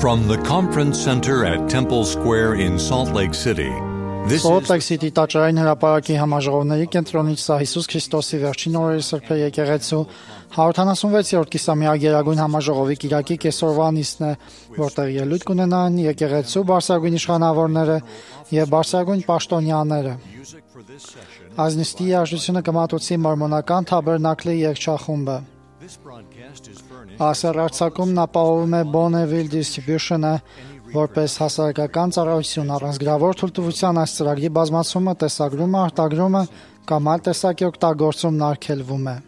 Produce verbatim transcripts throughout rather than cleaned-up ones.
From the conference center at Temple Square in Salt Lake City, this Salt is Lake City տաճարային հրապարակի համաժողովների կենտրոնից սա Հիսուս Քրիստոսի վերջին օրերի սրբե եկեղեցու հարյուրթանասունվեցերորդ կիսամյա գերագույն համաժողովի կիրակի կեսօրվա նիստն է, որտեղ ելույթ կունենան եկեղեցու բարձրագույն իշխանավորները եւ բարձրագույն պաշտոնյաները։ Այս նիստի երաժշտությունը կմատուցի մորմոնական թաբերնակլի երգչախումբը։ Այս հեռարձակումն ապահովում է Bonneville Distribution-ը որպես հասարակական ծառայություն առանց գրավոր թույլտվության այս ծրագրի բազմացումը, տեսագրումը, արտագրումը կամ այլ տեսակի օգտագործումն արգելվում է։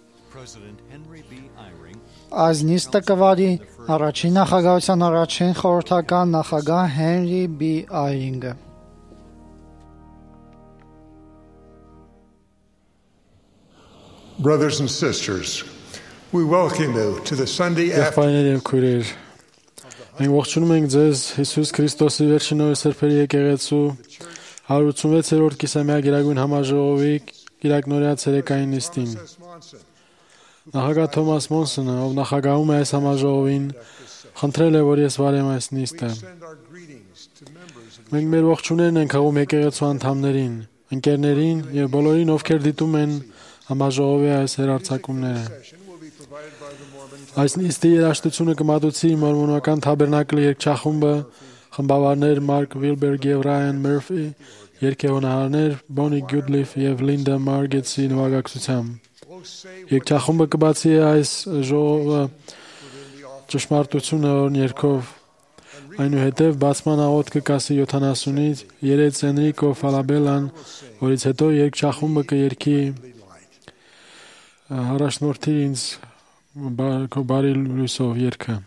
Այս նիստը կվարի առաջին նախագահության առաջին խորհրդական նախագահ Հենրի B. Այրինգը։ Brothers and sisters, we welcome you to the Sunday afternoon. Մենք ողջունում ենք ձեզ Հիսուս Քրիստոսի վերջին օրերի սրբերի եկեղեցու հարյուրութանվեցերորդ կիսամյա գերագույն համաժողովի կիրակնօրյա ցերեկային նիստին։ Նախագահ Թոմաս Մոնսոնը, ով նախագահում է այս համաժողովին, խնդրել է, որ ես վարեմ այս նիստը։ Մենք մեր ողջույններն ենք հղում եկեղեցու անդամներին, ընկերներին եւ բոլորին, ովքեր դիտում են համաժողովի այս հեռարձակումները։ Այս նիստի երաժշտությունը կմատուցի մորմոնական թաբերնակլի երգչախումբը, խմբավարներ Մարկ Վիլբերգ եւ Ռայան Մըրֆի, երգեհոնահարներ Բոնի Գյուդլիֆ եւ Լինդա Մարգետսի նվագակցությամբ։ Երգչախումբը կբացի այս ժողովը ճշմարտությունը օրն երգով, այնուհետև բացման աղոթքը կասի յոթանասունից երեց Էնրիկո Ֆալաբելան, որից հետո երգչախումբը կերգի առաջնորդի ինձ բարի լույսով երգը։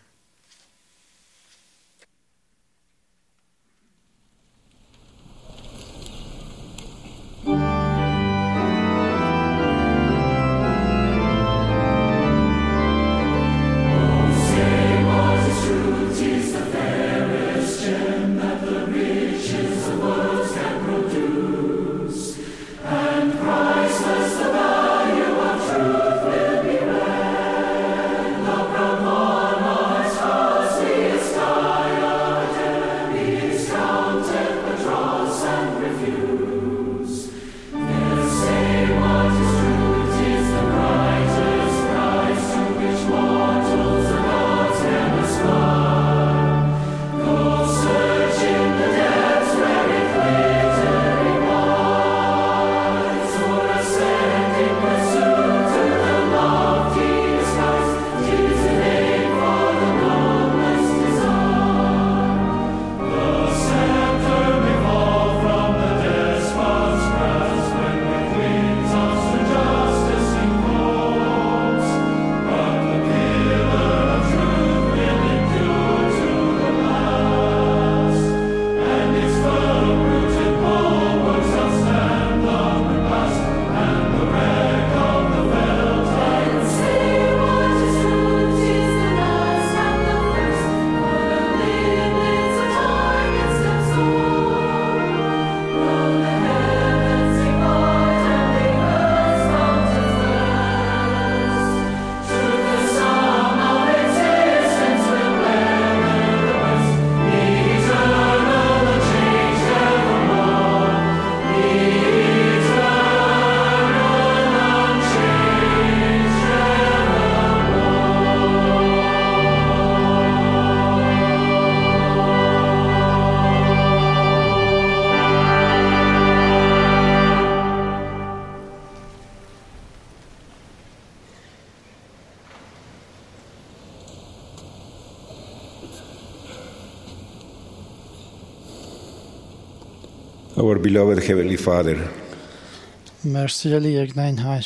Our beloved Heavenly Father, Մեր սիրելի երկնային Հայր,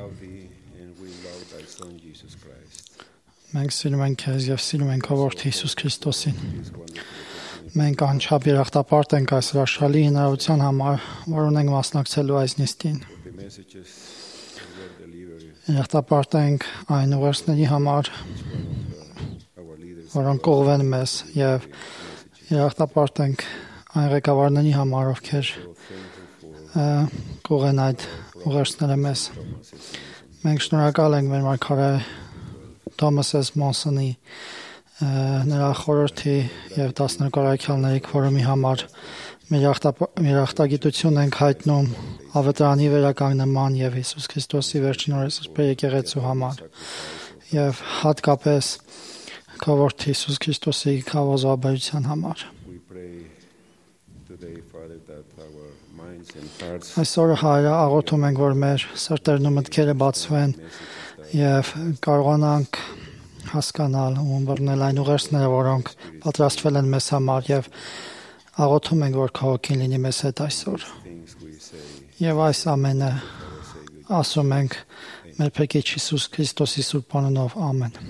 մենք սիրում ենք Քեզ եւ սիրում ենք Որդի Հիսուս Քրիստոսին։ Մենք անչափ երախտապարտ ենք այս հրաշալի հնարավորության համար, որ ունենք մասնակցելու այս նիստին։ Երախտապարտ ենք այն ուղերձների համար, որոնք կողվեն մեզ, եւ երախտապարտ ենք այն ղեկավարների համար, ովքեր կողեն այդ ուղերձները մեզ։ Մենք շնորհակալ ենք մեր մարգարե Թոմաս Մոնսոնի նրա խորհրդի եւ տասներկու առաքյալների քվորումի համար մեր ախտագիտություն ենք հայտնում ավետարանի վերականգնման եւ Հիսուս Քրիստոսի վերջին օրերս եկեղեցու համար եւ հատկապես քվորթ Հիսուս Քրիստոսի քավոզաբերության համար։ Այսօր հայրը աղոթում ենք, որ մեր սրտերն ու մտքերը բացվեն եւ կարողանանք հասկանալ ու ըմբռնել այն ուղերձները, որոնք պատրաստվել են մեզ համար եւ աղոթում ենք, որ քո հոգին լինի մեզ հետ այսօր։ Եվ այս ամենը ասում ենք մեր Փրկիչ Հիսուս Քրիստոսի սուրբ անունով, ամեն։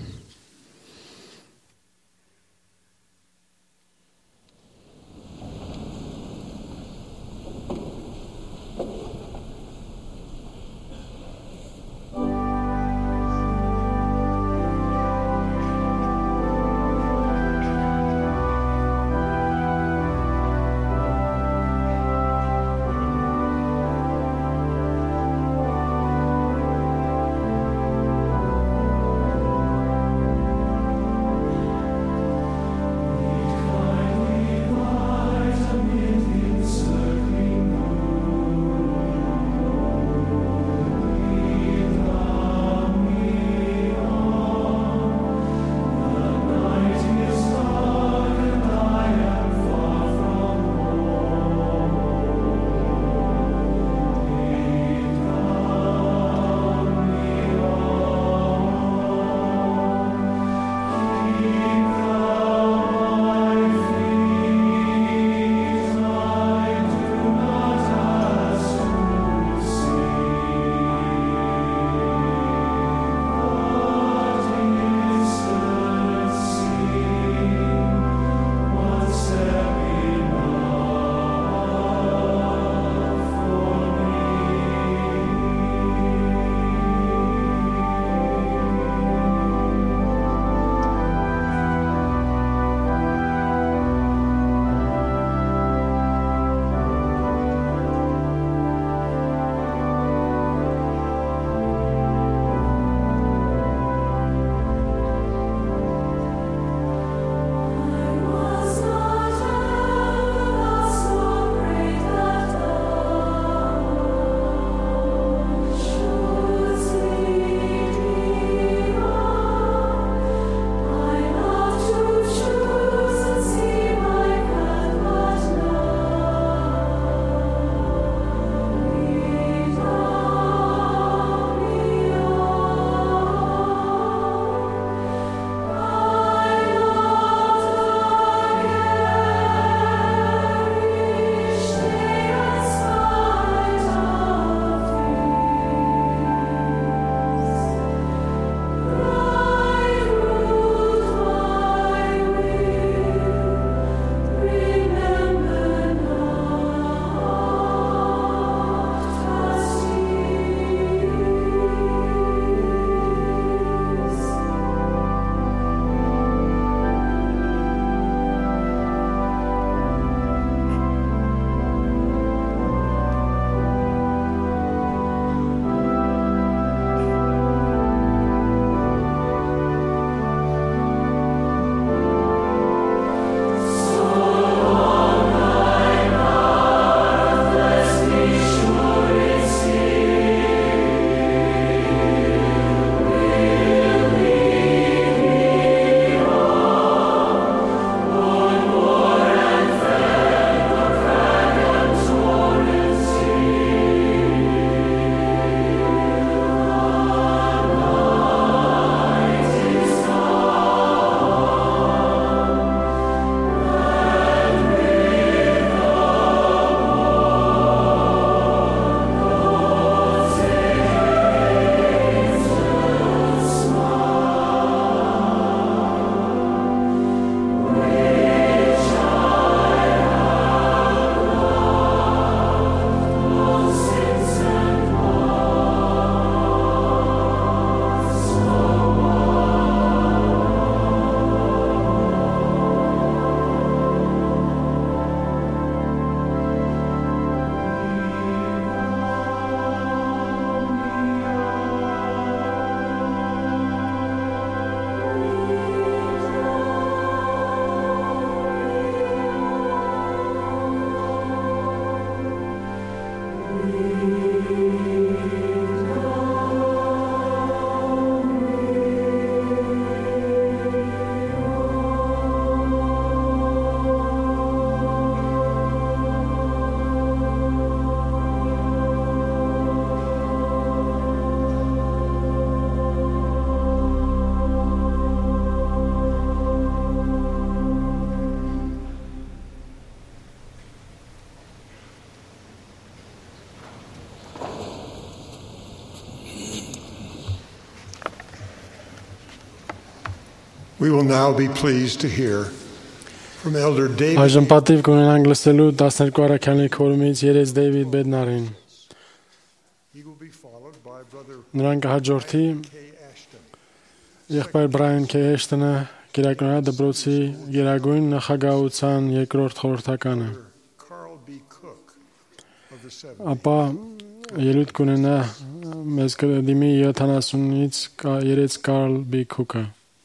We will now be pleased to hear from Elder David. Այժմ պատիվ կունենանք լսելու տասներկու առաքյալների քորումից երես Դեյվիդ Բեդնարին։ He will be followed by Brother Նրան կհաջորդի K. Ashton. եղբայր Բրայան Քեյ Էշտոնը, Գերագույն դպրոցի Գերագույն նախագահության երկրորդ խորհրդականը։ Carl B. Cook of the seventh. Ապա ելույթ կունենա մեզ կդիմի յոթանասունից երես Կարլ B. Քուկը։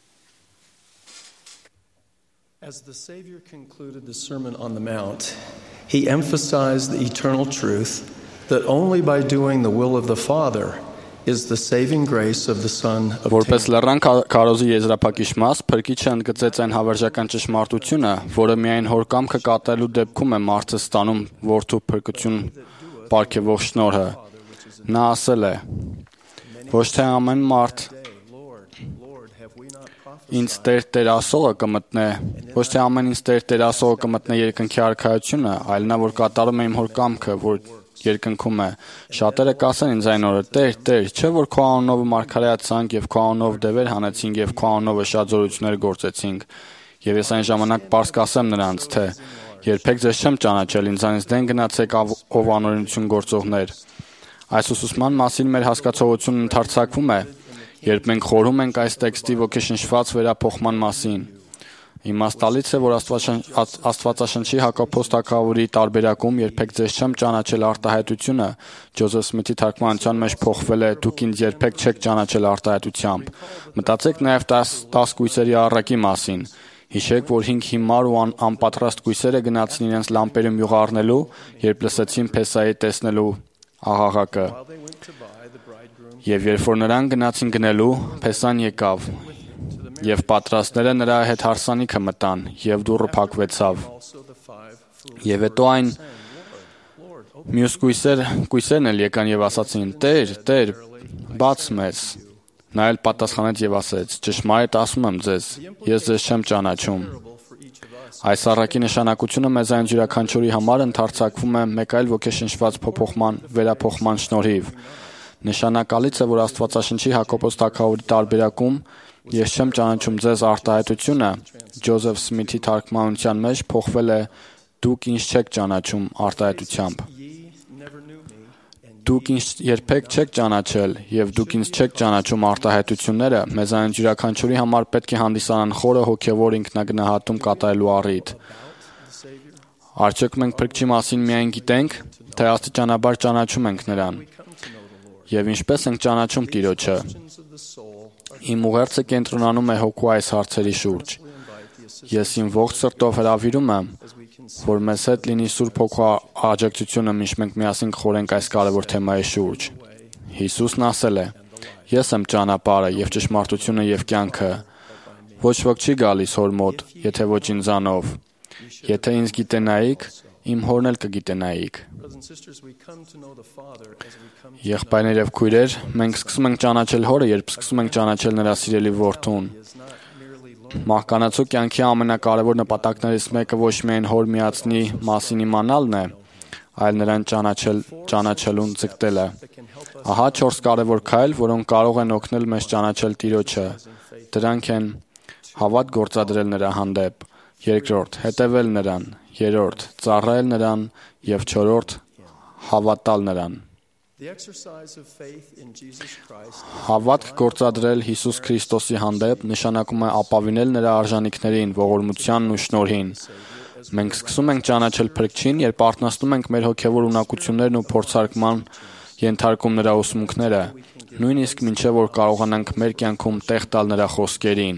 As the Savior concluded the Sermon on the Mount, he emphasized the eternal truth that only by doing the will of the Father is the saving grace of the Son Որպես obtained. լեռան քարոզի եզրափակիչ մաս, Փրկիչը ընդգծեց այն հավերժական ճշմարտությունը, որը միայն հոր կամքը կատարելու դեպքում է մարդը ստանում որդու փրկություն պարգևող շնորհը։ Նա ասել է. ոչ թե ամեն մարդ ինձ Տեր Տեր ասողը կմտնե, ոչ թե ամեն ինձ Տեր Տեր ասողը կմտնե երկնքի արքայությունը, այլ նա որ կատարում է իմ հոր կամքը, որ երկնքում է։ Շատերը կասեն ինձ այն օրը. Տեր, Տեր, չէ՞ որ քո անունով մարգարեացանք եւ քո անունով դևեր հանեցինք եւ քո անունով շատ զորություններ գործեցինք։ Եվ ես այն ժամանակ պարզ կասեմ նրանց, թե երբեք ձեզ չեմ ճանաչել, ինձանից դեն գնացեք ով անօրենություն գործողներ։ Այս ուսուցման մասին մեր հասկացողությունն ընդարձակվում է, երբ մենք խորհում ենք այս տեքստի ոգեշնչված վերափոխման մասին։ Իմաստալից է, որ Աստվածաշնչի Հակոբոս թագավորի տարբերակում երբեք ձեզ չեմ ճանաչել արտահայտությունը Ջոզեֆ Սմիթի թարգմանության մեջ փոխվել է դուք ինձ երբեք չեք ճանաչել արտահայտությամբ։ Մտածեք նաև տասը կույսերի առակի մասին։ Հիշեք, որ հինգ հիմար ու անպատրաստ կույսերը գնացին իրենց լամպերում յուղ առնելու, երբ լսեցին Փեսայի տեսնելու աղաղակը։ Եվ երբ որ նրան գնացին գնելու, Փեսան եկավ, եւ պատրաստները նրա հետ հարսանիքը մտան, եւ դուռը փակվեցավ։ Եվ հետո այն մյուս կույսեր, կույսերն էլ եկան եւ ասացին. Տեր, Տեր, բաց մեզ։ Նա էլ պատասխանեց եւ ասեց. ճշմարիտ ասում եմ ձեզ, ես ձեզ չեմ ճանաչում։ Այս առակի նշանակությունը մեզ այն յուրաքանչյուրի համար ընդարձակվում է մեկ այլ ոգեշնչված փոփոխման, վերափոխման շնորհիվ։ Նշանակալից է, որ Աստվածաշնչի Հակոբոս թագավորի տարբերակում ես չեմ ճանաչում ձեզ արտահայտությունը Ջոզեֆ Սմիթի թարգմանության մեջ փոխվել է դուք ինձ չեք ճանաչում արտահայտությամբ։ Դուք ինձ երբեք չեք ճանաչել եւ դուք ինձ չեք ճանաչում արտահայտությունները մեզ այն յուրաքանչյուրի համար պետք է հանդիսանան խորը հոգեվոր ինքնագնահատում կատարելու առիթ։ Արդյոք մենք Փրկչի մասին միայն գիտենք, թե աստիճանաբար ճանաչում ենք նրան։ Եվ ինչպես ենք ճանաչում Տիրոջը։ Իմ ուղերձը կենտրոնանում է հոգու այս հարցերի շուրջ։ Ես իմ ողջ սրտով հրավիրում եմ, որ մեզ հետ լինի Սուրբ Հոգու աջակցությունը, մինչ մենք միասին խորենք այս կարևոր թեմայի շուրջ։ Հիսուսն ասել է. Ես եմ ճանապարհը եւ ճշմարտությունը եւ կյանքը։ Ոչ ոք չի գալիս Հոր մոտ, եթե ոչ ինձանով։ Եթե ինձ գիտենայիք, իմ Հորն էլ կգիտենայիք։ Եղբայրներ եւ քույրեր, մենք սկսում ենք ճանաչել Հորը, երբ սկսում ենք ճանաչել նրա սիրելի որդուն։ Մահկանացու կյանքի ամենակարևոր նպատակներից մեկը ոչ միայն Հոր միացնի մասին իմանալն է, այլ նրան ճանաչել, ճանաչելուն ձգտելը։ Ահա չորս կարևոր քայլ, որոնք կարող են օգնել մեզ ճանաչել Տիրոջը։ Դրանք են հավատ գործադրել նրա հանդեպ, երկրորդ հետևել նրան, երրորդ ծառայել նրան եւ չորրորդ հավատալ նրան։ Հավատք գործադրել Հիսուս Քրիստոսի հանդեպ նշանակում է ապավինել նրա արժանինքներին, ողորմությանն ու շնորհին։ Մենք սկսում ենք ճանաչել Փրկչին, երբ արթնացնում ենք մեր հոգևոր ունակություններն ու փորձարկման ենթարկում նրա ուսմունքները, նույնիսկ մինչև որ կարողանանք մեր կյանքում տեղ տալ նրա խոսքերին։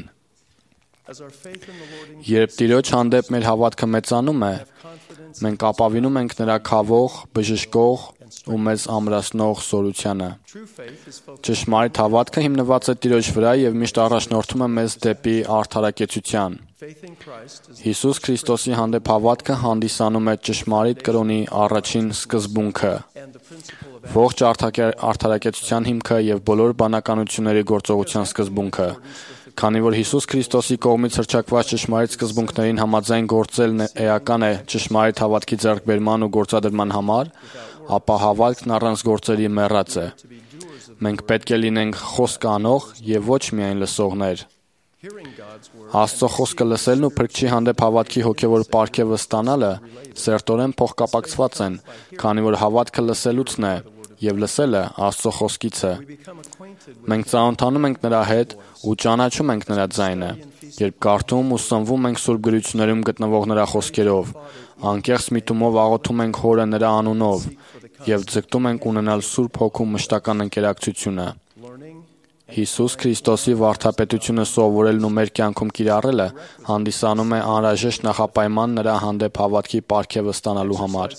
Երբ Տիրոջ հանդեպ մեր հավատքը մեծանում է, մենք ապավինում ենք նրա քավող, բժշկող ու մեզ ամրացնող զորությանը։ Ճշմարիտ հավատքը հիմնված է Տիրոջ վրա եւ միշտ առաջնորդում է մեզ դեպի արդարակեցության։ Հիսուս Քրիստոսի հանդեպ հավատքը հանդիսանում է ճշմարիտ կրոնի առաջին սկզբունքը, ողջ արդարակեցության հիմքը եւ բոլոր բանականությունների գործողության սկզբունքը։ Քանի որ Հիսուս Քրիստոսի կողմից հռչակված ճշմարիտ սկզբունքներին համաձայն գործելն էական է ճշմարիտ հավատքի ձեռքբերման ու գործադրման համար, ապա հավատքն առանց գործերի մեռած է։ Մենք պետք է լինենք խոսք անող եւ ոչ միայն լսողներ։ Աստծո խոսքը լսելն ու փրկչի հանդեպ հավատքի հոգևոր պարգևը ստանալը սերտորեն փոխկապակցված են, քանի որ հավատքը լսելուցն է եւ լսելը Աստծո խոսքից է։ Մենք ծանոթանում ենք նրա հետ ու ճանաչում ենք նրա ձայնը, երբ կարդում ու սնվում ենք Սուրբ գրություններում գտնվող նրա խոսքերով, անկեղծ միտումով աղոթում ենք Հորը նրա անունով եւ ձգտում ենք ունենալ Սուրբ Հոգու մշտական ընկերակցությունը։ Հիսուս Քրիստոսի վարդապետությունը սովորելն ու մեր կյանքում կիրառելը հանդիսանում է անհրաժեշտ նախապայման նրա հանդեպ հավատքի պարգևը ստանալու համար։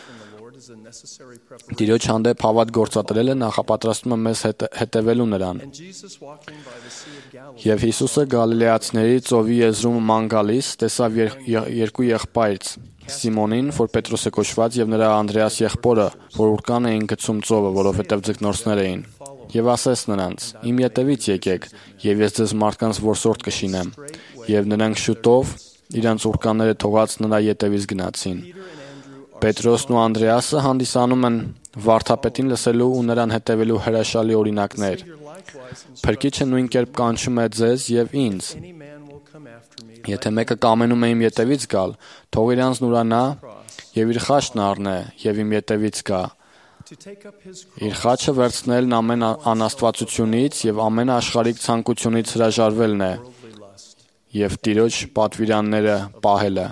Տիրոջ հանդեպ հավատ գործադրելը նախապատրաստում է մեզ հետևելու նրան։ Եվ Հիսուսը Գալիլեացիների ծովի եզրում ման գալիս տեսավ երկու եղբայրց՝ Սիմոնին, որ Պետրոս է կոչված, եւ նրա Անդրեաս եղբորը, որ ուռկան էին գցում ծովը, որովհետեւ ձկնորսներ էին։ Եվ ասեց նրանց. «Իմ ետևից եկեք, եւ ես ձեզ մարդկանց որսորդ կշինեմ»։ Եվ նրանք շուտով իրենց ուռկանները թողած նրա ետևից գնացին։ Պետրոսն ու Անդրեասը հանդիսանում են վարդապետին լսելու ու նրան հետևելու հրաշալի օրինակներ։ Փրկիչը նույն կերպ կանչում է ձեզ եւ ինձ։ Եթե մեկը կամենում է իմ ետևից գալ, թող իրանց ուրանա եւ իր խաչն առնե եւ իմ ետևից գա։ Իր խաչը վերցնելն ամեն անաստվածությունից եւ ամեն աշխարհիկ ցանկությունից հրաժարվելն է եւ Տիրոջ պատվիրանները պահելը։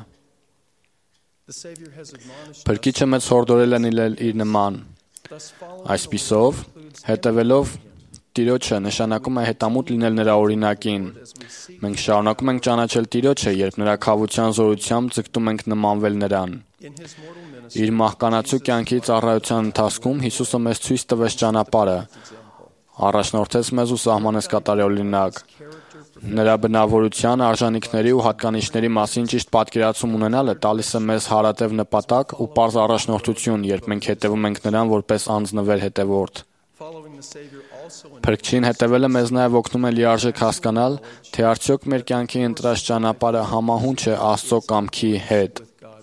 Փրկիչը մեզ հորդորել է լինել իր նման։ Այսպիսով, հետևելով Տիրոջը նշանակում է հետամուտ լինել նրա օրինակին։ Մենք շարունակում ենք ճանաչել Տիրոջը, երբ նրա քավության զորությամբ ձգտում ենք նմանվել նրան։ Իր մահկանացու կյանքի ծառայության ընթացքում Հիսուսը մեզ ցույց տվեց ճանապարհը, առաջնորդեց մեզ ու սահմանեց կատարօրինակ։ Նրա բնավորության, արժանինքների ու հատկանիշների մասին ճիշտ պատկերացում ունենալը տալիս է մեզ հարատև նպատակ ու պարզ առաջնորդություն, երբ մենք հետևում ենք նրան որպես անձնվեր հետևորդ։ Փրկչին հետևելը մեզ նաև օգնում է լիարժեք հասկանալ, թե արդյոք մեր կյանքի ընտրած ճանապարհը համահունչ է Աստծո կամքի հետ։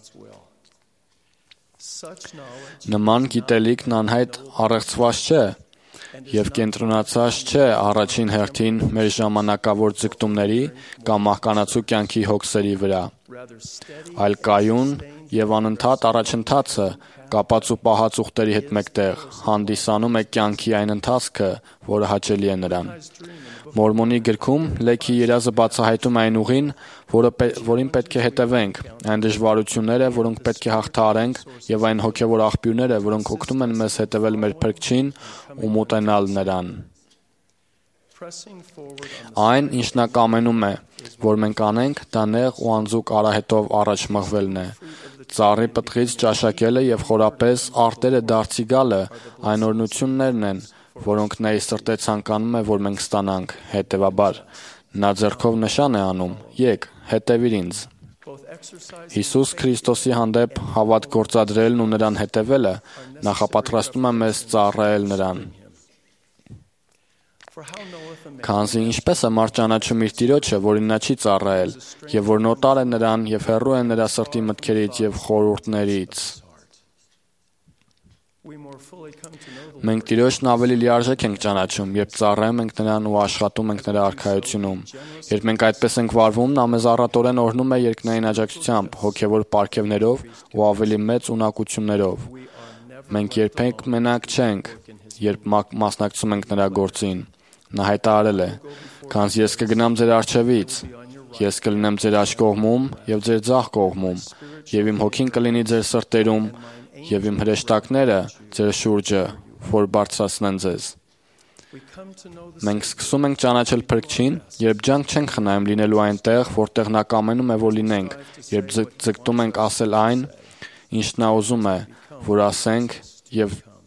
Նման գիտելիքն անհայտ առեղծված չէ եւ կենտրոնացած չէ առաջին հերթին մեր ժամանակավոր ձգտումների կամ մահկանացու կյանքի հոգսերի վրա, այլ կայուն եւ անընդհատ առաջընթացը կապած ու պահած ուխտերի հետ մեկտեղ հանդիսանում է կյանքի այն ընթացքը, որը հաճելի է նրան։ Մորմոնի գրքում Լեքի երազը բացահայտում է այն ուղին, որը, որին պետք է հետևենք, այն դժվարությունները, որոնք պետք է հաղթահարենք, եւ այն հոգեվոր աղբյուրները, որոնք օգնում են մեզ հետևել մեր Փրկչին ու մոտենալ նրան։ Այն, ինչ նա կամենում է, որ մենք անենք, դա նեղ ու անձուկ արահետով առաջ մղվելն է։ Ծառի պտղից ճաշակելը եւ խորապես արտերը դարձի գալը այն օրհնություններն են, որոնք նա իր սրտե ցանկանում է, որ մենք ստանանք։ Հետևաբար, նա ձեռքով նշան է անում. «Եկ, հետևիր ինձ»։ Հիսուս Քրիստոսի հանդեպ հավատ գործադրելն ու նրան հետևելը նախապատրաստում է մեզ ծառայել նրան։ Քանզի ինչպես է մարդ ճանաչում իր Տիրոջը, որին նա չի ծառայել, եւ որ նոտար է նրան եւ հեռու է նրա սրտի մտքերից եւ խորհուրդներից։ Մենք Տիրոջն ավելի լիարժեք ենք ճանաչում, երբ ծառայում ենք նրան ու աշխատում ենք նրա արքայությունում։ Երբ մենք այդպես ենք վարվում, նա մեզ առատորեն օրհնում է երկնային աջակցությամբ, հոգևոր պարգևներով ու ավելի մեծ ունակություններով։ Մենք երբեք մենակ չենք, երբ մասնակցում ենք նրա գործին։ Նա հայտարարել է. «Քանզի ես կգնամ ձեր առջևից, ես կլինեմ ձեր աջ կողմում եւ ձեր ձախ կողմում, եւ իմ հոգին կլինի ձեր սրտերում, եւ իմ հրեշտակները ձեր շուրջը, որ բարձրացնեն ձեզ»։ Մենք սկսում ենք ճանաչել Փրկչին, երբ ջանք չենք խնայում լինելու այնտեղ, որտեղ նա կամենում է, որ լինենք, երբ ձգտում ենք ասել այն, ինչ նա ուզում է, որ ասենք, եւ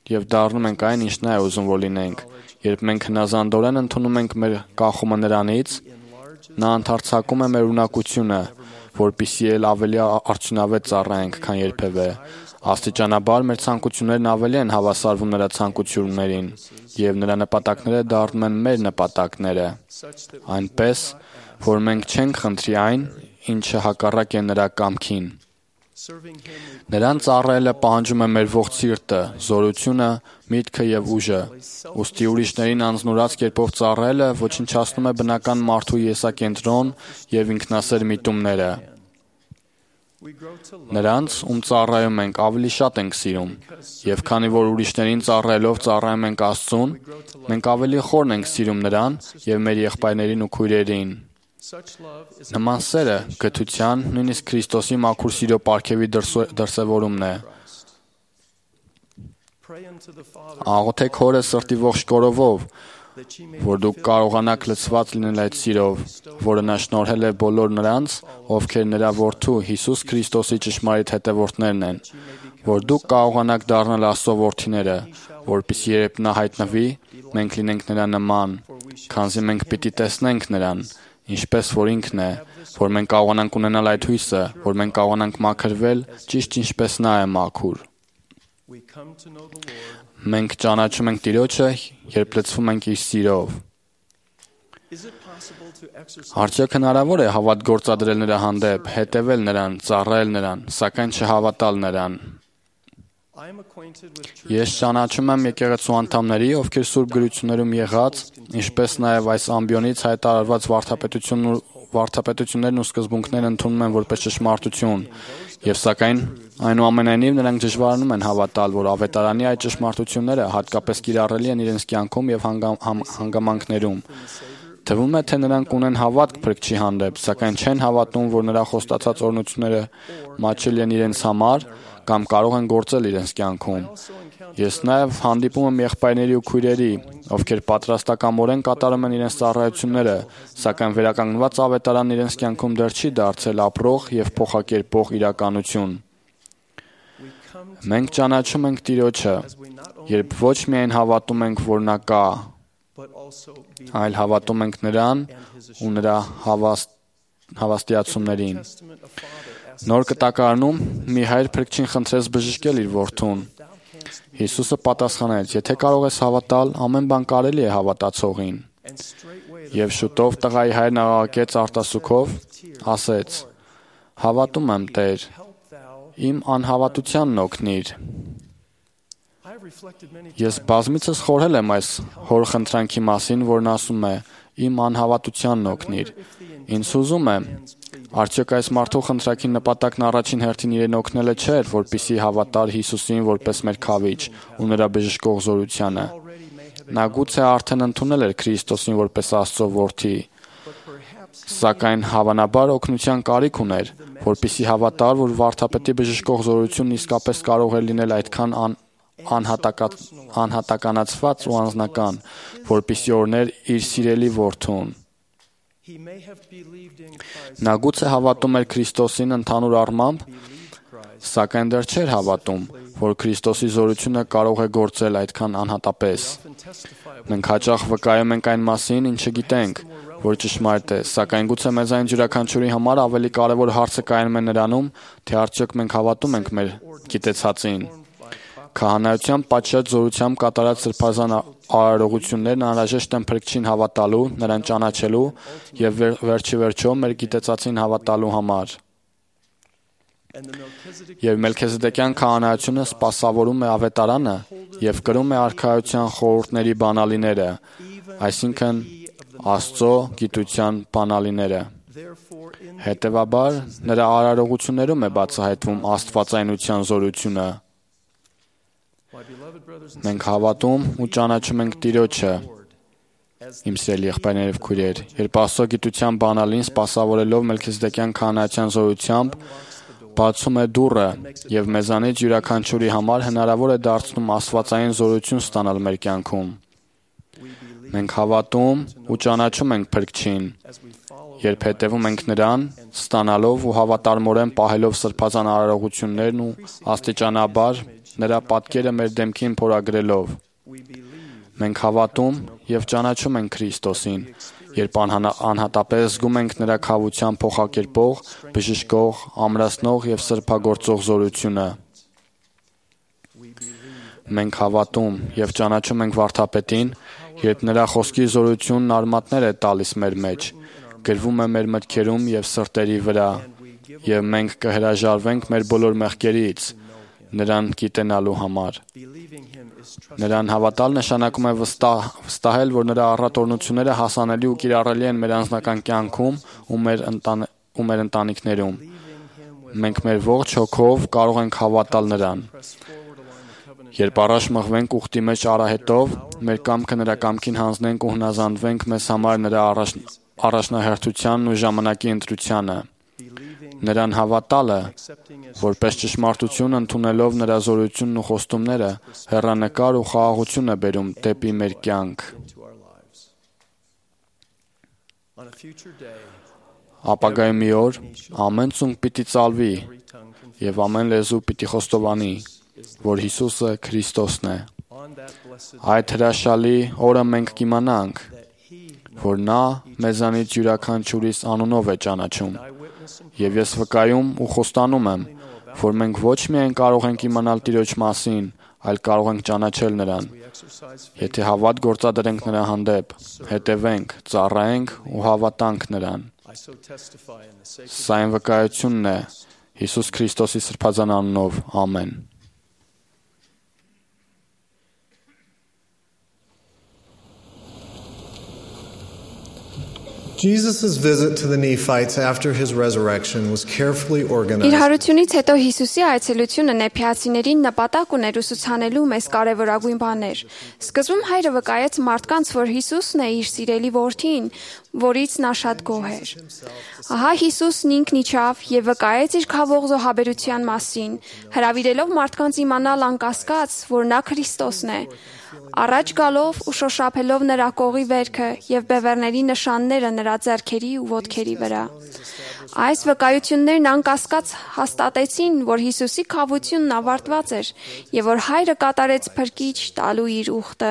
եւ դառնում ենք այն, ինչ նա է ուզում որ լինենք։ Երբ մենք հնազանդորեն ընդունում ենք մեր կախումը նրանից, նա ընդարձակում է մեր ունակությունը, որպեսզի էլ ավելի արդյունավետ ծառայենք, քան երբևէ։ Աստիճանաբար մեր ցանկություններն ավելի են հավասարվում նրա ցանկություններին, եւ նրա նպատակները դառնում են մեր նպատակները, այնպես, որ մենք չենք խնդրի այն, ինչը հակառակ է նրա կամքին։ Նրան ծառայելը պահանջում է մեր ողջ սիրտը, զորությունը, միտքը եւ ուժը։ Ուստի ուրիշներին անձնուրաց կերպով ծառայելը ոչնչացնում է բնական մարդու եսակենտրոն եւ ինքնասեր միտումները։ Նրանց, ում ծառայում ենք, ավելի շատ ենք սիրում, եւ քանի որ ուրիշներին ծառայելով ծառայում ենք Աստծուն, մենք ավելի խորն ենք սիրում նրան եւ մեր եղբայրներին ու քույրերին։ Նման սերը գթության, նույնիսկ Քրիստոսի մաքուր սիրո պարգևի դրսևորումն է։ Աղոթեք Հորը սրտի ողջ կորովով, որ դուք կարողանաք լցված լինել այդ սիրով, որը նա շնորհել է բոլոր նրանց, ովքեր նրա որդու Հիսուս Քրիստոսի ճշմարիտ հետևորդներն են, որ դուք կարողանաք դառնալ Աստծո որդիները, որպեսզի երբ նա հայտնվի, մենք լինենք նրա նման, քանզի մենք պիտի տեսնենք նրան, ինչպես որ ինքն է, որ մենք կարողանանք ունենալ այդ հույսը, որ մենք կարողանանք մաքրվել, ճիշտ ինչպես նա է մաքուր։ Մենք ճանաչում ենք Տիրոջը, երբ լցվում ենք իր սիրով։ Արդյոք հնարավոր է հավատ գործադրել նրա հանդեպ, հետևել նրան, ծառայել նրան, սակայն չհավատալ նրան։ Ես ճանաչում եմ եկեղեցու անդամների, ովքեր սուրբ գրություններում եղած, ինչպես նաև այս ամբիոնից հայտարարված վարդապետություններն ու սկզբունքներն ընդունում են որպես ճշմարտություն, եւ սակայն այնուամենայնիվ նրանք դժվարանում են հավատալ, որ ավետարանի այդ ճշմարտությունները հատկապես կիրառելի են իրենց կյանքում եւ հանգամանքներում։ Թվում է, թե նրանք ունեն հավատք Փրկչի հանդեպ, սակայն չեն հավատում, որ նրա խոստացած օրհնությունները մատչելի են իրենց համար կամ կարող են գործել իրենց կյանքում։ Ես նաև հանդիպում եմ եղբայրների ու քույրերի, ովքեր պատրաստակամորեն կատարում են իրենց ծառայությունները, սակայն վերականգնված ավետարանն իրենց կյանքում դեռ չի դարձել ապրող եւ փոխակերպող իրականություն։ Մենք ճանաչում ենք Տիրոջը, երբ ոչ միայն հավատում ենք, որ նա կա, այլ հավատում ենք նրան ու նրա հավաստ, հավաստիացումներին։ Նոր կտակարանում մի հայր Փրկչին խնդրեց բժշկել իր որդուն։ Հիսուսը պատասխանեց. եթե կարող ես հավատալ, ամեն բան կարելի է հավատացողին։ Եվ շուտով տղայի հայրն աղաղակեց արտասուքով, ասեց. հավատում եմ, Տեր, իմ անհավատությանն օգնիր։ Ես բազմիցս խորհել եմ այս հոր խնդրանքի մասին, որն ասում է. իմ անհավատությանն օգնիր։ Ինձ հուզում է, արդյոք այս մարդու խնդրակի նպատակն առաջին հերթին իրեն օգնելը չէր, որպեսզի հավատար Հիսուսին որպես մեր քավիչ ու նրա բժշկող զորությանը։ Նա գուցե արդեն ընդունել էր Քրիստոսին որպես Աստծո որդի, սակայն հավանաբար օգնության կարիք ուներ, որպեսզի հավատար, որ վարդապետի բժշկող զորությունն իսկապես կարող է լինել այդքան ան անհատականացված ու անձնական, որպեսզի օրհներ իր սիրելի որդուն։ Նա գուցե հավատում էր Քրիստոսին ընդհանուր առմամբ, սակայն դեռ չէր հավատում, որ Քրիստոսի զորությունը կարող է գործել այդքան անհատապես։ Մենք հաճախ վկայում ենք այն մասին, ինչը գիտենք, որ ճշմարիտ է, սակայն գուցե մեզ այն յուրաքանչյուրի համար ավելի կարևոր հարցը կայանում է նրանում, թե արդյոք մենք հավատում ենք մեր գիտեցածին։ Քահանայության պատշաճ զորությամբ կատարած սրբազան արարողություններն անհրաժեշտ են Փրկչին հավատալու, նրան ճանաչելու եւ վերջի վերջո մեր գիտեցածին հավատալու համար։ Եվ Մելքիզեդեկյան քահանայությունը սպասավորում է ավետարանը եւ կրում է արքայության խորհուրդների բանալիները, այսինքն Աստծո գիտության բանալիները։ Հետևաբար նրա արարողություններում է բացահայտվում աստվածայնության զորությունը։ Մենք հավատում ու ճանաչում ենք Տիրոջը, իմ սիրելի եղբայրներ եւ քույրեր, երբ Աստծո գիտության բանալին սպասավորելով Մելքիզեդեկյան քահանայության զորությամբ բացում է դուռը եւ մեզանից յուրաքանչյուրի համար հնարավոր է դարձնում աստվածային զորություն ստանալ մեր կյանքում։ Մենք հավատում ու ճանաչում ենք Փրկչին, Երբ հետևում ենք նրան, ստանալով ու հավատարմորեն պահելով սրբազան արարողություններն ու աստիճանաբար նրա պատկերը մեր դեմքին փորագրելով, մենք հավատում եւ ճանաչում ենք Քրիստոսին, երբ անհատապես զգում ենք նրա քավության փոխակերպող, բժշկող, ամրացնող եւ սրբագործող զորությունը։ Մենք հավատում եւ ճանաչում ենք Վարդապետին, երբ նրա խոսքի զորությունն արմատներ է տալիս մեր մեջ, գրվում է մեր մտքերում եւ սրտերի վրա, եւ մենք կհրաժարվենք մեր բոլոր մեղքերից նրան գիտենալու համար։ Նրան հավատալ նշանակում է վստահ, վստահել, որ նրա առատորությունները հասանելի ու կիրառելի են մեր անձնական կյանքում ու մեր ընտան, ու մեր ընտանիքներում։ Մենք մեր ողջ հոգով կարող ենք հավատալ նրան։ Երբ առաջ մղվենք ուխտի մեջ արահետով, մեր կամքը նրա կամքին հանձնենք ու հնազանդվենք մեզ համար նրա առաջ, առաջնահերթությանն ու ժամանակի ընտրությանը։ Նրան հավատալը, որպես ճշմարտություն ընդունելով նրա զորությունն ու խոստումները, հեռանկար ու խաղաղություն է բերում դեպի մեր կյանք։ Ապագայի մի օր ամեն ծունկ պիտի ծալվի եւ ամեն լեզու պիտի խոստովանի, որ Հիսուսը Քրիստոսն է։ Այդ հրաշալի օրը մենք կիմանանք, որ նա մեզանից յուրաքանչյուրիս անունով է ճանաչում, եւ ես վկայում ու խոստանում եմ, որ մենք ոչ միայն կարող ենք իմանալ Տիրոջ մասին, այլ կարող ենք ճանաչել նրան։ Եթե հավատ գործադրենք նրա հանդեպ, հետևենք, ծառայենք ու հավատանք նրան։ Սա այն վկայությունն է Հիսուս Քրիստոսի սրբազան անունով։ Ամեն։ Jesus' visit to the Nephites after his resurrection was carefully organized. Իր հարությունից հետո Հիսուսի այցելությունը նեփիացիներին նպատակ ուներ ուսուցանելու մեզ կարևորագույն բաներ։ Սկզբում հայրը վկայեց մարդկանց, որ Հիսուսն է իր սիրելի որդին, որից նա շատ գոհ էր։ Ահա Հիսուսն ինքն իջավ եւ վկայեց իր քավող զոհաբերության մասին, հրավիրելով մարդկանց իմանալ անկասկած, որ նա Քրիստոսն է։ Առաջ գալով ու շոշափելով նրա կողի վերքը եւ բևեռների նշանները նրա ձեռքերի ու ոտքերի վրա։ Այս վկայություններն անկասկած հաստատեցին, որ Հիսուսի քավությունն ավարտված էր եւ որ հայրը կատարեց փրկիչ տալու իր ուխտը։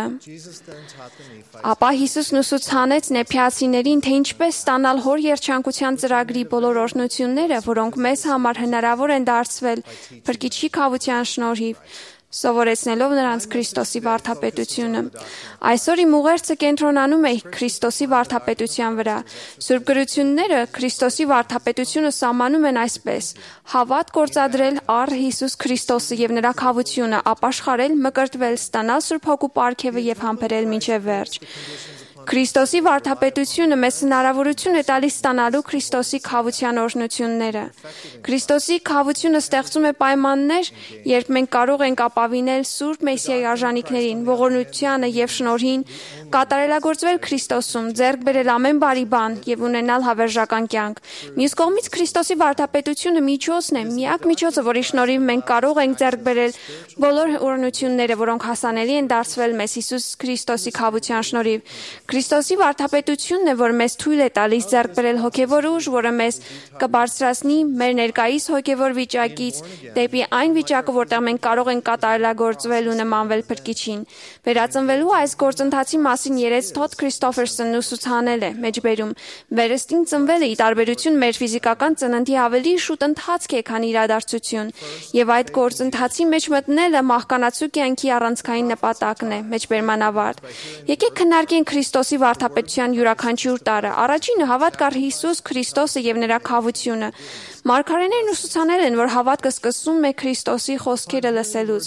Ապա Հիսուսն ուսուցանեց նեփիացիներին, թե ինչպես ստանալ հոր երջանկության ծրագրի բոլոր օրհնությունները, որոնք մեզ համար հնարավոր են դարձվել փրկիչի քավության շնորհիվ, սովորեցնելով նրանց Քրիստոսի վարդապետությունը։ Այսօր իմ ուղերձը կենտրոնանում է Քրիստոսի վարդապետության վրա։ Սուրբ գրությունները Քրիստոսի վարդապետությունը սահմանում են այսպես. հավատ գործադրել առ Հիսուս Քրիստոսը եւ նրա քավությունը, ապաշխարել, մկրտվել, ստանալ Սուրբ Հոգու պարգևը եւ համբերել մինչեւ վերջ։ Քրիստոսի վարդապետությունը մեզ հնարավորություն է տալիս ստանալու Քրիստոսի քավության օրհնությունները։ Քրիստոսի քավությունը ստեղծում է պայմաններ, երբ մենք կարող ենք ապավինել Սուրբ Մեսիայի արժանինքներին, ողորմությանը եւ շնորհին, կատարելագործվել Քրիստոսում, ձեռք բերել ամեն բարի բան եւ ունենալ հավերժական կյանք։ Մյուս կողմից Քրիստոսի վարդապետությունը միջոցն է, միակ միջոցը, որի շնորհիվ մենք կարող ենք ձեռք բերել բոլոր օրհնությունները, որոնք հասանելի են դարձվել մեզ Հիսուս Քրիստոսի քավության շնորհիվ։ Քրիստոսի վարդապետությունն է, որ մեզ թույլ է տալիս ձեռք բերել հոգևոր ուժ, որը մեզ կբարձրացնի մեր ներկայիս հոգևոր վիճակից դեպի այն վիճակը, որտեղ մենք կարող ենք կատարելագործվել ու նմանվել Փրկիչին։ Վերածնվելու այս գործընթացի մասին երեց Թոդ Քրիստոֆերսոնն ուսուցանել է մեջբերում. վերստին ծնվելը ի տարբերություն մեր ֆիզիկական ծննդի ավելի շուտ ընթացք է, քան իրադարձություն, եւ այդ գործընթացի մեջ մտնելը մահկանացու կյանքի առանցքային նպատակն է, մեջբերման ավարտ։ Եկեք քննարկենք Քրիստոսի վարդապետության յուրաքանչյուր տարը։ Առաջինը հավատք առ Հիսուս Քրիստոսը եւ նրա քավությունը։ Մարգարեներն ուսուցանել են, որ հավատքը սկսում է Քրիստոսի խոսքերը լսելուց։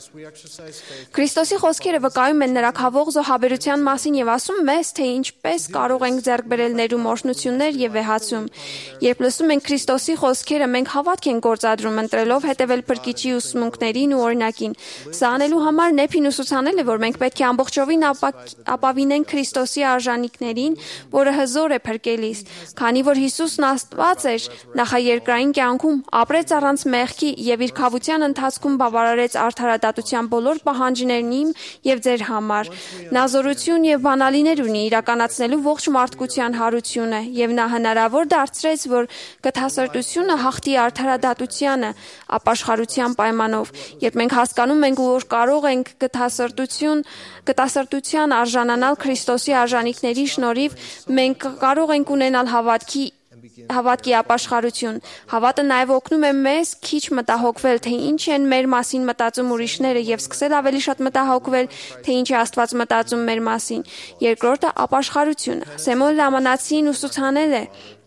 Քրիստոսի խոսքերը վկայում են նրա քավող զոհաբերության մասին եւ ասում մեզ, թե ինչպես կարող ենք ձեռք բերել ներում օրհնություններ եւ վեհացում։ Երբ լսում ենք Քրիստոսի խոսքերը, մենք հավատք ենք գործադրում, ընտրելով հետևել Փրկիչի ուսմունքներին ու օրինակին։ Սա անելու համար Նեփին ուսուցանել է, որ մենք պետք է ամբողջովին ապավինենք Քրիստոսի արժանինքներին, որը հզոր է փրկելիս, քանի որ Հիսուսն Աստված էր նախաերկ երկրային կյանքում ապրեց առանց մեղքի եւ իր քավության ընթացքում բավարարեց արդարադատության բոլոր պահանջներն եւ ձեր համար։ Նա զորություն եւ բանալիներ ունի իրականացնելու ողջ մարդկության հարությունը եւ նա հնարավոր դարձրեց, որ գթասրտությունը հաղթի արդարադատությանը ապաշխարության պայմանով։ Երբ մենք հասկանում ենք, որ կարող ենք գթասրտություն, գթասրտության արժանանալ Քրիստոսի արժանինքների շնորհիվ, մենք կարող ենք ունենալ հավատքի Հավատքի ապաշխարություն։ Հավատը նաև օգնում է մեզ քիչ մտահոգվել, թե ինչ են մեր մասին մտածում ուրիշները եւ սկսել ավելի շատ մտահոգվել, թե ինչ է Աստված մտածում մեր մասին։ Երկրորդը ապաշխարությունը։ Սեմոն Լամանացին ուսուցանել է.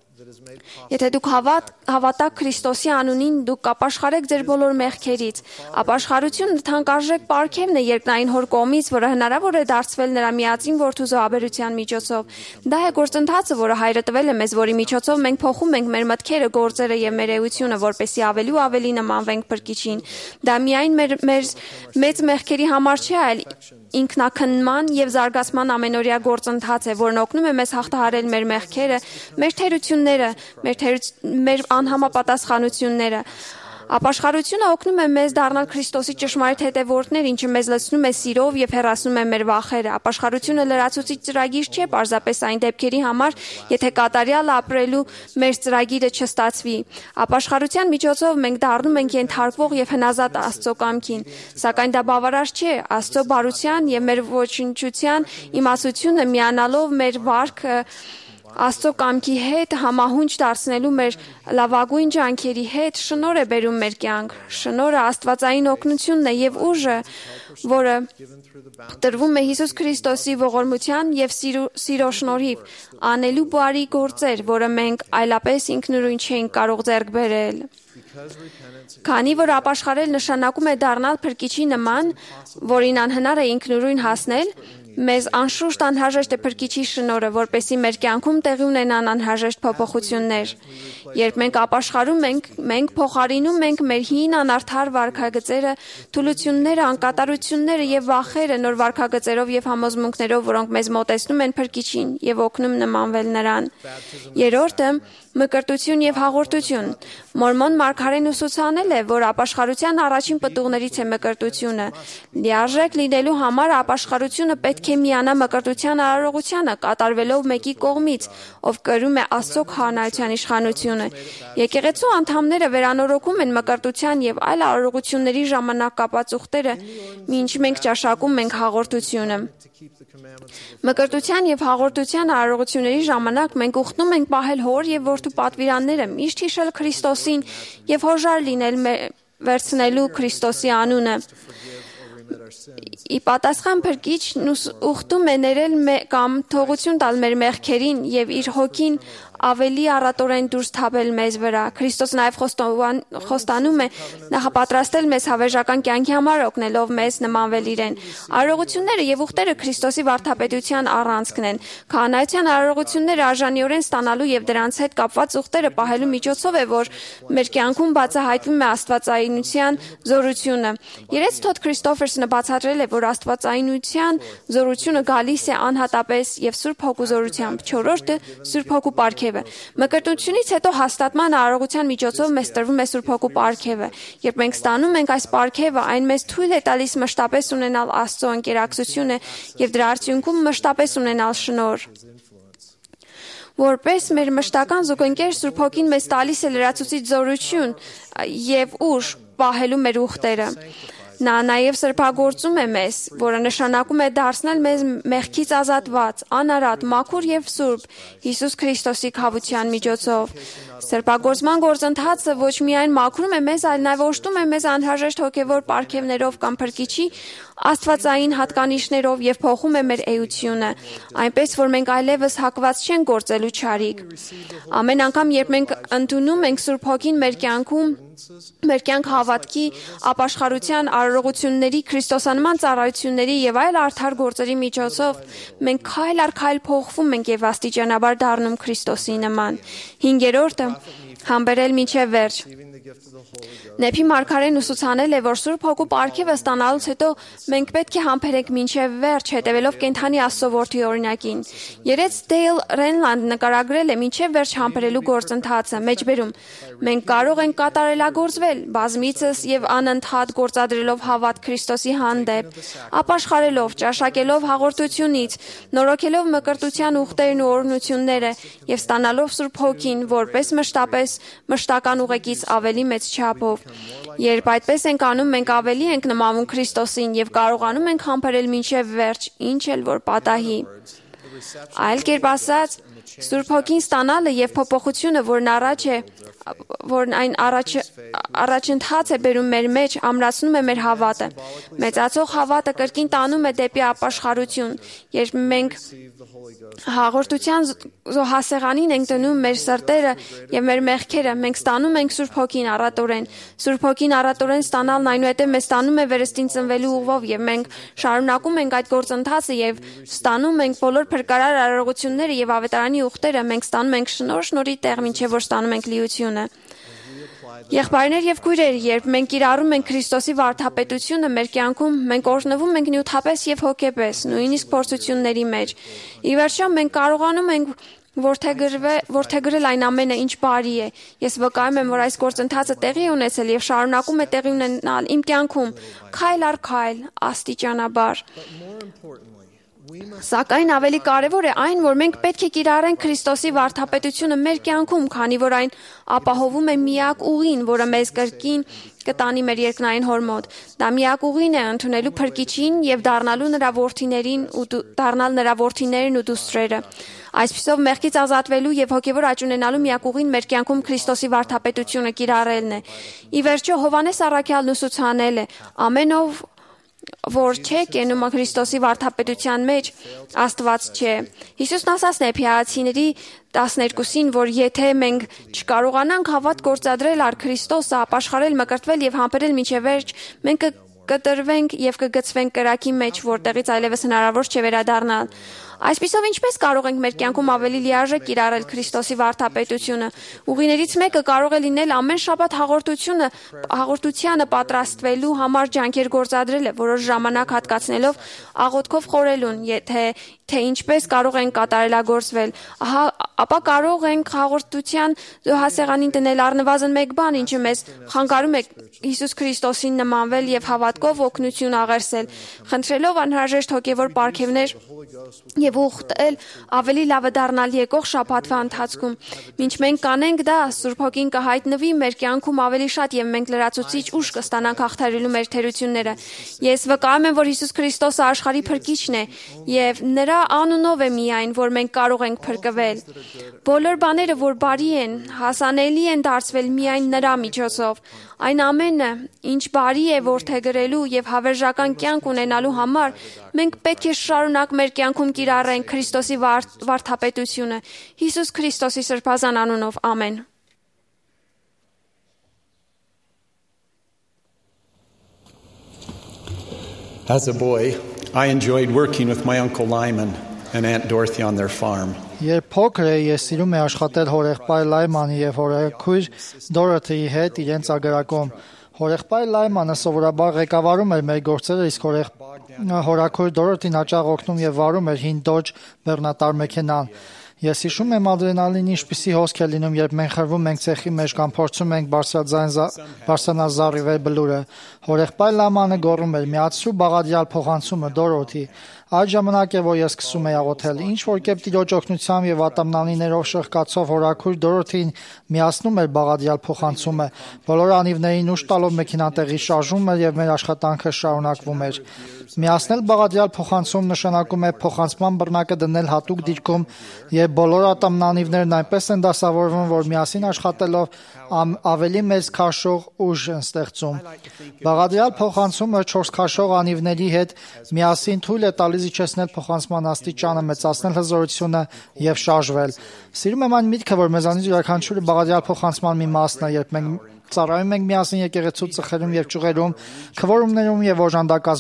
Եթե դուք հավատ, հավատաք Քրիստոսի անունին, դուք կապաշխարեք ձեր բոլոր մեղքերից։ Ապաշխարությունը թանկարժեք պարգևն է երկնային Հոր կողմից, որը հնարավոր է դարձվել նրա միածին որդու զոհաբերության միջոցով։ Դա է գործընթացը, որը Հայրը տվել է մեզ, որի միջոցով մենք փոխում ենք մեր մտքերը, գործերը եւ մեր էությունը, որպեսզի ավելի ու ավելի նմանվենք Փրկիչին։ Դա միայն մեր, մեր մեծ մեղքերի համար չէ, այլ ինքնակնման եւ զարգացման ամենօրյա գործընթաց է, որն օգնում է մեզ հաղթահարել մեր մեղքերը, մեր թերությունները, մեր, թերուց, մեր անհամապատասխանությունները։ Ապաշխարությունը օգնում է մեզ դառնալ Քրիստոսի ճշմարիտ հետևորդներ, ինչը մեզ լցնում է սիրով եւ հեռացնում է մեր վախերը։ Ապաշխարությունը լրացուցիչ ծրագիր չէ, պարզապես այն դեպքերի համար, եթե կատարյալ ապրելու մեր ծրագիրը չստացվի։ Ապաշխարության միջոցով մենք դառնում ենք ենթարկվող եւ հնազատ Աստծո կամքին, սակայն դա բավարար չէ։ Աստծո բարության եւ մեր ոչնչության իմացությունը միանալով մեր վարքը Աստծո կամքի հետ համահունչ դարձնելու մեր լավագույն ջանքերի հետ շնորհ է բերում մեր կյանք։ Շնորհը Աստվածային օգնությունն է եւ ուժը, որը տրվում է Հիսուս Քրիստոսի ողորմության եւ սիրո շնորհիվ, անելու բարի գործեր, որը մենք այլապես ինքնուրույն չենք կարող ձեռք բերել։ Քանի որ ապաշխարել նշանակում է դառնալ Փրկիչի նման, որին անհնար է ինքնուրույն հասնել, մեզ անշուշտ անհրաժեշտ է Փրկիչի շնորհը, որպեսզի մեր կյանքում տեղի ունենան անհրաժեշտ փոփոխություններ։ Երբ մենք ապաշխարում ենք, մենք փոխարինում ենք մեր հին անարդար վարքագծերը, թուլությունները, անկատարությունները եւ վախերը նոր վարքագծերով եւ համոզմունքներով, որոնք մեզ մոտեցնում են Փրկիչին եւ օգնում նմանվել նրան։ Երրորդը մկրտություն եւ հաղորդություն։ Մորմոն մարգարեն ուսուցանել է, որ ապաշխարության առաջին պտուղներից է մկրտությունը։ Լիարժեք լինելու համար ապաշխարությունը պետք է միանա մկրտության արարողությանը, կատարվելով մեկի կողմից, ով կրում է Աստծո քահանայության իշխանությունը։ Եկեղեցու անդամները վերանորոգում են մկրտության եւ այլ արարողությունների ժամանակ կապած ուխտերը, մինչ մենք ճաշակում ենք հաղորդությունը։ Մկրտության եւ հաղորդության արարողությունների ժամանակ մենք ուխտում ենք պահել հոր եւ որդու պատվիրանները, միշտ հիշել Քրիստոսին եւ հոժար լինել վերցնելու Քրիստոսի անունը։ Ի պատասխան Փրկիչն ուխտում է ներել կամ թողություն տալ մեր մեղքերին եւ իր հոգին ավելի առատորեն դուրս թափել մեզ վրա։ Քրիստոս նաև խոստանում է նախապատրաստել մեզ հավերժական կյանքի համար, օգնելով մեզ նմանվել իրեն։ Արարողությունները եւ ուխտերը Քրիստոսի վարդապետության առանցքն են։ Քահանայության արարողությունները արժանիորեն ստանալու եւ դրանց հետ կապված ուխտերը պահելու միջոցով է, որ մեր կյանքում բացահայտվում է աստվածայնության զորությունը։ Երես Թոդ Քրիստոֆերսոնը բացատրել է, որ աստվածայնության զորությունը գալիս է անհատապես եւ Սուրբ Հոգու զորությամբ։ Չորրորդը Սուրբ Հոգու պարգև։ Մկրտությունից հետո հաստատման արարողության միջոցով մեզ տրվում է Սուրբ Հոգու պարգևը։ Երբ մենք ստանում ենք այս պարգևը, այն մեզ թույլ է տալիս մշտապես ունենալ Աստծո ընկերակցությունը եւ դրա արդյունքում մշտապես ունենալ շնորհ։ Որպես մեր մշտական զուգընկեր Սուրբ Հոգին մեզ տալիս է լրացուցիչ զորություն եւ ուժ պահելու մեր ուխտերը։ Նա նաև սրբագործում է մեզ, որը նշանակում է դարձնել մեզ մեղքից ազատված, անարատ, մաքուր եւ սուրբ Հիսուս Քրիստոսի քավության միջոցով։ Սրբագործման գործընթացը ոչ միայն մաքրում է մեզ, այլ նաև օժտում է մեզ անհրաժեշտ հոգևոր պարգևներով կամ Փրկիչի աստվածային հատկանիշներով եւ փոխում է մեր էությունը, այնպես որ մենք այլևս հակված չենք գործելու չարիք։ Ամեն անգամ, երբ մենք ընդունում ենք Սուրբ Հոգին մեր կյանքում, մեր կյանք հավատքի, ապաշխարության, արարողությունների, քրիստոսանման ծառայությունների եւ այլ արդար գործերի միջոցով, մենք քայլ առ քայլ փոխվում ենք եւ աստիճանաբար դառնում Քրիստոսի նման։ Հինգերորդը՝ համբերել մինչև վերջ։ Նեփի մարգարեն ուսուցանել է, որ Սուրբ Հոգու պարգևը ստանալուց հետո մենք պետք է համբերենք մինչև վերջ, հետևելով կենդանի Աստծո որդի օրինակին։ Երեց Դեյլ Ռենլանդ նկարագրել է մինչև վերջ համբերելու գործընթացը, մեջբերում. մենք կարող ենք կատարելագործվել բազմիցս եւ անընդհատ գործադրելով հավատ Քրիստոսի հանդեպ, ապաշխարելով, ճաշակելով հաղորդությունից, նորոգելով մկրտության ուխտերն ու օրհնությունները եւ ստանալով Սուրբ Հոգին, որպես մշտապես մշտական ուղեկից ավելի մեծ չափով։ Երբ այդպես ենք անում, մենք ավելի ենք նմանվում Քրիստոսին եւ կարողանում ենք համբերել մինչև վերջ, ինչ էլ որ պատահի։ Այլ կերպ ասած, Սուրբ Հոգին ստանալը եւ փոփոխությունը, որն առաջ է, որն այն առաջ առաջընթաց է բերում մեր մեջ, ամրացնում է մեր հավատը։ Մեծացող հավատը կրկին տանում է դեպի ապաշխարություն, երբ մենք հաղորդության զոհասեղանին ենք դնում մեր սրտերը եւ մեր մեղքերը, մենք ստանում ենք Սուրբ Հոգին առատորեն։ Սուրբ Հոգին առատորեն ստանալն այնուհետև մեզ ստանում է վերստին ծնվելու ուղով եւ մենք շարունակում ենք այդ գործընթացը եւ ստանում ենք բոլոր փրկարար արարողությունները եւ ավետարանի ուխտերը, մենք ստանում ենք շնորհ շնորհի տեղ, մինչեւ որ ստանում ենք լիությունը։ Եղբայրներ եւ քույրեր, երբ մենք կիրառում ենք Քրիստոսի վարդապետությունը մեր կյանքում, մենք օրհնվում ենք նյութապես եւ հոգեպես, նույնիսկ փորձությունների մեջ։ Ի վերջո մենք կարողանում ենք որդեգրել այն ամենը, ինչ բարի է։ Ես վկայում եմ, որ այս գործընթացը տեղի է ունեցել եւ շարունակում է տեղի ունենալ իմ կյանքում, քայլ առ քայլ, աստիճանաբար։ Սակայն ավելի կարևոր է այն, որ մենք պետք է կիրառենք Քրիստոսի վարդապետությունը մեր կյանքում, քանի որ այն ապահովում է միակ ուղին, որը մեզ կրկին կտանի մեր երկնային հոր մոտ։ Դա միակ ուղին է ընդունելու Փրկիչին եւ դառնալու նրա որդիներին ու դառնալ նրա որդիներն ու դուստրերը։ Այսպիսով մեղքից ազատվելու եւ հոգեվոր աճ ունենալու միակ ուղին մեր կյանքում Քրիստոսի վարդապետությունը կիրառելն է։ Ի վերջո Հովհաննես առաքյալն ուսուցանել է. ամեն ով որ չէ կենում Քրիստոսի վարդապետության մեջ, Աստված չէ։ Հիսուսն ասաց Նեփիացիների տասներկուսին, որ եթե մենք չկարողանանք հավատ գործադրել առ Քրիստոսը, ապաշխարել, մկրտվել եւ համբերել մինչև վերջ, մենք կտրվենք եւ կգցվենք կրակի մեջ, որտեղից այլևս հնարավոր չէ վերադառնալ։ Այսպիսով ինչպես կարող ենք մեր կյանքում ավելի լիարժեք կիրառել Քրիստոսի վարդապետությունը։ Ուղիներից մեկը կարող է լինել ամեն շաբաթ հաղորդությունը, հաղորդությանը պատրաստվելու համար ջանքեր գործադրելը, որոշ ժամանակ հատկացնելով աղոթքով խորելուն, եթե թե ինչպես կարող ենք կատարելագործվել։ Ահա, ապա կարող ենք հաղորդության զոհասեղանին դնել առնվազն մեկ բան, ինչը մեզ խանգարում է Հիսուս Քրիստոսին նմանվել եւ հավատքով օգնություն աղերսել, խնդրելով անհրաժեշտ հոգեվոր պարգևներ եւ ուխտել ավելի լավը դառնալ եկող շաբաթվա ընթացքում։ Մինչ մենք կանենք դա, Սուրբ Հոգին կհայտնվի մեր կյանքում ավելի շատ եւ մենք լրացուցիչ ուժ կստանանք հաղթահարելու մեր թերությունները։ Ես վկայում եմ, որ Հիսուս Քրիստոսը աշխարհի փրկիչն է եւ նրա անունով է միայն, որ մենք կարող ենք փրկվել։ Բոլոր բաները, որ բարի են, հասանելի են դարձվել միայն նրա միջոցով։ Այն ամենը, ինչ բարի է որդեգրելու եւ հավերժական կյանք ունենալու համար, մենք պետք է շարունակ մեր կյանքում կիրառենք Քրիստոսի վարդապետությունը։ Հիսուս Քրիստոսի սրբազան անունով, ամեն։ As a boy, I enjoyed working with my Uncle Lyman and Aunt Dorothy on their farm. Երբ փոքր էի, ես սիրում էի աշխատել հորեղբայր Լայմանի եւ հորեղքույր Դորոթիի հետ իրենց ագարակում։ Հորեղբայր Լայմանը սովորաբար ղեկավարում էր մեր գործերը, իսկ հորաքույր Դորոթին հաճախ օգնում եւ վարում էր հին Dodge բեռնատար մեքենան։ Ես հիշում եմ ադրենալինի ինչպիսի հոսք է լինում, երբ մենք խրվում ենք ցեխի մեջ կամ փորձում ենք բարձրաձայն բարձրանալ զառիվեր բլուրը։ Հորեղբայր Լայմանը գոռում էր. «Միացրու բաղադրյալ փոխանցումը, Դորոթի»։ Այդ ժամանակ է, որ ես սկսում էի աղոթել։ Ինչ որ կերպ Տիրոջ օգնությամբ եւ ատամնանիներով շղկացող հորաքույր Դորոթին միացնում էր բաղադրյալ փոխանցումը։ Բոլոր անիվներին ուշ տալով մեքենան տեղի շարժում էր եւ մեր աշխատանքը շարունակվում էր։ Միացնել բաղադրյալ փոխանցում նշանակում է փոխանցման բռնակը դնել հատուկ դիրքում, եւ բոլոր ատամնանիվներն այնպես են դասավորվում, որ միասին աշխատելով ավելի մեծ քաշող ուժ են ստեղծում։ Բաղադրյալ փոխանցումը չորս քաշող անիվների հետ միասին թույլ է տալիս իջեցնել փոխանցման աստիճանը, մեծացնել հզորությունը եւ շարժվել։ Սիրում եմ այն միտքը, որ մեզանից յուրաքանչյուրը բաղադրյալ փոխանցման մի մասն է, երբ մենք ծառայում ենք միասին եկեղեցու ծխերում եւ ճյուղերում, քվորումներում եւ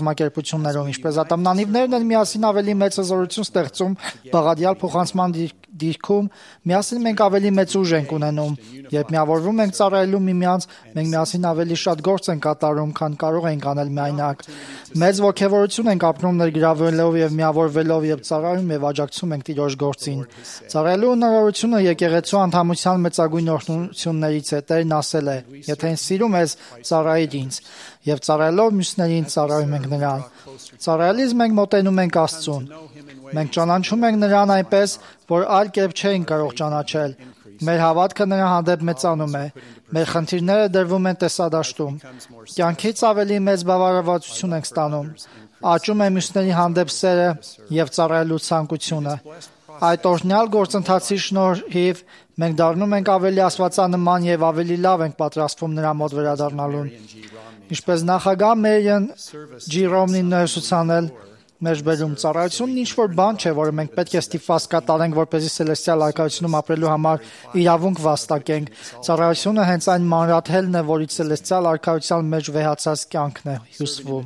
օժանդակազմակերպություններում, ինչպես ատամնանիվներն են միասին ավելի մեծ հզորություն ստեղծում բաղադրյալ փոխանցման դիրքում միասին մենք ավելի մեծ ուժ ենք ունենում։ Երբ միավորվում ենք ծառայելու միմյանց, մենք միասին ավելի շատ գործ ենք կատարում, քան կարող ենք անել միայնակ։ Մեծ ոգևորություն ենք ապրում ներգրավելով եւ միավորվելով եւ ծառայում եւ աջակցում ենք Տիրոջ գործին։ Ծառայելու հնարավորությունը եկեղեցու անդամության մեծագույն օրհնություններից է։ Տերն ասել է. «Եթե ինձ սիրում ես, ծառայիր ինձ», եւ ծառայելով մյուսներին ծառայում ենք նրան։ Ծառայելիս մենք մոտենում ենք Աստծուն։ Մենք ճանաչում ենք նրան այնպես, որ այլ կերպ չէինք կարող ճանաչել։ Մեր հավատքը նրա հանդեպ մեծանում է։ Մեր խնդիրները դրվում են տեսադաշտում։ Կյանքից ավելի մեծ բավարարվածություն ենք ստանում։ Աճում է մյուսների հանդեպ սերը եւ ծառայելու ցանկությունը։ Այդ օրհնյալ գործընթացի շնորհիվ մենք դառնում ենք ավելի աստվածանման եւ ավելի լավ ենք պատրաստվում նրա մոտ վերադառնալուն։ Ինչպես նախագահ Մերիան Ջի Ռոմնին ներսուցանել մեջբերում, ծառայությունն ինչ-որ բան չէ, որը մենք պետք է ստիպված կատարենք, որպեսզի Սելեստիալ Արքայությունում ապրելու համար իրավունք վաստակենք։ Ծառայությունը հենց այն մանրաթելն է, որից Սելեստիալ Արքայության մեջ վեհացած կյանքն է հյուսվում։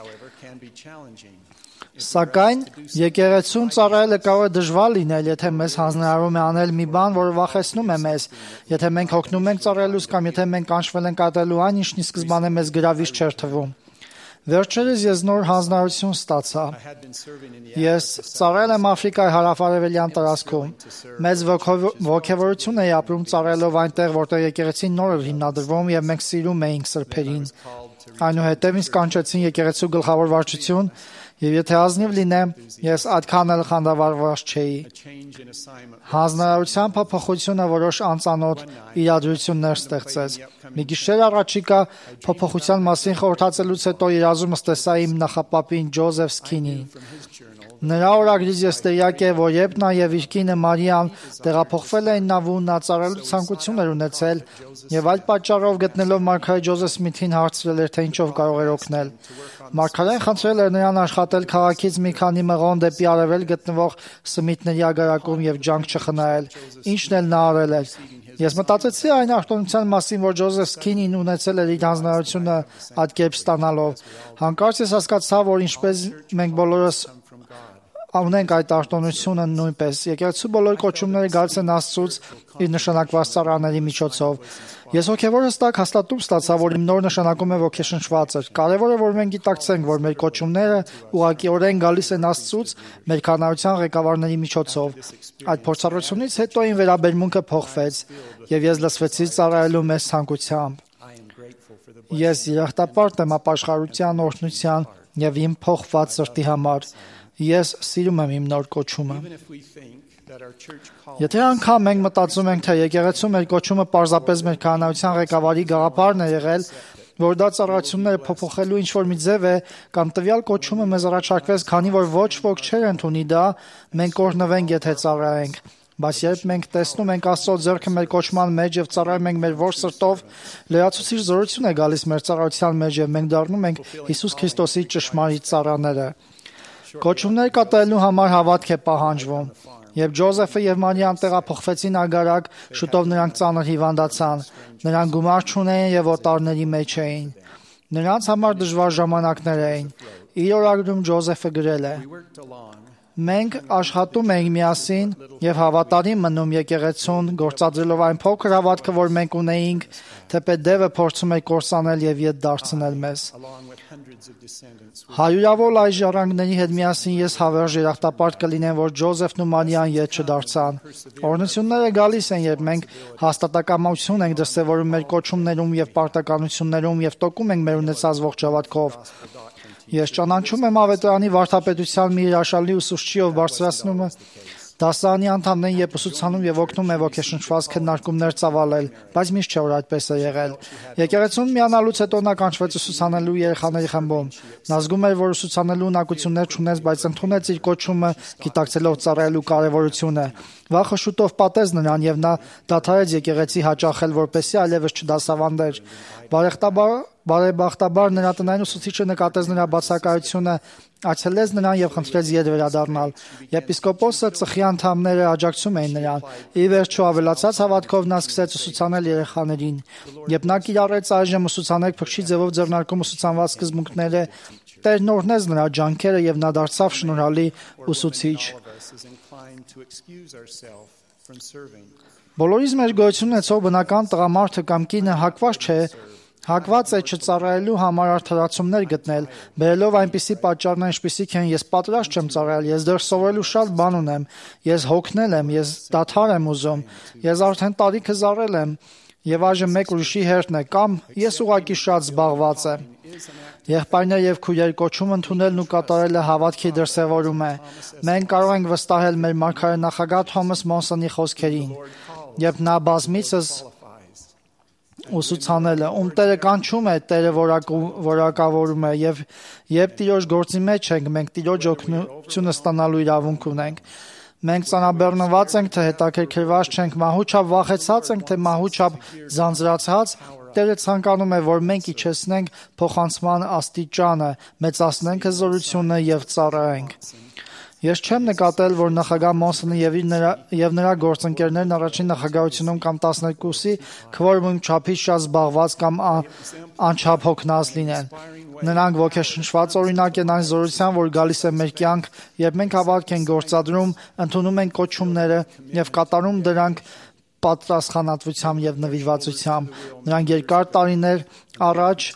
Սակայն եկեղեցուն ծառայելը կարող է դժվար լինել, եթե մեզ հանձնարարվում է անել մի բան, որը վախեցնում է մեզ, եթե մենք հոգնում ենք ծառայելուց կամ եթե մենք կանչվել ենք կատարելու այն, ինչն ի սկզբանե մեզ գրավիչ չէր թվում։ Վերջերս ես նոր հանձնարարություն ստացա։ Ես ծառայել եմ Աֆրիկայի հարավ-արևելյան տարածքում։ Մեծ ոգևորություն էի ապրում ծառայելով այնտեղ, որտեղ եկեղեցին նոր էր հիմնադրվում եւ մենք սիրում էինք սրբերին։ Այնուհետև ինձ կանչեցին եկեղեցու գլխավոր վարչություն, եւ եթե ազնիվ լինեմ, ես այդքան էլ խանդավառված չէի։ Հանձնարարության փոփոխությունը որոշ անծանոթ իրադրություններ ստեղծեց։ Մի գիշեր առաջիկա փոփոխության մասին խորհրդացելուց հետո երազումս տեսա իմ նախապապին Ջոզեֆ Սքինին։ Նրա օրագրից ես տեղյակ եմ, որ երբ նա եւ իր կինը Մարիան տեղափոխվել էին նավու, նա ծառայելու ցանկություն էր ունեցել եւ այդ պատճառով գտնելով Մարգարետ Ջոզեֆ Սմիթին հարցրել էր, թե ինչով կարող էր օգնել։ Մարգարեն խնդրել էր նրան աշխատել քաղաքից մի քանի մղոն դեպի արևել գտնվող Սմիթների ագարակում եւ ջանք չխնայել, ինչն էլ նա արել էր։ Ես մտածեցի այն արտոնության մասին, որ Ջոզեֆ Սքինին ունեցել էր իր հանձնարարությունը այդ կերպ ստանալով։ Հանկարծ ես հասկացա, որ ինչպես մենք բոլորս ունենք այդ արտոնությունը նույնպես։ Եկեղեցու բոլոր կոչումները գալիս են Աստծուց իր նշանակված ծառաների միջոցով։ Ես հոգևորս տակ հաստատում ստացա, որ իմ նոր նշանակումը ոգեշնչված էր։ Կարևոր է, որ մենք գիտակցենք, որ մեր կոչումները ուղղակիորեն գալիս են Աստծուց մեր քանարության ղեկավարների միջոցով։ Այդ փորձառությունից հետո իմ վերաբերմունքը փոխվեց, եւ ես լսվեցի ծառայելու մեծ ցանկությամբ։ Ես երախտապարտ եմ ապաշխարության, օրհնության եւ իմ փոխված սրտի համար։ Ես սիրում եմ իմ նոր կոչումը։ Եթե անգամ մենք մտածում ենք, թե եկեղեցու մեր կոչումը պարզապես մեր քահանայության ղեկավարի գաղափարն է եղել, որ դա ծառայությունները փոփոխելու ինչ-որ մի ձև է, կամ տվյալ կոչումը մեզ առաջարկվեց, քանի որ ոչ ոք չէր ընդունի դա, մենք կօրհնվենք, եթե ծառայենք։ Բայց երբ մենք տեսնում ենք Աստծո ձեռքը մեր կոչման մեջ եւ ծառայում ենք մեր ողջ սրտով, լրացուցիչ զորություն է գալիս մեր ծառայության մեջ եւ մենք դառնում ենք Հիսուս Քրիստոսի ճշմարիտ ծառաները։ Կոչումներ կատարելու համար հավատք է պահանջվում։ Երբ Ջոզեֆը եւ Մարիան տեղափոխվեցին ագարակ, շուտով նրանք ծանր հիվանդացան։ Նրանք գումար չունեին եւ օտարների մեջ էին։ Նրանց համար դժվար ժամանակներ էին։ Իր օրագրում Ջոզեֆը գրել է. «Մենք աշխատում ենք միասին եւ հավատարիմ մնում եկեղեցուն, գործադրելով այն փոքր հավատքը, որ մենք ունեինք, թեպետ դևը փորձում է կորսանել եւ ետ դարձնել մեզ»։ Հարյուրավոր այլ ժառանգների հետ միասին ես հավերժ երախտապարտ կլինեմ, որ Ջոզեֆն ու Մարիան ետ չդարձան։ Օրհնությունները գալիս են, երբ մենք հաստատակամություն ենք դրսևորում մեր կոչումներում եւ պարտականություններում եւ տոկում ենք մեր ունեցած ողջ հավատքով։ Ես ճանաչում եմ ավետարանի վարդապետության մի հրաշալի ուսուցչի, ով բարձրացնում է դասարանի անդամներին երբ ուսուցանում եւ օգնում է ոգեշնչված քննարկումներ ծավալել, բայց միշտ չէ որ այդպես է եղել։ Եկեղեցուն միանալուց հետո նա կանչվեց ուսուցանելու երեխաների խմբում։ Նա զգում էր, որ ուսուցանելու ունակություններ չունեց, բայց ընդունեց իր կոչումը, գիտակցելով ծառայելու կարևորությունը։ Վախը շուտով պատեց նրան եւ նա դադարեց եկեղեցի հաճախել, որպեսզի այլևս չդասավանդեր։ Բարեխտաբար Բարեբախտաբար նրա տնային ուսուցիչը նկատեց նրա բացակայությունը, այցելեց նրան եւ խնդրեց ետ վերադառնալ։ Եպիսկոպոսը ծխի անդամները աջակցում էին նրան։ Ի վերջո ավելացած հավատքով նա սկսեց ուսուցանել երեխաներին։ Երբ նա կիրառեց այժմ ուսուցանել փրկչի ձևով ձեռնարկում ուսուցանված սկզբունքները, Տերն օրհնեց նրա ջանքերը եւ նա դարձավ շնորհալի ուսուցիչ։ Բոլորիս մեջ գոյություն ունեցող բնական տղամարդը կամ կինը հակված չէ, հակված է չծառայելու համար արդարացումներ գտնել, բերելով այնպիսի պատճառներ, ինչպիսիք են ես պատրաստ չեմ ծառայել, ես դեռ սովորելու շատ բան ունեմ, ես հոգնել եմ, ես դադար եմ ուզում, ես արդեն տարիքը զարել եմ, եւ այժմ մեկ ուրիշի հերթն է, կամ ես ուղղակի շատ զբաղված եմ։ Եղբայրներ եւ քույրեր, կոչում ընդունելն ու կատարելը հավատքի դրսևորում է։ Մենք կարող ենք վստահել մեր մարգարե նախագահ Թոմաս Մոնսոնի խոսքերին, երբ նա բազմիցս ուսուցանել է, ում Տերը կանչում է, Տերը որակավորում է, եւ երբ Տիրոջ գործի մեջ ենք, մենք Տիրոջ օգնությունը ստանալու իրավունք ունենք։ Մենք ծանրաբեռնված ենք, թե հետաքրքրված չենք, մահուչապ վախեցած ենք, թե մահուչապ զանձրացած, Տերը ցանկանում է, որ մենք իջեցնենք փոխանցման աստիճանը, մեծացնենք հզորությունը եւ ծառայենք։ Ես չեմ նկատել, որ նախագահ Մոնսոնը եւ նրա եւ նրա գործընկերներն առաջին նախագահությունում կամ տասներկուսի քվորում չափից շատ զբաղված կամ անչափ հոգնած լինեն։ Նրանք ոգեշնչված օրինակ են այն զորության, որ գալիս է մեր կյանք, երբ մենք հավատք ենք գործադրում, ընդունում ենք կոչումները եւ կատարում դրանք պատասխանատվությամբ եւ նվիրվածությամբ։ Նրանք երկար տարիներ առաջ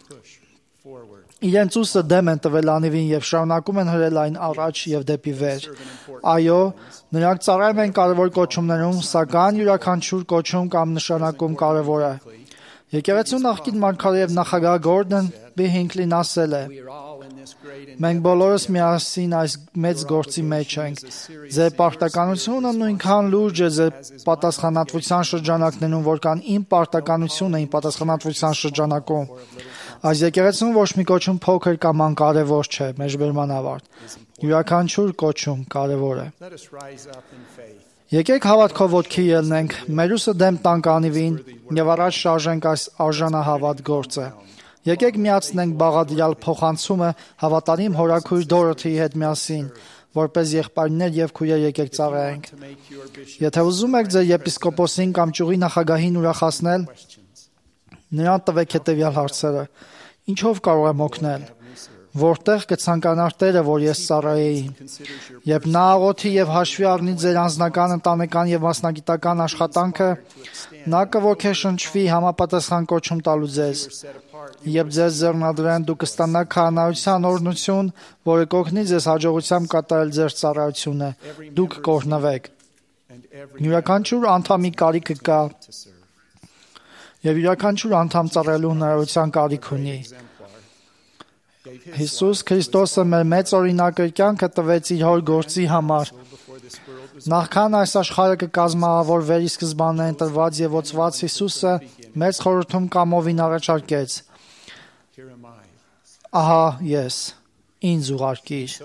իրենց ուսը դեմ են տվել անիվին եւ շարունակում են հրել այն առաջ եւ դեպի վեր։ Այո, նրանք ծառայում են կարևոր կոչումներում, սակայն յուրաքանչյուր կոչում կամ նշանակում կարևոր է։ Եկեղեցու նախկին մարգարե եւ նախագահ Գորդոն B. Հինքլին ասել է. մենք բոլորս միասին այս մեծ գործի մեջ ենք։ Ձեր պարտականությունը նույնքան լուրջ է ձեր պատասխանատվության շրջանակներում, որքան իմ պարտականությունը իմ պատասխանատվության շրջանակում։ Այս եկեղեցում ոչ մի կոչում փոքր կամ անկարևոր չէ, մեջբերման ավարտ։ Յուրաքանչյուր կոչում կարևոր է։ Եկեք հավատքով ոտքի ելնենք, մեր ուսը դեմ տանք անիվին եւ առաջ շարժենք այս արժանահավատ գործը։ Եկեք միացնենք բաղադրյալ փոխանցումը հավատարիմ հորաքույր Դորոթիի հետ միասին, որպես եղբայրներ եւ քույրեր եկեք ծառայենք։ Եթե ուզում եք ձեր եպիսկոպոսին կամ ճյուղի նախագահին ուրախացնել, նրան տվեք հետեւյալ հարցերը. Ինչով կարող եմ օգնել։ Որտեղ կցանկանար Տերը, որ ես ծառայեի։ Երբ նա աղոթի եւ հաշվի առնի ձեր անձնական, ընտանեկան եւ մասնագիտական աշխատանքը, նա կոգեշնչվի համապատասխան կոչում տալու ձեզ։ Երբ ձեզ ձեռնադրեն, դուք կստանաք քահանայության օրհնություն, որը կօգնի ձեզ հաջողությամբ կատարել ձեր ծառայությունը։ Դուք կօրհնվեք։ Յուրաքանչյուր անդամի կարիքը կա եւ յուրաքանչյուր անդամ ծառայելու հնարավորության կարիք ունի։ Հիսուս Քրիստոսը մեր մեծ օրինակը կյանքը տվեց իր հոր գործի համար։ Նախքան այս աշխարհը կկազմավորվեր ի սկզբանե ընտրված եւ ոցված Հիսուսը մեծ խորհրդում կամովին առաջարկեց. Ահա ես, ինձ ուղարկիր։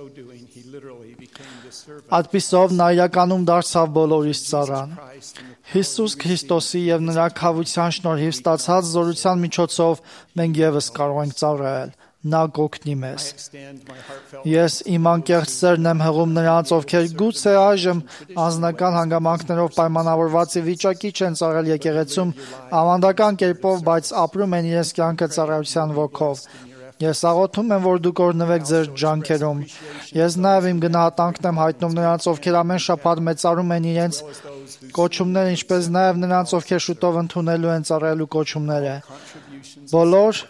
Այդպիսով նա իրականում դարձավ բոլորիս ծառան։ Հիսուս Քրիստոսի եւ նրա քավության շնորհիվ ստացած զորության միջոցով մենք եւս կարող ենք ծառայել։ Նա կօգնի մեզ։ Ես իմ անկեղծ սերն եմ հղում նրանց, ովքեր գուցե այժմ անձնական հանգամանքներով պայմանավորված վիճակի չեն ծառայել եկեղեցում ավանդական կերպով, բայց ապրում են իրենց կյանքը ծառայության ոգով։ Ես աղոթում եմ, որ դուք օրհնվեք ձեր ջանքերում։ Ես նաև իմ գնահատանքն եմ հայտնում նրանց, ովքեր ամեն շաբաթ մեծարում են իրենց կոչումները, ինչպես նաև նրանց, ովքեր շուտով ընդունելու են ծառայելու կոչումները։ Բոլոր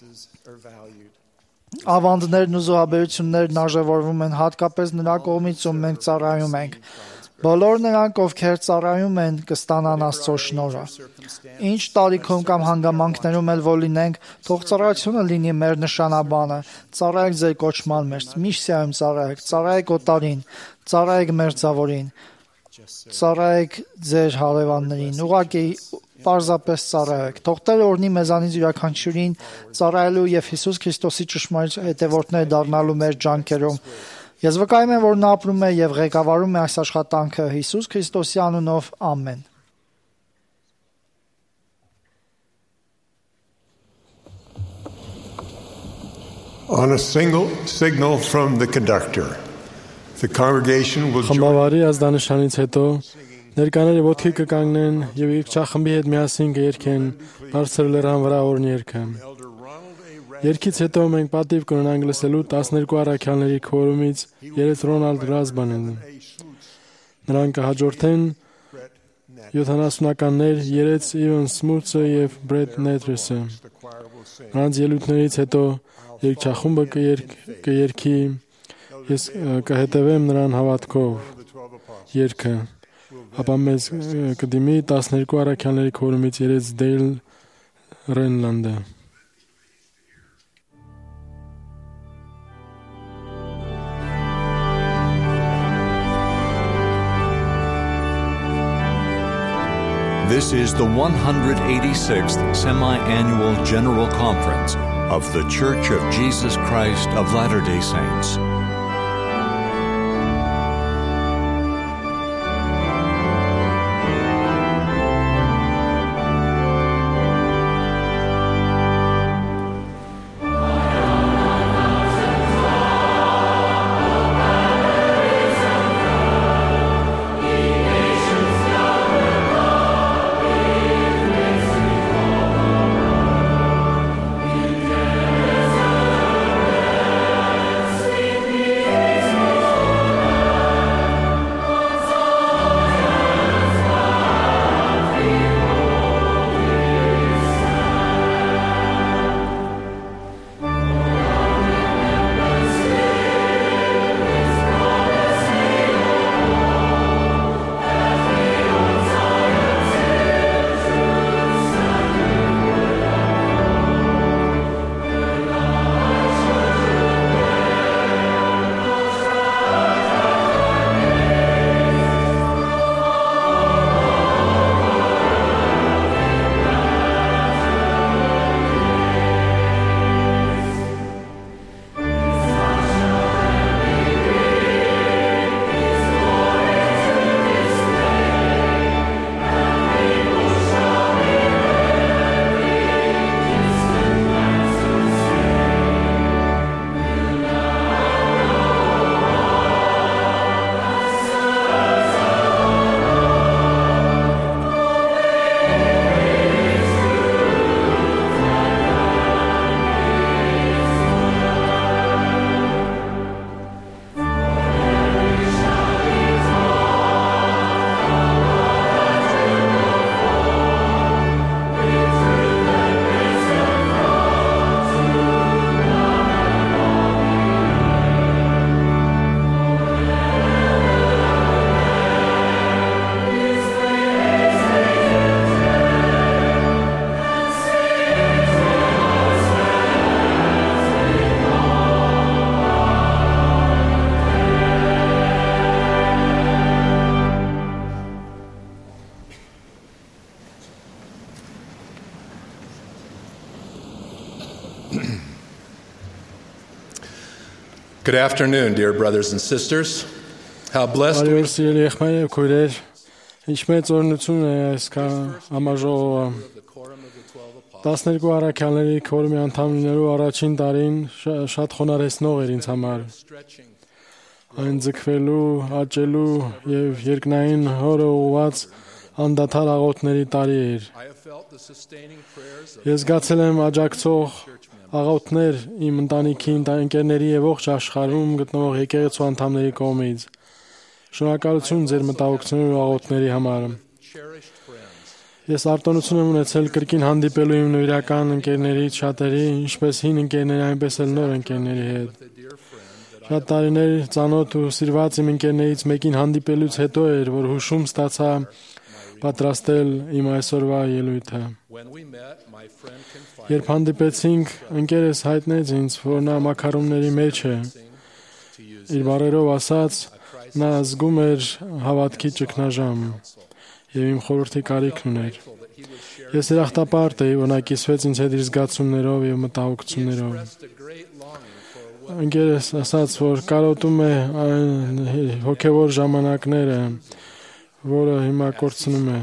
ավանդներն ու զոհաբերություններն արժևորվում են հատկապես նրա կողմից, ում մենք ծառայում ենք։ Բոլոր նրանք, ովքեր ծառայում են, կստանան Աստծո շնորհը։ Ինչ տարիքում կամ հանգամանքներում էլ որ լինենք, թող ծառայությունը լինի մեր նշանաբանը։ Ծառայեք ձեր կոչման մեջ, միսիայում ծառայեք, ծառայեք օտարին, ծառայեք մերձավորին, ծառայեք ձեր հարևաններին, ուղղակի պարզապես ծառայեք։ Թող Տերը օրհնի մեզանից յուրաքանչյուրին ծառայելու եւ Հիսուս Քրիստոսի ճշմարիտ հետևորդներ դառնալու մեր ջանքերում։ Ես վկայում եմ, որ նա ապրում է եւ ղեկավարում է այս աշխատանքը Հիսուս Քրիստոսի անունով։ Ամեն։ On a single signal from the conductor, the congregation will join. Խմբավարի ազդանշանից հետո ներկաները ոտքի կկանգնեն եւ երգչախմբի հետ միասին կերքեն բարձր լեռան վրա օրհն երգը։ Երգից հետո մենք պատիվ կունենանք լսելու տասներկու առաքյալների քորումից երես Ռոնալդ Ռազբանին։ Նրան կհաջորդեն յոթանասունականներ Երեց Իվան Սմուրցը և Բրեդ Նեթրեսը։ Նրանց ելույթներից հետո երգչախումբը կերքի, ես կհետևեմ նրան հավատքով երգը, ապա մեզ կդիմի տասներկու առաքյալների քորումից Երեց Դեյլ Ռենլանդը։ This is the one hundred eighty-sixth Semi-Annual General Conference of The Church of Jesus Christ of Latter-day Saints. Good afternoon, dear brothers and sisters. How blessed we are. Ինչպես օրնություն է այս համաժողովը։ տասներկու առաքյալների քորմի անդամ լինելու առաջին տարին շատ խոնարհեցնող էր ինձ համար։ Այն ձգվելու, աճելու եւ երկնային հորը ուղված անդադար աղոթների տարի էր։ Ես զգացել եմ աջակցող աղոթներ իմ ընտանիքի, ընկերների եւ ողջ աշխարհում գտնվող եկեղեցու անդամների կողմից։ Շնորհակալություն ձեր մտահոգությունների ու աղոթների համար։ Ես արտոնություն եմ ունեցել կրկին հանդիպելու իմ նույնական ընկերներից շատերի, ինչպես հին ընկերների, այնպես էլ նոր ընկերների հետ։ Շատ տարիներ ծանոթ ու սիրված իմ ընկերներից մեկին հանդիպելուց հետո էր, որ հուշում ստացա պատրաստել իմ այսօրվա ելույթը։ Երբ հանդիպեցինք, ընկերս հայտնեց ինձ, որ նա մաքարումների մեջ է։ Իր բառերով ասած, նա զգում էր հավատքի ճգնաժամ եւ իմ խորհրդի կարիքն ուներ։ Ես երախտապարտ էի, որ նա կիսվեց ինձ հետ իր զգացումներով եւ մտահոգություններով։ Ընկերս ասաց, որ կարոտում է այն հոգեվոր ժամանակները, որը հիմա կորցնում է։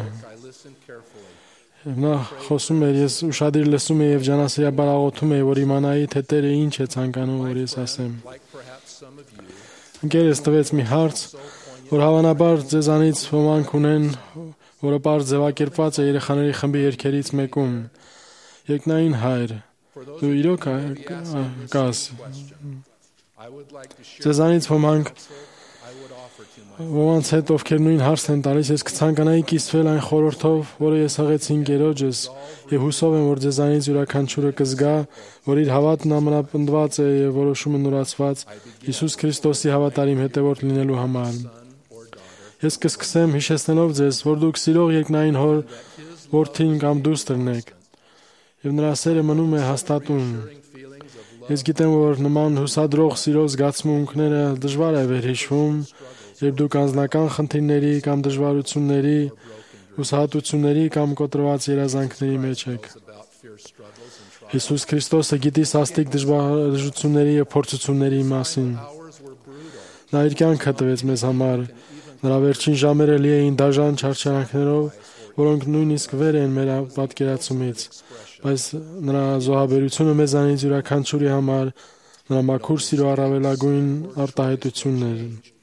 Նա խոսում էր, ես ուշադիր լսում եի եւ ջանասիրաբար աղոթում էի, որ իմանայի, թե Տերը ինչ է ցանկանում, որ ես ասեմ։ Ընկերս տվեց մի հարց, որ հավանաբար ձեզանից ոմանք ունեն, որը պարզ ձևակերպված է երեխաների խմբի երգերից մեկում։ Երկնային Հայր, դու իրոք կաս։ Ձեզանից ոմանք Ոմանց հետ ովքեր նույն հարցն են տալիս, ես կցանկանայի կիսվել այն խորհրդով, որը ես հղեցի ընկերոջս, եւ հուսով եմ, որ ձեզանից յուրաքանչյուրը կզգա, որ իր հավատն ամրապնդված է եւ որոշումը նորացված Հիսուս Քրիստոսի հավատարիմ հետևորդ լինելու համար։ Ես կսկսեմ հիշեցնելով ձեզ, որ դուք սիրող երկնային հոր որդին կամ դուստրն եք, եւ նրա սերը մնում է հաստատուն։ Ես գիտեմ, որ նման հուսադրող սիրո զգացմունքները դժվար է վերհիշվում, երբ դուք անձնական խնդիրների կամ դժվարությունների, հուսահատությունների կամ կոտրված երազանքների մեջ եք։ Հիսուս Քրիստոսը գիտի սաստիկ դժվարությունների եւ փորձությունների մասին։ Նա իր կյանքը տվեց մեզ համար։ Նրա վերջին ժամերը լի էին դաժան չարչարանքներով, որոնք նույնիսկ վեր են մեր պատկերացումից, բայց նրա զոհաբերությունը մեզանից յուրաքանչյուրի համար նրա մաքուր սիրո առավելագույն արտահայտությունն էր։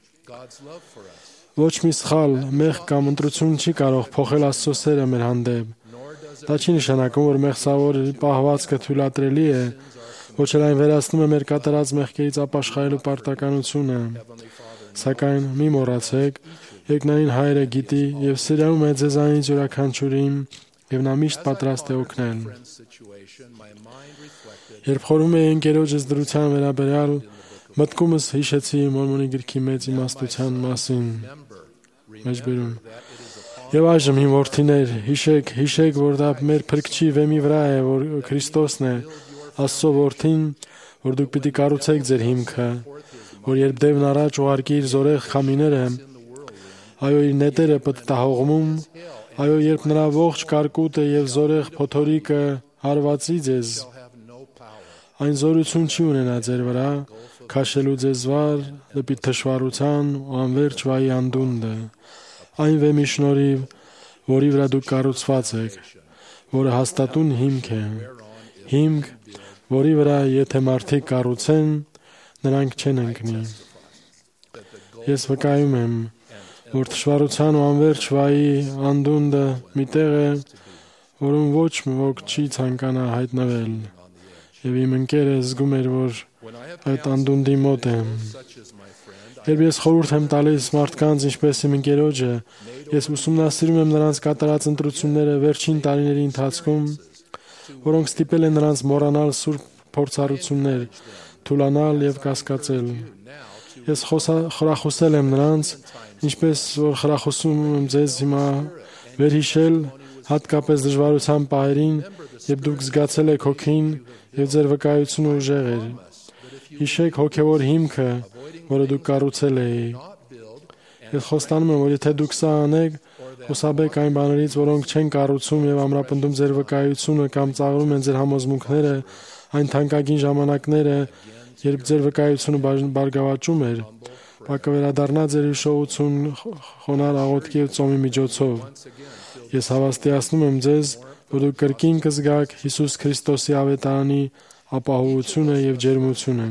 Ոչ մի սխալ, մեղք կամ ընտրություն չի կարող փոխել Աստծո սերը մեր հանդեպ։ Դա չի նշանակում, որ մեղսավոր պահվածքը թույլատրելի է, ոչ էլ այն վերացնում է մեր կատարած մեղքերից ապաշխարելու պարտականությունը։ Սակայն մի մոռացեք, երկնային Հայրը գիտի եւ սիրում է ձեզանից յուրաքանչյուրին, եւ նա միշտ պատրաստ է օգնել։ Երբ խորհում էի ընկերոջս դրության վերաբերյալ, մտքումս հիշեցի Մորմոնի գրքի մեծ իմաստության մասին։ Մեջբերում։ Եվ այժմ իմ որդիներ, հիշեք, հիշեք, որ դա մեր փրկչի վեմի վրա է, որ Քրիստոսն է, Աստծո որդին, որ դուք պիտի կառուցեք ձեր հիմքը, որ երբ դևն առաջ ուղարկի իր զորեղ խամիները, այո, իր նետերը պտտահողմում, այո, երբ նրա ողջ կարկուտը եւ զորեղ փոթորիկը հարվածի ձեզ, այն զորություն չի ունենա ձեր վրա, քաշելու ձեզ վար դեպի թշվառության ու անverջ վայի անդունդը, այն վեմի շնորհիվ, որի վրա դուք կառուցված եք, որը հաստատուն հիմք է, հիմք, որի վրա եթե մարդիկ կառուցեն, նրանք չեն ընկնի։ Ես վկայում եմ, որ թշվառության ու անverջ վայի անդունդը մի տեղ է, որում ոչ ոք չի ցանկանա հայտնվել, եւ իմ ընկերը զգում էր, որ այդ անդունդի մոտ է։ Երբ ես խորհուրդ եմ տալիս մարդկանց, ինչպես իմ ընկերոջը, ես ուսումնասիրում եմ նրանց կատարած ընտրությունները վերջին տարիների ընթացքում, որոնք ստիպել են նրանց մոռանալ սուրբ փորձառություններ, թուլանալ եւ կասկածել։ Ես խրախուսել եմ նրանց, ինչպես որ խրախուսում եմ ձեզ հիմա վերհիշել, հատկապես դժվարության պահերին, երբ դուք զգացել եք հոգին եւ ձեր վկայությունը ուժեղ էր։ Հիշեք հոգեվոր հիմքը, որը դուք կառուցել եք։ Ես խոստանում եմ, որ եթե դուք սա անեք, խուսափեք այն բաներից, որոնք չեն կառուցում եւ ամրապնդում ձեր վկայությունը կամ ծաղրում են ձեր համոզմունքները, այն թանկագին ժամանակները, երբ ձեր վկայությունը բարգավաճում էր, կվերադառնա ձեր հիշողություն խոնար աղոթքի եւ ծոմի միջոցով։ Ես հավաստիացնում եմ ձեզ, որ դուք կրկին կզգաք Հիսուս Քրիստոսի ավետարանի ապահովությունը եւ ջերմությունը։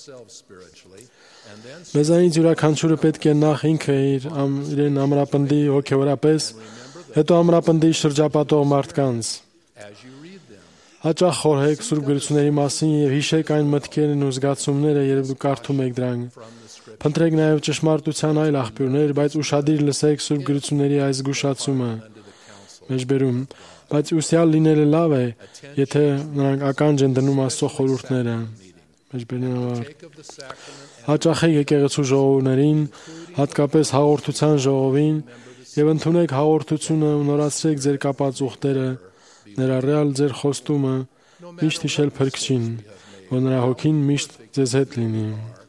Մեզանից յուրաքանչյուրը պետք է նախ ինքը իր իրեն ամրապնդի հոգեորապես, հետո ամրապնդի շրջապատող մարդկանց։ Հաճախ խորհեք Սուրբ գրությունների մասին եւ հիշեք այն մտքերն ու զգացումները, երբ դուք կարդում եք դրանք։ Փնտրեք նաեւ ճշմարտության այլ աղբյուրներ, բայց ուշադիր լսեք Սուրբ գրությունների այս զգուշացումը։ Մեջբերում, բայց ուսյալ լինելը լավ է, եթե նրանք ականջ են դնում Աստծո խորհուրդները։ Մեջբերում։ Հաճախեք եկեղեցու ժողովներին, հատկապես հաղորդության ժողովին, եւ ընդունեք հաղորդությունը ու նորացրեք ձեր կապած ուխտերը, ներառյալ ձեր խոստումը, միշտ հիշել Փրկչին, որ նրա հոգին միշտ ձեզ հետ լինի։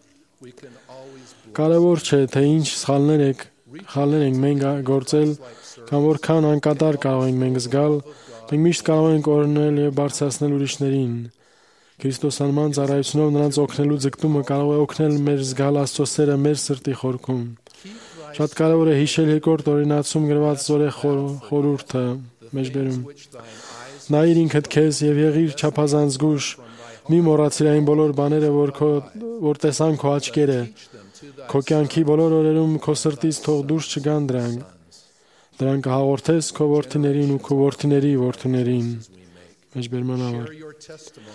Կարևոր չէ, թե ինչ սխալներ եք, սխալներ ենք մենք գործել, կամ որքան անկատար կարող ենք մենք զգալ, մենք միշտ կարող ենք օրհնել եւ բարձրացնել ուրիշներին։ Քրիստոսանման ծառայությունով նրանց օգնելու ձգտումը կարող է օգնել մեր զգալ Աստծո սերը մեր սրտի խորքում։ Շատ կարևոր է հիշել երկրորդ օրինացում գրված զորեղ խորհուրդը, մեջբերում։ Նայիր ինքդ քեզ եւ եղիր չափազանց զգուշ, մի մոռացիր այն բոլոր բաները, որ քո որ տեսան քո աչքերը։ Քո կյանքի բոլոր օրերում քո սրտից թող դուրս չգան դրանք։ Դրանք կհաղորդես քո որդիներին ու քո որդիների որդիներին։ Մեջբերման ավար։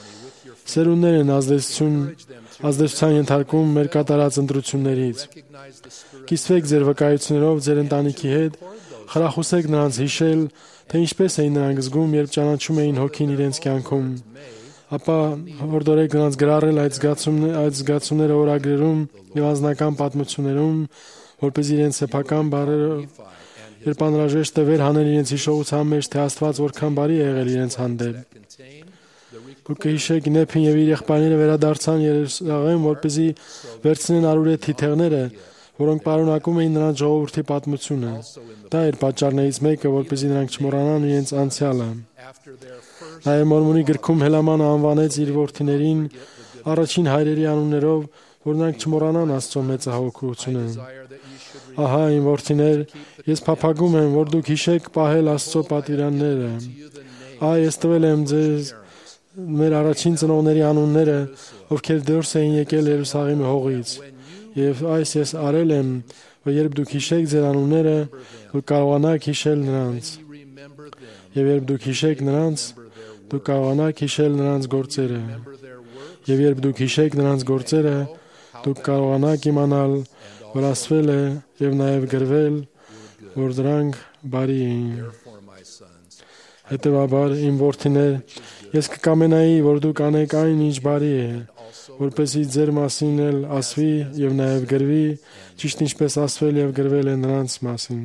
Սերունդներ են ազդեցություն ազդեցության ենթարկում մեր կատարած ընտրություններից։ Կիսվեք ձեր վկայություններով ձեր ընտանիքի հետ, խրախուսեք նրանց հիշել, թե ինչպես էին նրանք զգում, երբ ճանաչում էին Հոգին իրենց կյանքում։ Ապա հորդորեք նրանց գրառել այդ զգացումները, այդ զգացումները օրագրերում եւ անձնական պատմություններում, որպես իրենց սեփական բառերով, երբ անհրաժեշտ է վեր հանել իրենց հիշողության մեջ, թե Աստված որքան բարի է եղել իրենց հանդեպ։ Դուք կհիշեք Նեփին եւ իր եղբայրները վերադարձան Երուսաղեմ, որպեսզի վերցնեն արուրե թիթեղները, որոնք պարունակում էին նրանց ժողովրդի պատմությունը։ Դա էր պատճառներից մեկը, որպեսզի նրանք չմոռանան իրենց անցյալը։ Նաև Մորմոնի գրքում Հելամանը անվանեց իր որդիներին առաջին հայրերի անուններով, որ նրանք չմոռանան Աստծո մեծահոգությունը։ Ահա իմ որդիներ, ես փափագում եմ, որ դուք հիշեք պահել Աստծո պատվիրանները։ Այ ես տվել եմ ձեզ մեր առաջին ծնողների անունները, ովքեր դուրս էին եկել Երուսաղեմի հողից։ Եվ այս ես արել եմ, որ երբ դուք հիշեք ձեր անունները, դուք կարողանաք հիշել նրանց։ Եվ երբ դուք հիշեք նրանց, դուք կարողանաք հիշել նրանց գործերը։ Եվ երբ դուք հիշեք նրանց գործերը, դուք կարողանաք իմանալ, որ ասվել է եւ նաեւ գրվել, որ դրանք բարի էին։ Հետևաբար, իմ որդիներ, ես կկամենայի, որ դուք անեք այն, ինչ բարի է, որպեսզի ձեր մասին էլ ասվի եւ նաեւ գրվի, ճիշտ ինչպես ասվել եւ գրվել է նրանց մասին։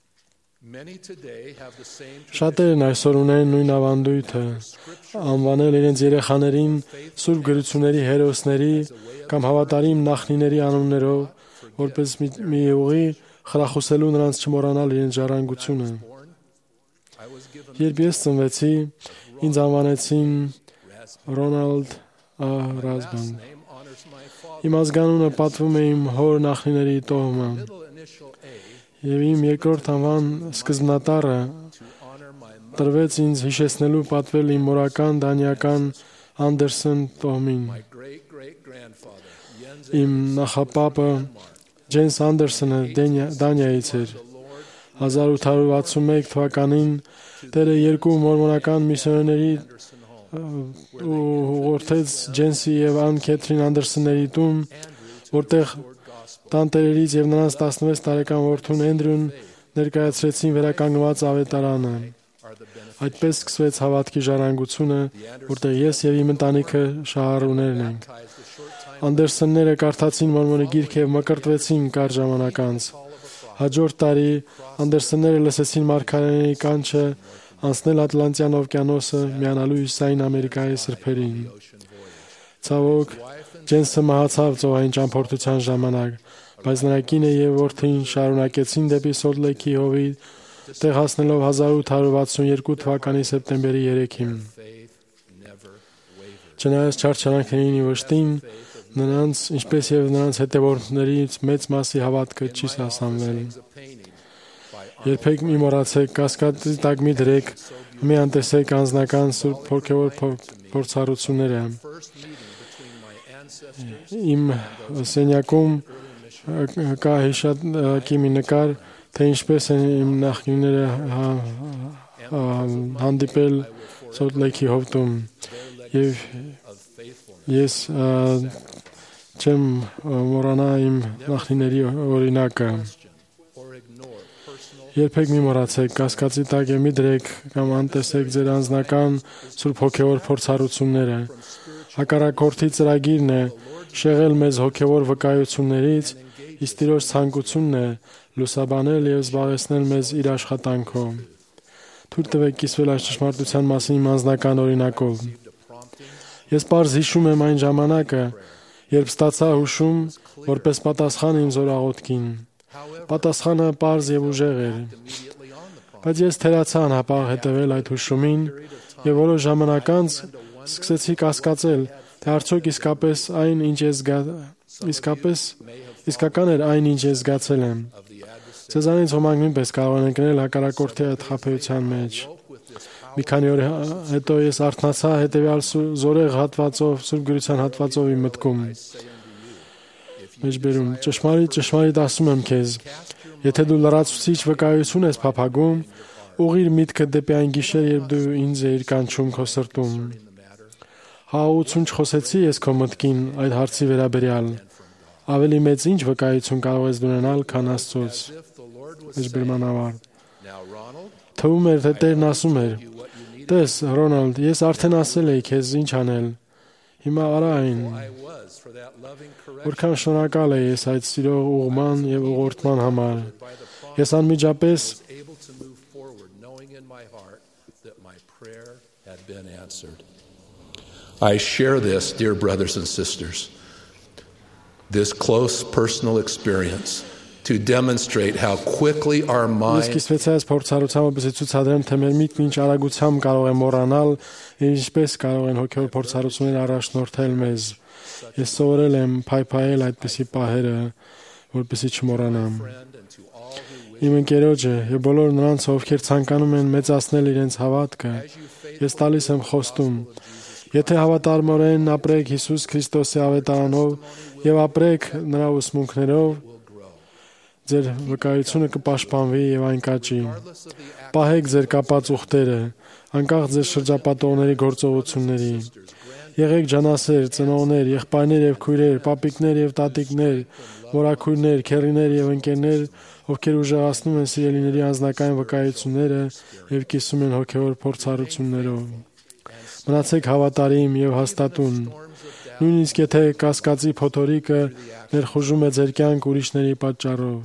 Շատերն այսօր ունեն նույն ավանդույթը, անվանել իրենց երեխաներին սուրբ գրությունների հերոսների կամ հավատարիմ նախնիների անուններով, որպես մի ուղի խրախուսելու նրանց չմոռանալ իրենց ժառանգությունը։ Երբ ես ծնվեցի, ինձ անվանեցին Ռոնալդ Ա. Ռազբան։ Իմ ազգանունը պատվում է իմ հոր նախնիների տոհմը, եւ իմ երկրորդ անվան սկզբնատառը տրվեց ինձ հիշեցնելու պատվել իմ մորական դանիական Անդերսեն տոհմին։ Իմ նախապապը Ջենս Անդերսոնը Դանիայից էր։ հազար ութ հարյուր վաթսունմեկ թվականին Տերը երկու մորմոնական միսիոներների ուղղորդեց Ջենսի եւ Ան Քեթրին Անդերսոնների տուն, որտեղ տանտերերից եւ նրանց տասնվեց տարեկան որդուն Էնդրյուն ներկայացրեցին վերականգնված ավետարանը։ Այդպես սկսվեց հավատքի ժառանգությունը, որտեղ ես եւ իմ ընտանիքը շահառուներն ենք։ Անդերսոնները կարդացին Մորմոնի գիրքը եւ մկրտվեցին կարճ ժամանակ անց։ Հաջորդ տարի Անդերսոնները լսեցին մարգարեների կանչը անցնել Ատլանտյան օվկիանոսը միանալու Հյուսիսային Ամերիկայի սրբերին։ Ցավոք, Ջենսը մահացավ ծովային ճամփորդության ժամանակ, բայց նրա կինը եւ որդին շարունակեցին դեպի Սոլտ Լեյքի հովիտ, տեղ հասնելով հազար ութ հարյուր վաթսունյոթ թվականի սեպտեմբերի երեքին։ Չնայած չարչարանքներին ու վշտին, նրանց, ինչպես եւ նրանց հետևորդներից մեծ մասի հավատքը չի սասանվել։ Երբեք մի մոռացեք, կասկածի տակ մի դրեք, մի անտեսեք անձնական սուրբ հոգևոր փորձառությունները։ Իմ սենյակում կա հիշատակի մի նկար, թե ինչպես են իմ նախնիները հանդիպել Սոլտ Լեյքի հովտում, եւ ես չեմ մոռանա իմ նախնիների օրինակը։ Երբեք մի մոռացեք, կասկածի տակ մի դրեք կամ անտեսեք ձեր անձնական սուրբ հոգևոր փորձառությունները։ Հակառակորդի ծրագիրն է շեղել մեզ հոգևոր վկայություններից, իսկ Տիրոջ ցանկությունն է լուսաբանել եւ զբաղեցնել մեզ իր աշխատանքով։ Թույլ տվեք կիսվել այս ճշմարտության մասին իմ անձնական օրինակով։ Ես պարզ հիշում եմ այն ժամանակը, երբ ստացա հուշում, որպես պատասխան իմ զորաղոթքին։ Պատասխանը պարզ եւ ուժեղ էր։ Բայց ես թերացա անհապաղ հետևել այդ հուշումին եւ որոշ ժամանակ անց սկսեցի կասկածել, թե արդյոք իսկապես այն, ինչ ես զգա... իսկապես իսկական էր այն, ինչ ես զգացել եմ։ Ձեզանից ոմանք նույնպես կարող են ընկնել հակառակորդի այդ խաբեության մեջ։ Մի քանի օր հետո ես արթնացա հետևյալ զորեղ հատվածով, Սուրբ Գրության հատվածով իմ մտքում։ Մեջբերում, ճշմարիտ, ճշմարիտ ասում եմ քեզ, եթե դու լրացուցիչ վկայություն ես փափագում, ուղղիր միտքը դեպի այն գիշեր, երբ դու ինձ էիր կանչում քո սրտում։ Հաղորդություն չխոսեցի ես քո մտքին այդ հարցի վերաբերյալ։ Ավելի մեծ ինչ վկայություն կարող ես ունենալ, քան Աստծոց։ Էջբերմանավար։ Թվում էր, թե Տերն ասում էր. «Տես, Ռոնալդ, ես արդեն ասել էի քեզ ինչ անել։ Հիմա արա այն»։ Որքան շնորհակալ եմ ես այդ սիրող ուղղման եւ ուղղորդման համար։ Ես անմիջապես I share this, dear brothers and sisters, this close personal experience to demonstrate how quickly our minds Ես կիսվեցի այս փորձառությամբ, որպեսզի ցուցադրեմ, թե մեր միտքն ինչ արագությամբ կարող է մոռանալ, ինչպես կարող են հոգևոր փորձառությունները առաջնորդել մեզ։ Ես սովորել եմ փայփայել այդպիսի պահերը, որպեսզի չմոռանամ։ Իմ ընկերոջը եւ բոլոր նրանց, ովքեր ցանկանում են մեծացնել իրենց հավատքը, ես տալիս եմ խոստում. եթե հավատարմորեն ապրեք Հիսուս Քրիստոսի ավետարանով եւ ապրեք նրա ուսմունքներով, ձեր վկայությունը կպաշտպանվի եւ այն կաճի։ Պահեք ձեր կապած ուխտերը, անկախ ձեր շրջապատողների գործողությունների։ Եղեք ջանասեր, ծնողներ, եղբայրներ եւ քույրեր, պապիկներ եւ տատիկներ, մորաքույրներ, քեռիներ եւ ընկերներ, ովքեր ուժեղացնում են սիրելիների անձնական վկայությունները եւ կիսում են հոգեոր փորձառություններով։ Մնացեք հավատարիմ եւ հաստատուն։ Նույնիսկ եթե կասկածի փոթորիկը ներխուժում է ձեր կյանք ուրիշների պատճառով։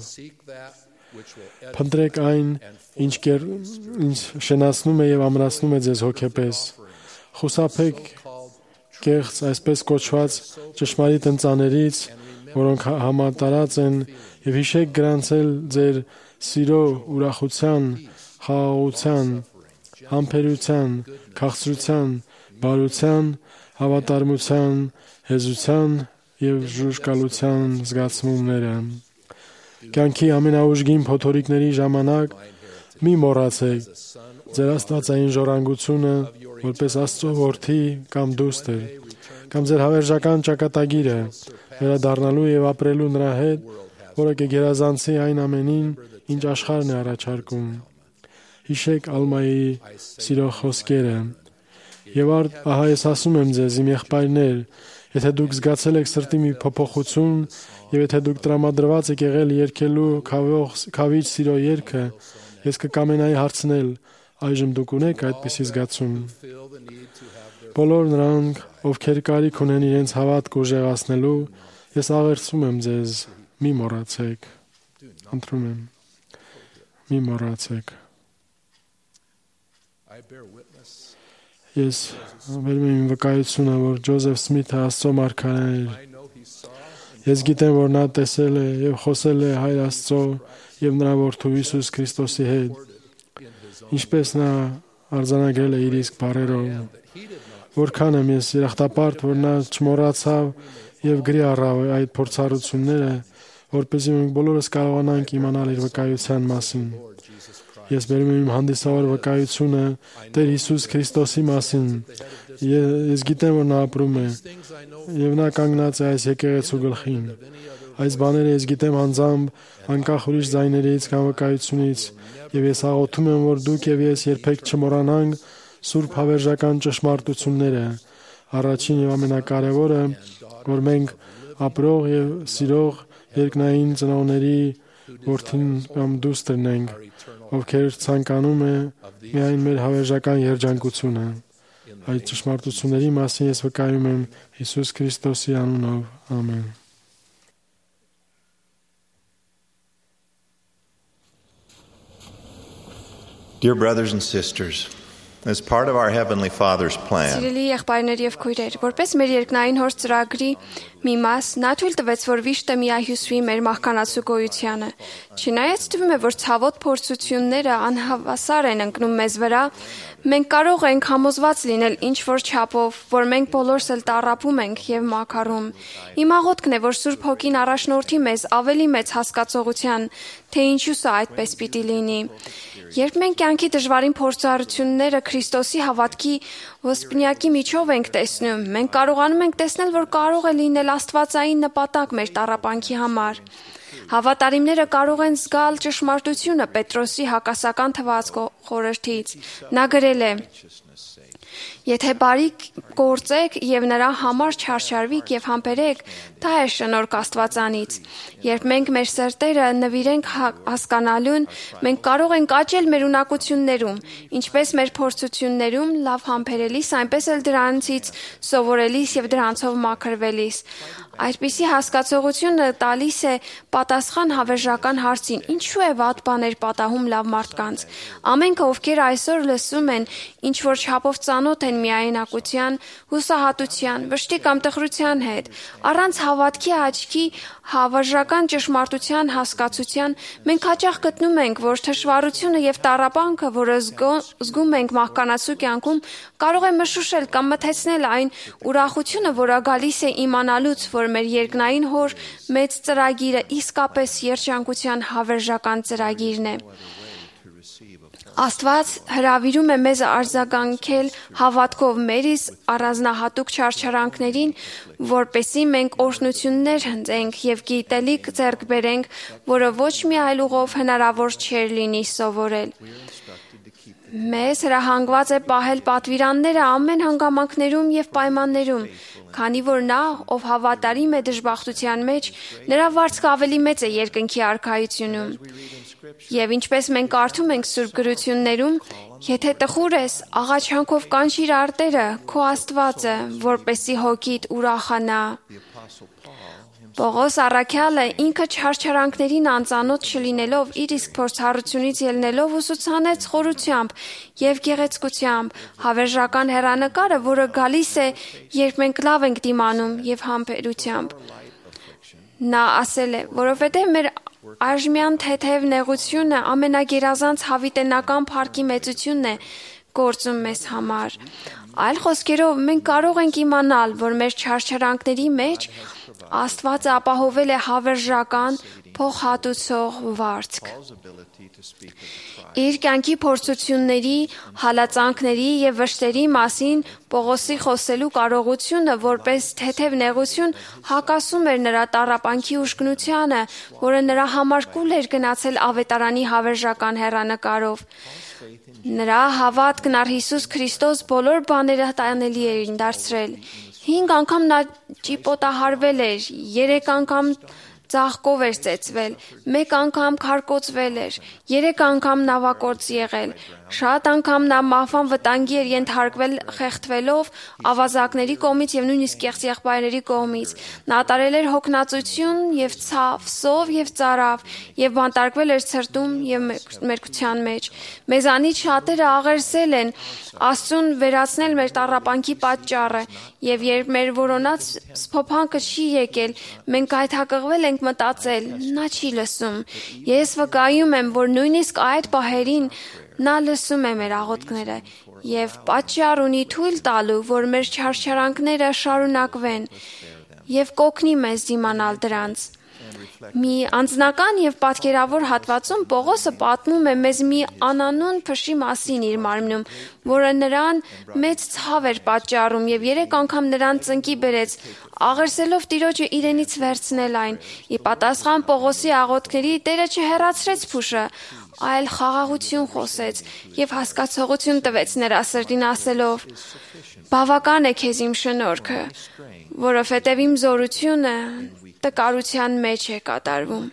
Փնտրեք այն, ինչ կեր, ինչ շնացնում է եւ ամրացնում է ձեզ հոգեպես։ Խուսափեք կեղծ, այսպես կոչված ճշմարիտ ընծաներից, որոնք համատարած են, եւ հիշեք գրանցել ձեր սիրո, ուրախության, խաղաղության, համբերության, քաղցրության, բարության, հավատարմության, հեզության եւ ժուժկալության զգացմունքները։ Կյանքի ամենաուժգին փոթորիկների ժամանակ մի մոռացեք ձեր աստվածային ժառանգությունը, որպես Աստծո որդի կամ դուստր, կամ ձեր հավերժական ճակատագիրը, վերադառնալու եւ ապրելու նրա հետ, որը կգերազանցի այն ամենին, ինչ աշխարհն է առաջարկում։ Հիշեք Ալմայի սիրո խոսքերը։ Եվ արդ, ահա ես ասում եմ ձեզ, իմ եղբայրներ, եթե դուք զգացել եք սրտի մի փոփոխություն, եւ եթե դուք տրամադրված եք եղել երգելու քավիչ սիրո երգը, ես կկամենայի հարցնել, այժմ դուք ունեք այդպիսի զգացում։ Բոլոր նրանք, ովքեր կարիք ունեն իրենց հավատքը ուժեղացնելու, ես աղերսում եմ ձեզ, մի մոռացեք։ Ընտրում եմ։ Մի մոռացեք։ Ես վերում եմ վկայությունը, որ Ջոզեֆ Սմիթը Աստծո մարգարեն էր։ Ես գիտեմ, որ նա տեսել է եւ խոսել է Հայր Աստծո եւ նրա որդու Հիսուս Քրիստոսի հետ։ Ինչպես նա արձանագրել է իր իսկ բառերով։ Որքան եմ ես երախտապարտ, որ նա չմոռացավ եւ գրի առավ այդ փորձառությունները, որպեսզի մենք բոլորս կարողանանք իմանալ իր վկայության մասին։ Ես բերում եմ իմ հանդիսավոր վկայությունը Տեր Հիսուս Քրիստոսի մասին։ Ես գիտեմ, որ նա ապրում է եւ նա կանգնած է այս եկեղեցու գլխին։ Այս բաները ես գիտեմ անձամբ, անկախ ուրիշ ձայներից կամ վկայությունից, եւ ես աղոթում եմ, որ դուք եւ ես երբեք չմոռանանք սուրբ հավերժական ճշմարտությունները։ Առաջին եւ ամենակարևորը, որ մենք ապրող եւ սիրող երկնային ծնողների որդին կամ դուստրն ենք, ովքեր ցանկանում է միայն մեր հավերժական երջանկությունը։ Այդ ճշմարտությունների մասին ես վկայում եմ Հիսուս Քրիստոսի անունով։ Ամեն։ Dear brothers and sisters, as part of our Heavenly Father's plan, Սիրելի եղբայրներ եւ քույրեր, որպես մեր երկնային հոր ծրագրի մի մաս, նա թույլ տվեց, որ վիշտը միահյուսվի մեր մահկանացու գոյությանը։ Չնայած թվում է, որ ցավոտ փորձությունները անհավասար են ընկնում մեզ վրա, մենք կարող ենք համոզված լինել ինչ-որ չափով, որ մենք բոլորս էլ տառապում ենք եւ մաքարում։ Իմ աղոթքն է, որ Սուրբ Հոգին առաջնորդի մեզ ավելի մեծ հասկացողության, թե ինչու սա այդպես պիտի լինի։ Երբ մենք կյանքի դժվարին փորձառությունները Քրիստոսի հավատքի ոսպնյակի միջով ենք տեսնում, մենք կարողանում ենք տեսնել, որ կարող է լինել աստվածային նպատակ մեր տառապանքի համար։ Հավատարիմները կարող են զգալ ճշմարտությունը Պետրոսի հակասական թվաց խորհրդից։ Նա գրել է. Եթե բարի գործեք եւ նրա համար չարչարվիք եւ համբերեք, դա է շնորհք Աստվածանից։ Երբ մենք մեր սրտերը նվիրենք հասկանալուն, մենք կարող ենք աճել մեր ունակություններում, ինչպես մեր փորձություններում, լավ համբերելիս, այնպես էլ դրանցից սովորելիս եւ դրանցով մաքրվելիս։ Այդպիսի հասկացողությունը տալիս է պատասխան հավերժական հարցին. ինչու է վատ բաներ պատահում լավ մարդկանց։ Ամենքը, ովքեր այսօր լսում են, ինչ որ չափով ծանոթ են միայնակության, հուսահատության, վշտի կամ տխրության հետ, առանց հավատքի աչքի հավերժական ճշմարտության հասկացության, մենք հաճախ գտնում ենք, որ թշվառությունը եւ տառապանքը, որը զգում ենք մահկանացու կյանքում, կարող է մշուշել կամ մթեցնել այն ուրախությունը, որը գալիս է իմանալուց, որ մեր երկնային հոր մեծ ծրագիրը իսկապես երջանկության հավերժական ծրագիրն է։ Աստված հրավիրում է մեզ արձագանքել հավատքով մերիս առանձնահատուկ չարչարանքներին, որպեսզի մենք օրհնություններ հնձենք եւ գիտելիք ձեռք բերենք, որը ոչ մի այլ ուղով հնարավոր չէր լինի սովորել։ Մեզ հրահանգված է պահել պատվիրանները ամեն հանգամանքներում եւ պայմաններում, քանի որ նա, ով հավատարիմ է դժբախտության մեջ, նրա վարձքը ավելի մեծ է երկնքի արքայությունում։ Եվ ինչպես մենք կարդում ենք Սուրբ գրություններում, եթե տխուր ես, աղաչանքով կանչիր արտերը, քո Աստվածը, որպեսզի հոգիդ ուրախանա։ Պողոս առաքյալը ինքը չարչարանքներին անծանոթ չլինելով, իր իսկ փորձառությունից ելնելով ուսուցանեց խորությամբ եւ գեղեցկությամբ հավերժական հեռանկարը, որը գալիս է, երբ մենք լավ ենք դիմանում եւ համբերությամբ։ Նա ասել է, որովհետեւ մեր այժմյան թեթև նեղությունը ամենագերազանց հավիտենական փառքի մեծությունն է գործում մեզ համար։ Այլ խոսքերով, մենք կարող ենք իմանալ, որ մեր չարչարանքների մեջ Աստվածը ապահովել է հավերժական, փոխհատուցող վարձք։ Իր կյանքի փորձությունների, հալածանքների եւ վշտերի մասին Պողոսի խոսելու կարողությունը, որպես թեթև նեղություն, հակասում էր նրա տառապանքի ուժգնությանը, որը նրա համար կուլ էր գնացել ավետարանի հավերժական հեռանկարով։ Նրա հավատքն առ Հիսուս Քրիստոս բոլոր բաները տանելի էին դարձրել։ Հինգ անգամ նա ճիպոտահարվել էր, երեք անգամ ծաղկով էր ծեծվել, մեկ անգամ քարկոծվել էր, երեք անգամ նավակոծի եղել, շատ անգամ նա մահվան վտանգի էր ենթարկվել խեղդվելով ավազակների կողմից եւ նույնիսկ կեղծ եղբայրների կողմից։ Նա տարել էր հոգնածություն եւ ցավ, սով եւ ծարավ եւ բանտարկվել էր ցրտում եւ մերկության մեջ։ Մեզանից շատերը աղերսել են Աստծուն վերացնել մեր տառապանքի պատճառը եւ երբ մեր որոնած սփոփանքը չի եկել, մենք գայթակղվել ենք մտածել, նա չի լսում։ Ես վկայում եմ, որ նույնիսկ այդ պահերին նա լսում է մեր աղոթքները եւ պատճառ ունի թույլ տալու, որ մեր չարչարանքները շարունակվեն եւ կօգնի մեզ դիմանալ դրանց։ Մի անձնական եւ պատկերավոր հատվածում Պողոսը պատմում է մեզ մի անանուն փշի մասին իր մարմնում, որը նրան մեծ ցավ էր պատճառում եւ երեք անգամ նրան ծնկի բերեց, աղերսելով Տիրոջը իրենից վերցնել այն։ Ի պատասխան Պողոսի աղոթքների Տերը չհեռացրեց փուշը, այլ խաղաղություն խոսեց եւ հասկացողություն տվեց նրա սրտին ասելով. «Բավական է քեզ իմ շնորհքը, որովհետեւ իմ զորությունը տկարության մեջ է կատարվում»։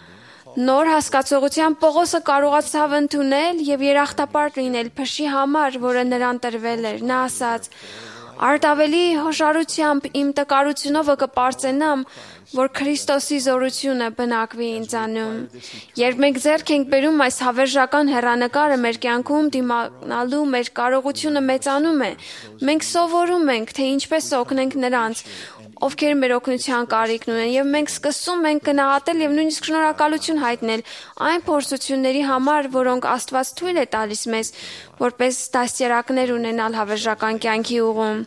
Նոր հասկացողության Պողոսը կարողացավ ընդունել եւ երախտապար լինել փշի համար, որը նրան տրվել էր։ Նա ասաց. «Արդ ավելի հոժարությամբ իմ տկարությունովը կպարծենամ, որ Քրիստոսի զորությունը բնակվի ինձանում»։ Երբ մենք ձեռք ենք բերում այս հավերժական հեռանկարը մեր կյանքում դիմանալու մեր կարողությունը մեծանում է, մենք սովորում ենք, թե ինչպես օգնենք նրանց, ովքեր մեր օգնության կարիքն ունեն, եւ մենք սկսում ենք գնահատել եւ նույնիսկ շնորհակալություն հայտնել այն փորձությունների համար, որոնք Աստված թույլ է տալիս մեզ, որպես դաստիարակներ ունենալ հավերժական կյանքի ուղում։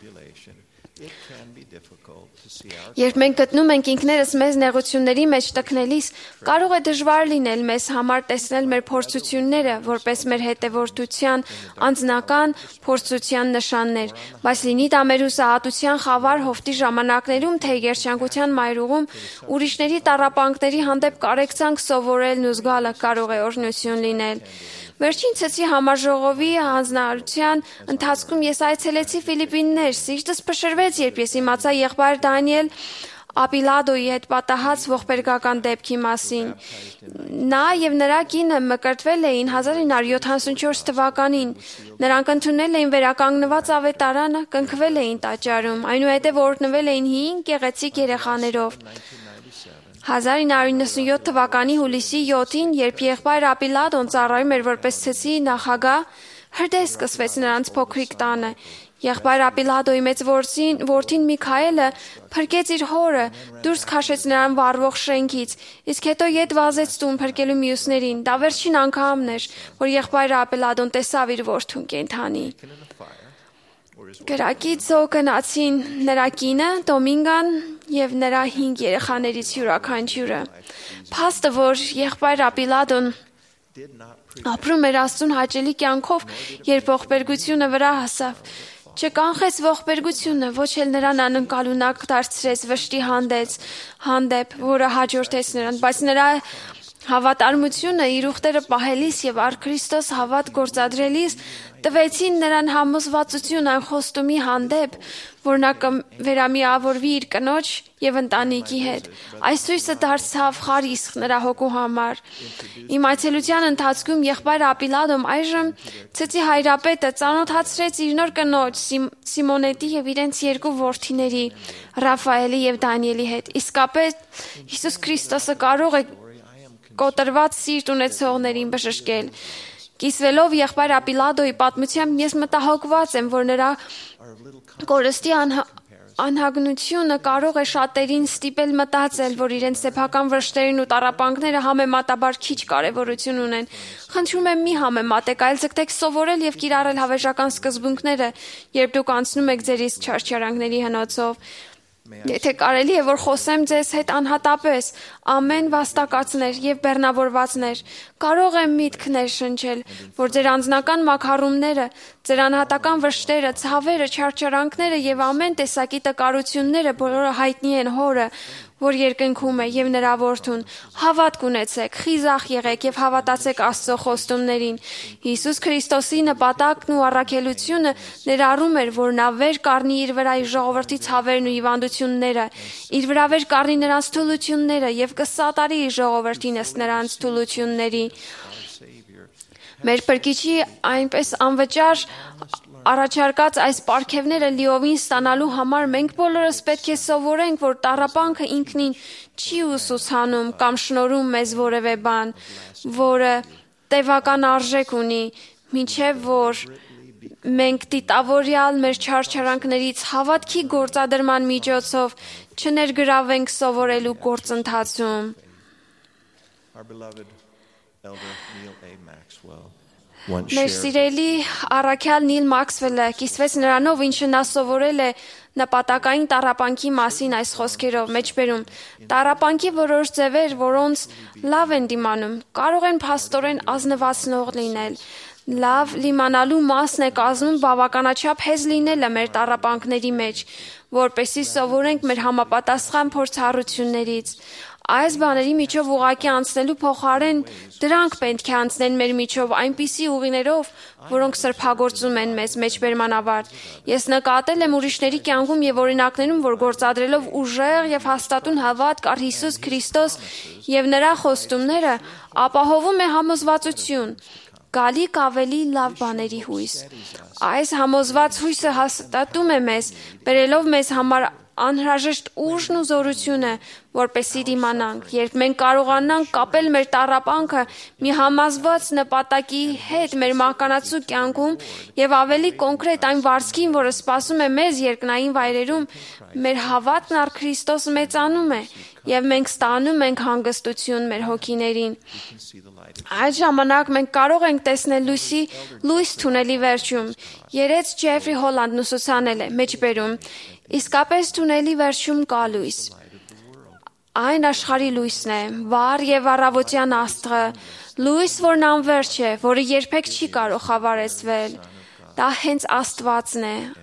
Երբ մենք գտնում ենք ինքներս մեզ նեղությունների մեջ տքնելիս, կարող է դժվար լինել մեզ համար տեսնել մեր փորձությունները որպես մեր հետևորդության անձնական փորձության նշաններ, բայց լինի դա մեր հուսահատության խավար հովտի ժամանակներում, թե երջանկության մայրուղում, ուրիշների տառապանքների հանդեպ կարեկցանք սովորելն ու զգալը կարող է օրհնություն լինել։ Վերջին ցեցի համաժողովի հանձնարարության ընթացքում ես այցելեցի Ֆիլիպիններ։ Սիրտս փշրվեց, երբ ես իմացա եղբայր Դանիել Ապիլադոյի հետ պատահած ողբերգական դեպքի մասին։ Նա եւ նրա կինը մկրտվել էին հազար ինը հարյուր յոթանասունչորս թվականին։ Նրանք ընդունել էին վերականգնված ավետարանը, կնքվել էին տաճարում, այնուհետև օրհնվել էին հինգ գեղեցիկ երեխաներով։ հազար ինը հարյուր նվաթ թվականի հուլիսի յոթին, երբ եղբայր Ապիլադոն ծառայում էր որպես ցեցի նախագահ, հրդեհ սկսվեց նրանց փոքրիկ տանը։ Եղբայր Ապիլադոյի մեծ որդին Միքայելը փրկեց իր հորը, դուրս քաշեց նրան վառվող շենքից, իսկ հետո ետ վազեց տուն փրկելու մյուսներին։ Դա վերջին անգամն էր, որ եղբայր Ապիլադոն տեսավ իր որդուն կենդանի։ Կրակից զոհ գնացին նրա կինը, Դոմինգան եւ նրա հինգ երեխաներից յուրաքանչյուրը։ Փաստը, որ եղբայր Ապիլադոն ապրում էր Աստծուն հաճելի կյանքով, երբ ողբերգությունը վրա հասավ, չկանխեց ողբերգությունը, ոչ էլ նրան անկալունակ դարձրեց վշտի հանդեպ, հանդեպ, որը հաջորդեց նրան, բայց նրա հավատարմությունը իր ուխտերը պահելիս եւ առ Քրիստոս հավատ գործադրելիս տվեցին նրան համոզվածություն այն խոստումի հանդեպ, որ նա կվերամիավորվի իր կնոջ եւ ընտանիքի հետ։ Այս հույսը դարձավ խարիսխ նրա հոգու համար։ Իմ այցելության ընթացքում եղբայր Ապիլադոն այժմ ցեցի հայրապետը ծանոթացրեց իր նոր կնոջ Սիմոնետի եւ իրենց երկու որդիների Ռաֆայելի եւ Դանիելի հետ։ Իսկապես Հիսուս Քրիստոսը կարող է կոտրված սիրտ ունեցողներին բժշկել։ Կիսվելով եղբայր Ապիլադոյի պատմությամբ ես մտահոգված եմ, որ նրա կորստի անհագնությունը կարող է շատերին ստիպել մտածել, որ իրենց սեփական վշտերն ու տառապանքները համեմատաբար քիչ կարևորություն ունեն։ Խնդրում եմ մի համեմատեք, այլ ձգտեք սովորել եւ կիրառել հավերժական սկզբունքները, երբ դուք անցնում եք ձեր իսկ չարչարանքների հնոցով։ Եթե կարելի է, որ խոսեմ ձեզ հետ անհատապես, ամեն վաստակածներ եւ բեռնավորվածներ, կարող եմ միտքներ շնչել, որ ձեր անձնական մաքարումները, ձեր անհատական վշտերը, ցավերը, չարչարանքները եւ ամեն տեսակի տկարությունները, բոլորը հայտնի են Հորը, որ երկնքում է եւ նրա որդուն, հավատ կունեցեք, խիզախ եղեք եւ հավատացեք Աստծո խոստումներին։ Հիսուս Քրիստոսի նպատակն ու առաքելությունը ներառում էր, որ նա վեր կառնի իր վրա իր ժողովրդի ցավերն ու հիվանդությունները, իր վրա վեր կառնի նրանց թուլությունները եւ կսատարի իր ժողովրդին ըստ նրանց թուլությունների։ Մեր Փրկիչի այնպես անվճար առաջարկած այս պարգևները լիովին ստանալու համար մենք բոլորս պետք է սովորենք, որ տառապանքը ինքնին չի ուսուցանում կամ շնորհում մեզ որևէ բան, որը տևական արժեք ունի, մինչև որ մենք դիտավորյալ մեր չարչարանքներից հավատքի գործադրման միջոցով չներգրավենք սովորելու գործընթացում։ Մեր սիրելի առաքյալ Նիլ Մաքսվելը կիսվեց նրանով, ինչը նա սովորել է նպատակային տառապանքի մասին այս խոսքերով մեջբերում։ Տառապանքի որոշ ձևեր, որոնց լավ են դիմանում, կարող են փաստորեն ազնվացնող լինել։ Լավ լիմանալու մասն է կազմում բավականաչափ հեզ լինելը մեր տառապանքների մեջ, որպեսզի սովորենք մեր համապատասխան փորձառություններից։ Այս բաների միջով ուղղակի անցնելու փոխարեն դրանք պետք է անցնեն մեր միջով այնպիսի ուղիներով, որոնք սրբագործում են մեզ մեջբերման ավարտ։ Ես նկատել եմ ուրիշների կյանքում եւ օրինակներում, որ գործադրելով ուժեղ եւ հաստատուն հավատք առ Հիսուս Քրիստոս եւ նրա խոստումները, ապահովում է համոզվածություն, գալիք ավելի լավ բաների հույս։ Այս համոզված հույսը հաստատում է մեզ, բերելով մեզ համար անհրաժեշտ ուժն ու զորությունը, որպեսզի դիմանանք, երբ մենք կարողանանք կապել մեր տառապանքը մի համազված նպատակի հետ մեր մահկանացու կյանքում եւ ավելի կոնկրետ այն վարձքին, որը սպասում է մեզ երկնային վայրերում, մեր հավատքն առ Քրիստոս մեծանում է եւ մենք ստանում ենք հանգստություն մեր հոգիներին։ Այդ ժամանակ մենք կարող ենք տեսնել լույսի լույս թունելի վերջում։ Երեց Ջեֆրի Հոլանդն ուսուցանել է մեջբերում։ Իսկապես թունելի վերջում կա լույս։ Այն աշխարհի լույսն է, վառ եւ առավոտյան աստղը, լույս, որն անverջ է, որը երբեք չի կարող խավարեցվել։ Դա հենց Աստվածն է,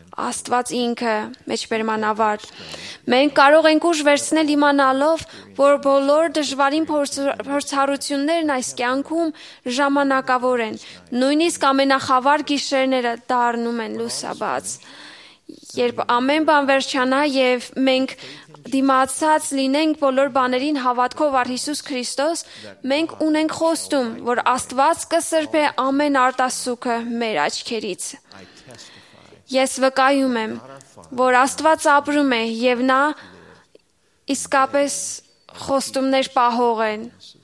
Աստված ինքը մեջբերման ավարտ։ Մենք կարող ենք ուժ վերցնել իմանալով, որ բոլոր դժվարին փորձառություններն այս կյանքում ժամանակավոր են, նույնիսկ ամենախավար գիշերները դառնում են լուսաբաց։ Երբ ամեն բան վերջանա եւ մենք դիմացած լինենք բոլոր բաներին հավատքով առ Հիսուս Քրիստոս, մենք ունենք խոստում, որ Աստված կսրբե ամեն արտասուքը մեր աչքերից։ Ես վկայում եմ, որ Աստված ապրում է եւ նա իսկապես խոստումներ պահող է։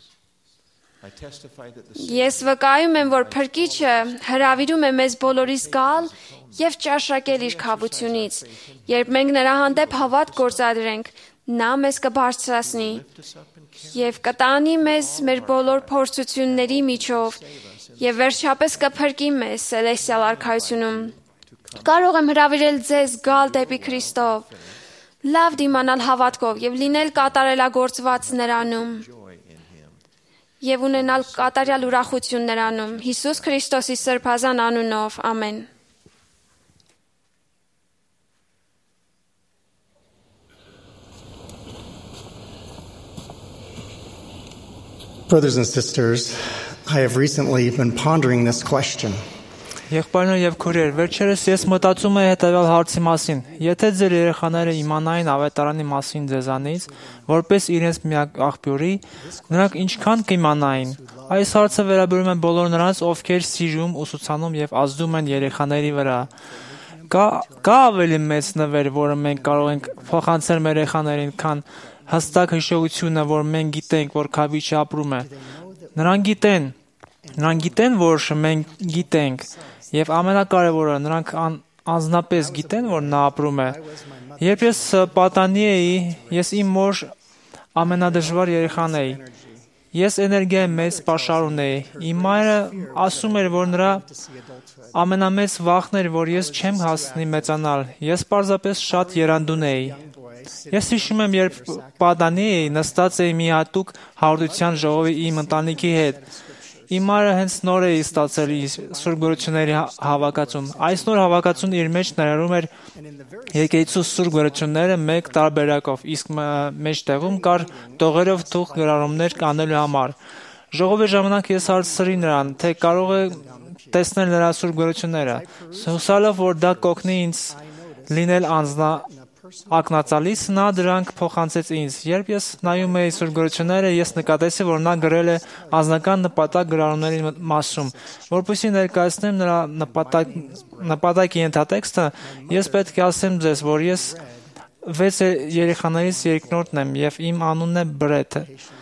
Ես վկայում եմ, որ Փրկիչը հրավիրում է մեզ բոլորիս գալ եւ ճաշակել իր քավությունից։ Երբ մենք նրա հանդեպ հավատ գործադրենք, նա մեզ կբարձրացնի եւ կտանի մեզ մեր բոլոր փորձությունների միջով եւ վերջապես կփրկի մեզ Սելեստիալ արքայությունում։ Կարող եմ հրավիրել ձեզ գալ դեպի Քրիստով, լավ դիմանալ հավատքով եւ լինել կատարելագործված նրանում եւ ունենալ կատարյալ ուրախություն նրանում։ Հիսուս Քրիստոսի սրբազան անունով, ամեն։ Brothers and sisters, I have recently been pondering this question. Եղբայրներ եւ քույրեր, վերջերս ես մտածում եմ հետեւյալ հարցի մասին. Եթե ձեր երեխաները իմանային ավետարանի մասին ձեզանից, որպես իրենց միակ աղբյուրի, նրանք ինչքան կիմանային։ Այս հարցը վերաբերում է բոլոր նրանց, ովքեր սիրում, ուսուցանում եւ ազդում են երեխաների վրա։ Կա կա ավելի մեծ նվեր, որը մենք կարող ենք փոխանցել մեր երեխաներին, քան հստակ հիշողությունը, որ մենք գիտենք, որ Քավիչը ապրում է։ Նրանք գիտեն, նրանք գիտեն, որ մենք գիտենք, եւ ամենակարևորը, նրանք ան, անձնապես գիտեն, որ նա ապրում է։ Երբ ես պատանի էի, ես իմ մոր ամենադժվար երեխան էի։ Ես էներգիայի մեծ պաշար ունեի։ Իմ մայրը ասում էր, որ նրա ամենամեծ վախն էր, որ ես չեմ հասնի մեծանալ։ Ես պարզապես շատ եռանդուն էի։ Ես հիշում եմ, երբ պատանի էի, նստած էի մի հատուկ հաղորդության ժողովի իմ ընտանիքի հետ։ Իմ մայրը հենց նոր էի ստացել Սուրբ Գրությունների հավաքածուն։ Այս նոր հավաքածուն իր մեջ ներառում էր եկեղեցու Սուրբ Գրությունները մեկ տարբերակով, իսկ մեջտեղում կար տողերով թուղթ գրառումներ կանելու համար։ Ժողովի ժամանակ ես հարցրի նրան, թե կարող է տեսնել նրա Սուրբ Գրությունները, հուսալով, որ դա կօգնի ինձ լինել անձնա ակնածալից, նա դրանք փոխանցեց ինձ։ Երբ ես նայում էի Սուրբ Գրությունները, ես նկատեցի, որ նա գրել է անձնական նպատակ գրառումների մասում։ Որպեսզի ներկայացնեմ նրա նպատակ նպատակի ենթատեքստը, ես պետք է ասեմ ձեզ, որ ես վեց երեխաներից երկրորդն եմ եւ իմ անունն է Բրեթ։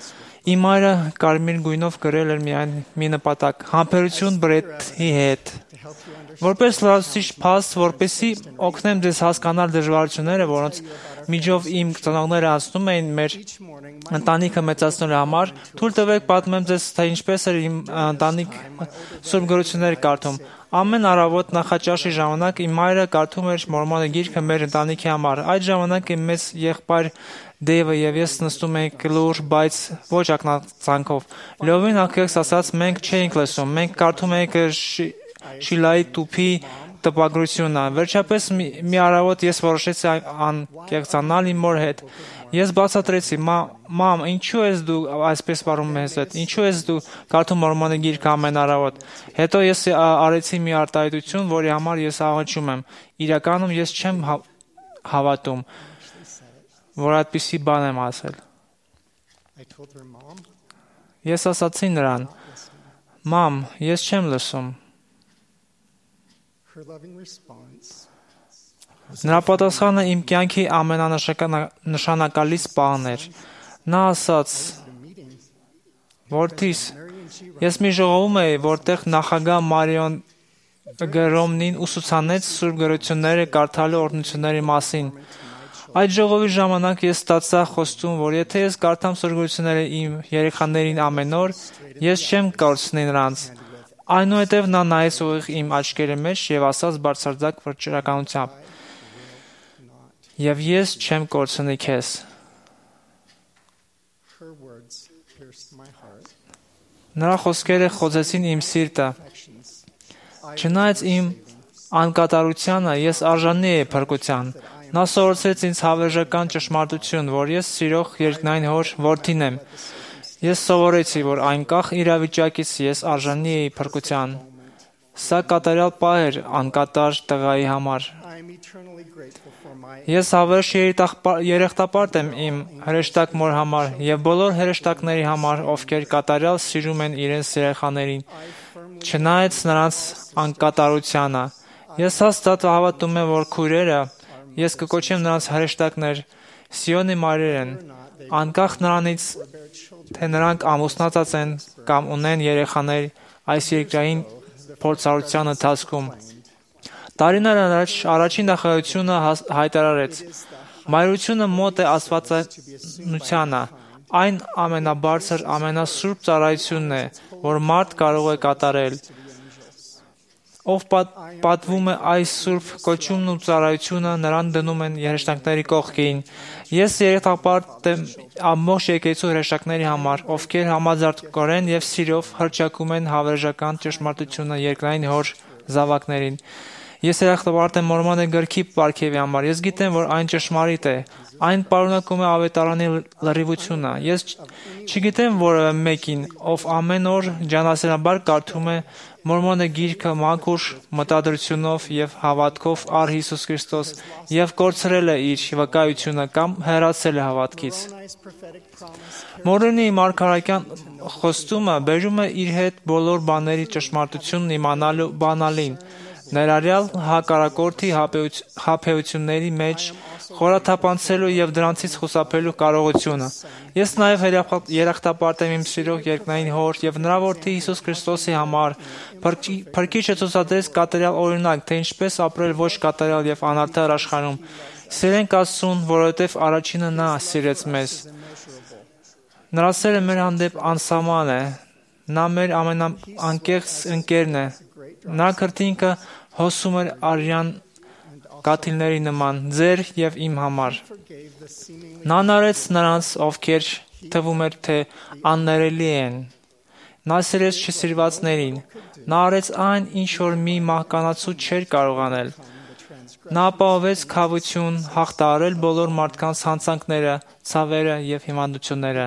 Իմ մայրը կարմիր գույնով գրել էր միայն մի նպատակ՝ համբերություն Բրեթի հետ։ Որպես լրացուցիչ փաստ, որպեսզի օգնեմ ձեզ հասկանալ դժվարությունները, որոնց միջով իմ ծնողները անցնում էին մեր ընտանիքը մեծացնելու համար, թույլ տվեք պատմեմ ձեզ, թե ինչպես էր իմ ընտանիք Սուրբ Գրությունները կարդում։ Ամեն առավոտ նախաճաշի ժամանակ իմ մայրը կարդում էր Մորմոնի գիրքը մեր ընտանիքի համար։ Այդ ժամանակ իմ մեծ եղբայր Դեյվը եւ ես նստում էինք լուր, բայց ոչ ակնածանքով։ Լովին ակեղծ ասած, մենք չէինք լսում, մենք կարդում էինք Շիլայի տուփի տպագրությունը։ Վերջապես մի, մի առավոտ ես որոշեցի անկեղծանալ իմ մոր հետ։ Ես բացատրեցի. «Մամ, ինչու ես դու այսպես վարում ես հետ։ Ինչու ես դու կարդում Մորմոնի գիրքը ամեն առավոտ»։ Հետո ես արեցի մի արտահայտություն, որի համար ես աղաչում եմ։ Իրականում ես չեմ հավատում, որ այդպիսի բան եմ ասել։ Ես ասացի նրան. «Մամ, ես չեմ լսում»։ Նրա պատասխանը իմ կյանքի ամենանշանակալից բանն էր։ Նա ասաց. «Որդիս, ես մի ժողովում էի, որտեղ նախագահ Մարիոն Գրոմնին ուսուցանեց Սուրբ Գրությունները կարդալու օրհնությունների մասին։ Այդ ժողովի ժամանակ ես ստացա խոստում, որ եթե ես կարդամ Սուրբ Գրությունները իմ երեխաներին ամեն օր, ես չեմ կորցնի նրանց»։ Այնուհետև նա նայեց ուղիղ իմ աչքերի մեջ եւ ասաց բարձրաձակ վճռականությամբ. «Եվ ես չեմ կորցնի քեզ»։ Նրա խոսքերը խոցեցին իմ սիրտը։ Չնայած իմ անկատարությանը, ես արժանի էի փրկության։ Նա սովորեցրեց ինձ հավերժական ճշմարտություն, որ ես սիրող երկնային հոր որդին եմ։ Ես սովորեցի, որ անկախ իրավիճակից ես արժանի էի փրկության։ Սա կատարյալ պահ էր անկատար տղայի համար։ Ես հավերժ երեխտապարտ եմ իմ հրեշտակ մոր համար եւ բոլոր հրեշտակների համար, ովքեր կատարյալ սիրում են իրենց երեխաներին, չնայած նրանց անկատարությանը։ Ես հաստատ հավատում եմ, որ քույրերը, ես կկոչեմ նրանց հրեշտակներ, Սիոնի մայրեր են, անկախ նրանից, թե նրանք ամուսնացած են կամ ունեն երեխաներ այս երկրային փորձառության ընթացքում։ Տարիներ առաջ առաջին նախաձեռնությունը հայտարարեց. մայրությունը մոտ է աստվածանությանը, այն ամենաբարձր, ամենասուրբ ծառայությունն է, որ մարդ կարող է կատարել։ Ով պատվում է այս սուրբ կոչումն ու ծառայությունը, նրան դնում են երեշտակների կողքին։ Ես երեխտապարտ եմ ամբողջ եկեղեցու հրեշտակների համար, ովքեր համաձայնորեն եւ սիրով հռչակում են հավերժական ճշմարտությունը երկրային հոր զավակներին։ Ես երեխտապարտ եմ Մորմոնի գրքի պարգևի համար։ Ես գիտեմ, որ այն ճշմարիտ է։ Այն պարունակում է ավետարանի լրիվությունը։ Ես չգիտեմ որևէ մեկին, ով ամեն օր ջանասիրաբար կարդում է Մորմոնի գիրքը մաքուր մտադրությունով եւ հավատքով առ Հիսուս Քրիստոս եւ կորցրել է իր վկայությունը կամ հեռացել է հավատքից։ Մորմոնի մարգարեական խոստումը բերում է իր հետ բոլոր բաների ճշմարտությունն իմանալու բանալին, ներառյալ հակառակորդի հապեությունների մեջ խորաթափանցելու եւ դրանցից խուսափելու կարողությունը։ Ես նաեւ երախտապարտ եմ իմ սիրող երկնային հոր եւ նրա որդի Հիսուս Քրիստոսի համար։ Փրկիչը ցուցադրեց կատարյալ օրինակ, թե ինչպես ապրել ոչ կատարյալ եւ անարդար աշխարհում։ Սիրենք Աստծուն, որովհետեւ առաջինը նա սիրեց մեզ։ Նրա սերը մեր հանդեպ անսահման է։ Նա մեր ամենաանկեղծ ընկերն է։ Նա քրտինքը հոսում էր արյան կաթիլների նման, ձեր եւ իմ համար։ Նա նարեց նրանց, ովքեր թվում էր, թե աններելի են։ Նա սիրեց չսիրվածներին։ Նա արեց այն, ինչ որ մի մահկանացու չէր կարող անել։ Նա ապահովեց քավություն, հաղթահարել բոլոր մարդկանց հանցանքները, ցավերը եւ հիվանդությունները։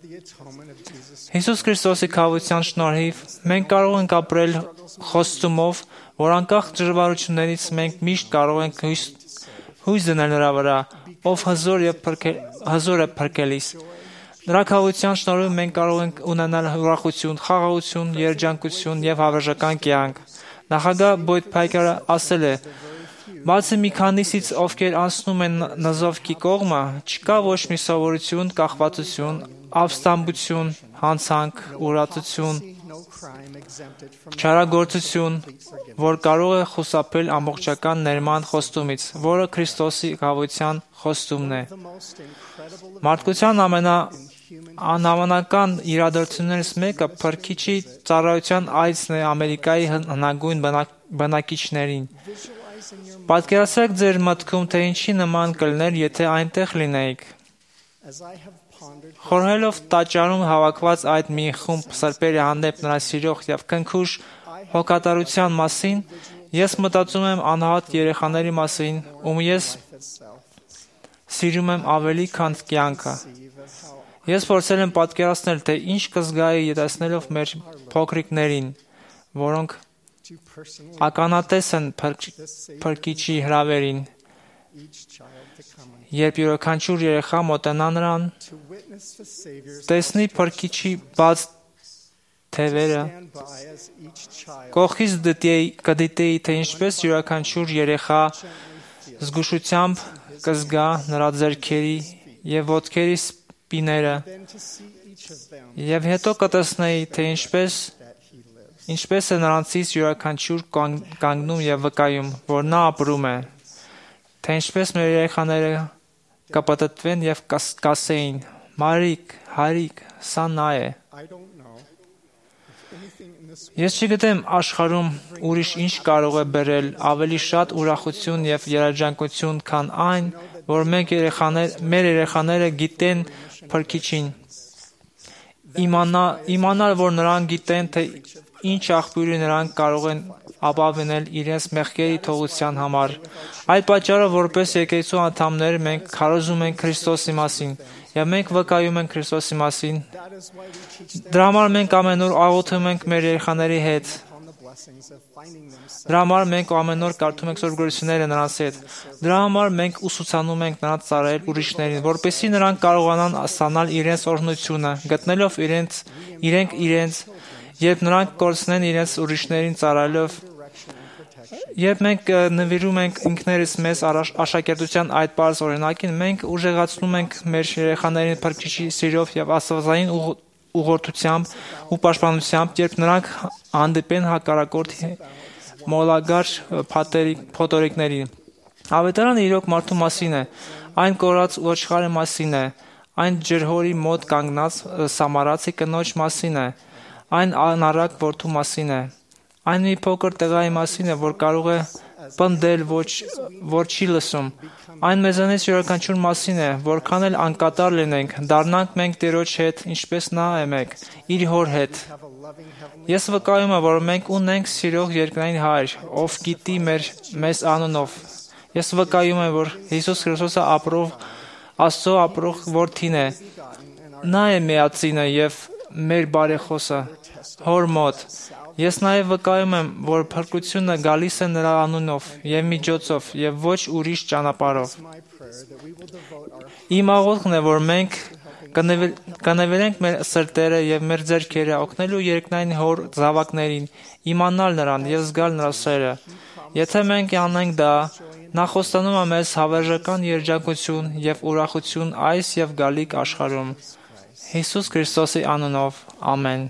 Հիսուս Քրիստոսի քավության շնորհիվ մենք կարող ենք ապրել խոստումով, որ անկախ դժվարություններից մենք միշտ կարող ենք հույս դնել նրա վրա, ով հզոր է փրկելիս։ Նրա քավության շնորհիվ մենք կարող ենք ունենալ ուրախություն, խաղաղություն, երջանկություն եւ հավերժական կյանք։ Նախագահ Բոյդ Փայքերը ասել է. Բացի մի քանիսից, ովքեր անցնում են նզովքի կողմը, չկա ոչ մի սովորություն, կախվածություն, ապստամբություն, հանցանք, ուրացություն, չարագործություն, որ կարող է խուսափել ամբողջական ներման խոստումից, որը Քրիստոսի քավության խոստումն է։ Մարդկության ամենաանհավանական իրադարձություններից մեկը Փրկիչի ծառայության այցն է Ամերիկայի հնագույն բնակիչներին։ Պատկերացրեք ձեր մտքում, թե ինչի նման կլներ, եթե այնտեղ լինեիք։ Խորհելով տաճարում հավաքված այդ մի խումբ սրբերի հանդեպ նրա սիրող եւ քնքուշ հոգատարության մասին, ես մտածում եմ անհատ երեխաների մասին, ում ես սիրում եմ ավելի, քան կյանքը։ Ես փորձել եմ պատկերացնել, թե ինչ կզգայի տեսնելով մեր փոքրիկներին, որոնք ականատես են Փրկիչի հրավերին, երբ յուրաքանչյուր երեխա մոտենա նրան, տեսնի Փրկիչի բաց թևերը, կողքից կդիտեի, թե ինչպես յուրաքանչյուր երեխա զգուշությամբ կզգա նրա ձեռքերի եւ ոտքերի սպիները, եւ հետո կտեսնեի, թե ինչպես Ինչպես է նրանցից յուրաքանչյուր կանգնում եւ վկայում, որ նա ապրում է, թե ինչպես մեր երեխաները կպտտվեն եւ կասեին. «Մարիկ, հարիկ, սա նա է»։ Ես չգիտեմ աշխարհում ուրիշ ինչ կարող է բերել ավելի շատ ուրախություն եւ երջանկություն, քան այն, որ մենք երեխաներ, մեր երեխաները գիտեն Փրկիչին։ Իմանալ, որ նրանք գիտեն, թե ինչ աղբյուրի նրանք կարող են ապավինել իրենց մեղքերի թողության համար։ Այդ պատճառով որպես եկեղեցու անդամներ մենք քարոզում ենք Քրիստոսի մասին եւ մենք վկայում ենք Քրիստոսի մասին։ Դրա համար մենք ամեն օր աղոթում ենք մեր երեխաների հետ։ Դրա համար մենք ամեն օր կարդում ենք սուրբ նրանց հետ։ Դրա համար մենք ուսուցանում ենք նրանց ծառայել ուրիշներին, որպեսզի նրանք կարողանան ստանալ իրենց օրհնությունը, գտնելով իրենց իրենք իրենց, երբ նրանք կորցնեն իրենց ուրիշներին ծառայելով։ Երբ մենք նվիրում ենք ինքներս մեզ աշակերտության այդ բարձ օրինակին, մենք ուժեղացնում ենք մեր երեխաներին Փրկչի սիրով եւ աստվածային ուղղորդությամբ ու պաշտպանությամբ, երբ նրանք հանդիպեն հակառակորդ մոլագար փոթորիկների։ Ավետարանը իրոք մարդու մասին է, այն կորած ոչխարի մասին է, այն ջրհորի մոտ կանգնած սամարացի կնոջ մասին է, այն անառակ որդու մասին է, այն մի փոքր տղայի մասին է, որ կարող է պնդել, ոչ, որ չի լսում, այն մեզանից յուրաքանչյուր մասին է, որքան էլ անկատար լինենք, դառնանք մենք Տերոջ հետ, ինչպես նա է մեկ, իր հոր հետ։ Ես վկայում եմ, որ մենք ունենք սիրող երկնային Հայր, ով գիտի մեր մեզ անունով։ Ես վկայում եմ, որ Հիսուս Քրիստոսը ապրող Աստծո ապրող որդին է։ Նա է միածինը եւ մեր բարեխոսը հոր մոտ։ Ես նաև վկայում եմ, որ փրկությունը գալիս է նրա անունով եւ միջոցով եւ ոչ ուրիշ ճանապարհով։ Իմ աղոթքն է, որ մենք կնվիրենք մեր սրտերը եւ մեր ձեռքերը օգնելու երկնային հոր զավակներին, իմանալ նրան եւ զգալ նրա սերը։ Եթե մենք անենք դա, նա խոստանում է մեզ հավերժական երջանկություն եւ ուրախություն այս եւ գալիք աշխարհում։ Հիսուս Քրիստոսի անունով, ամեն։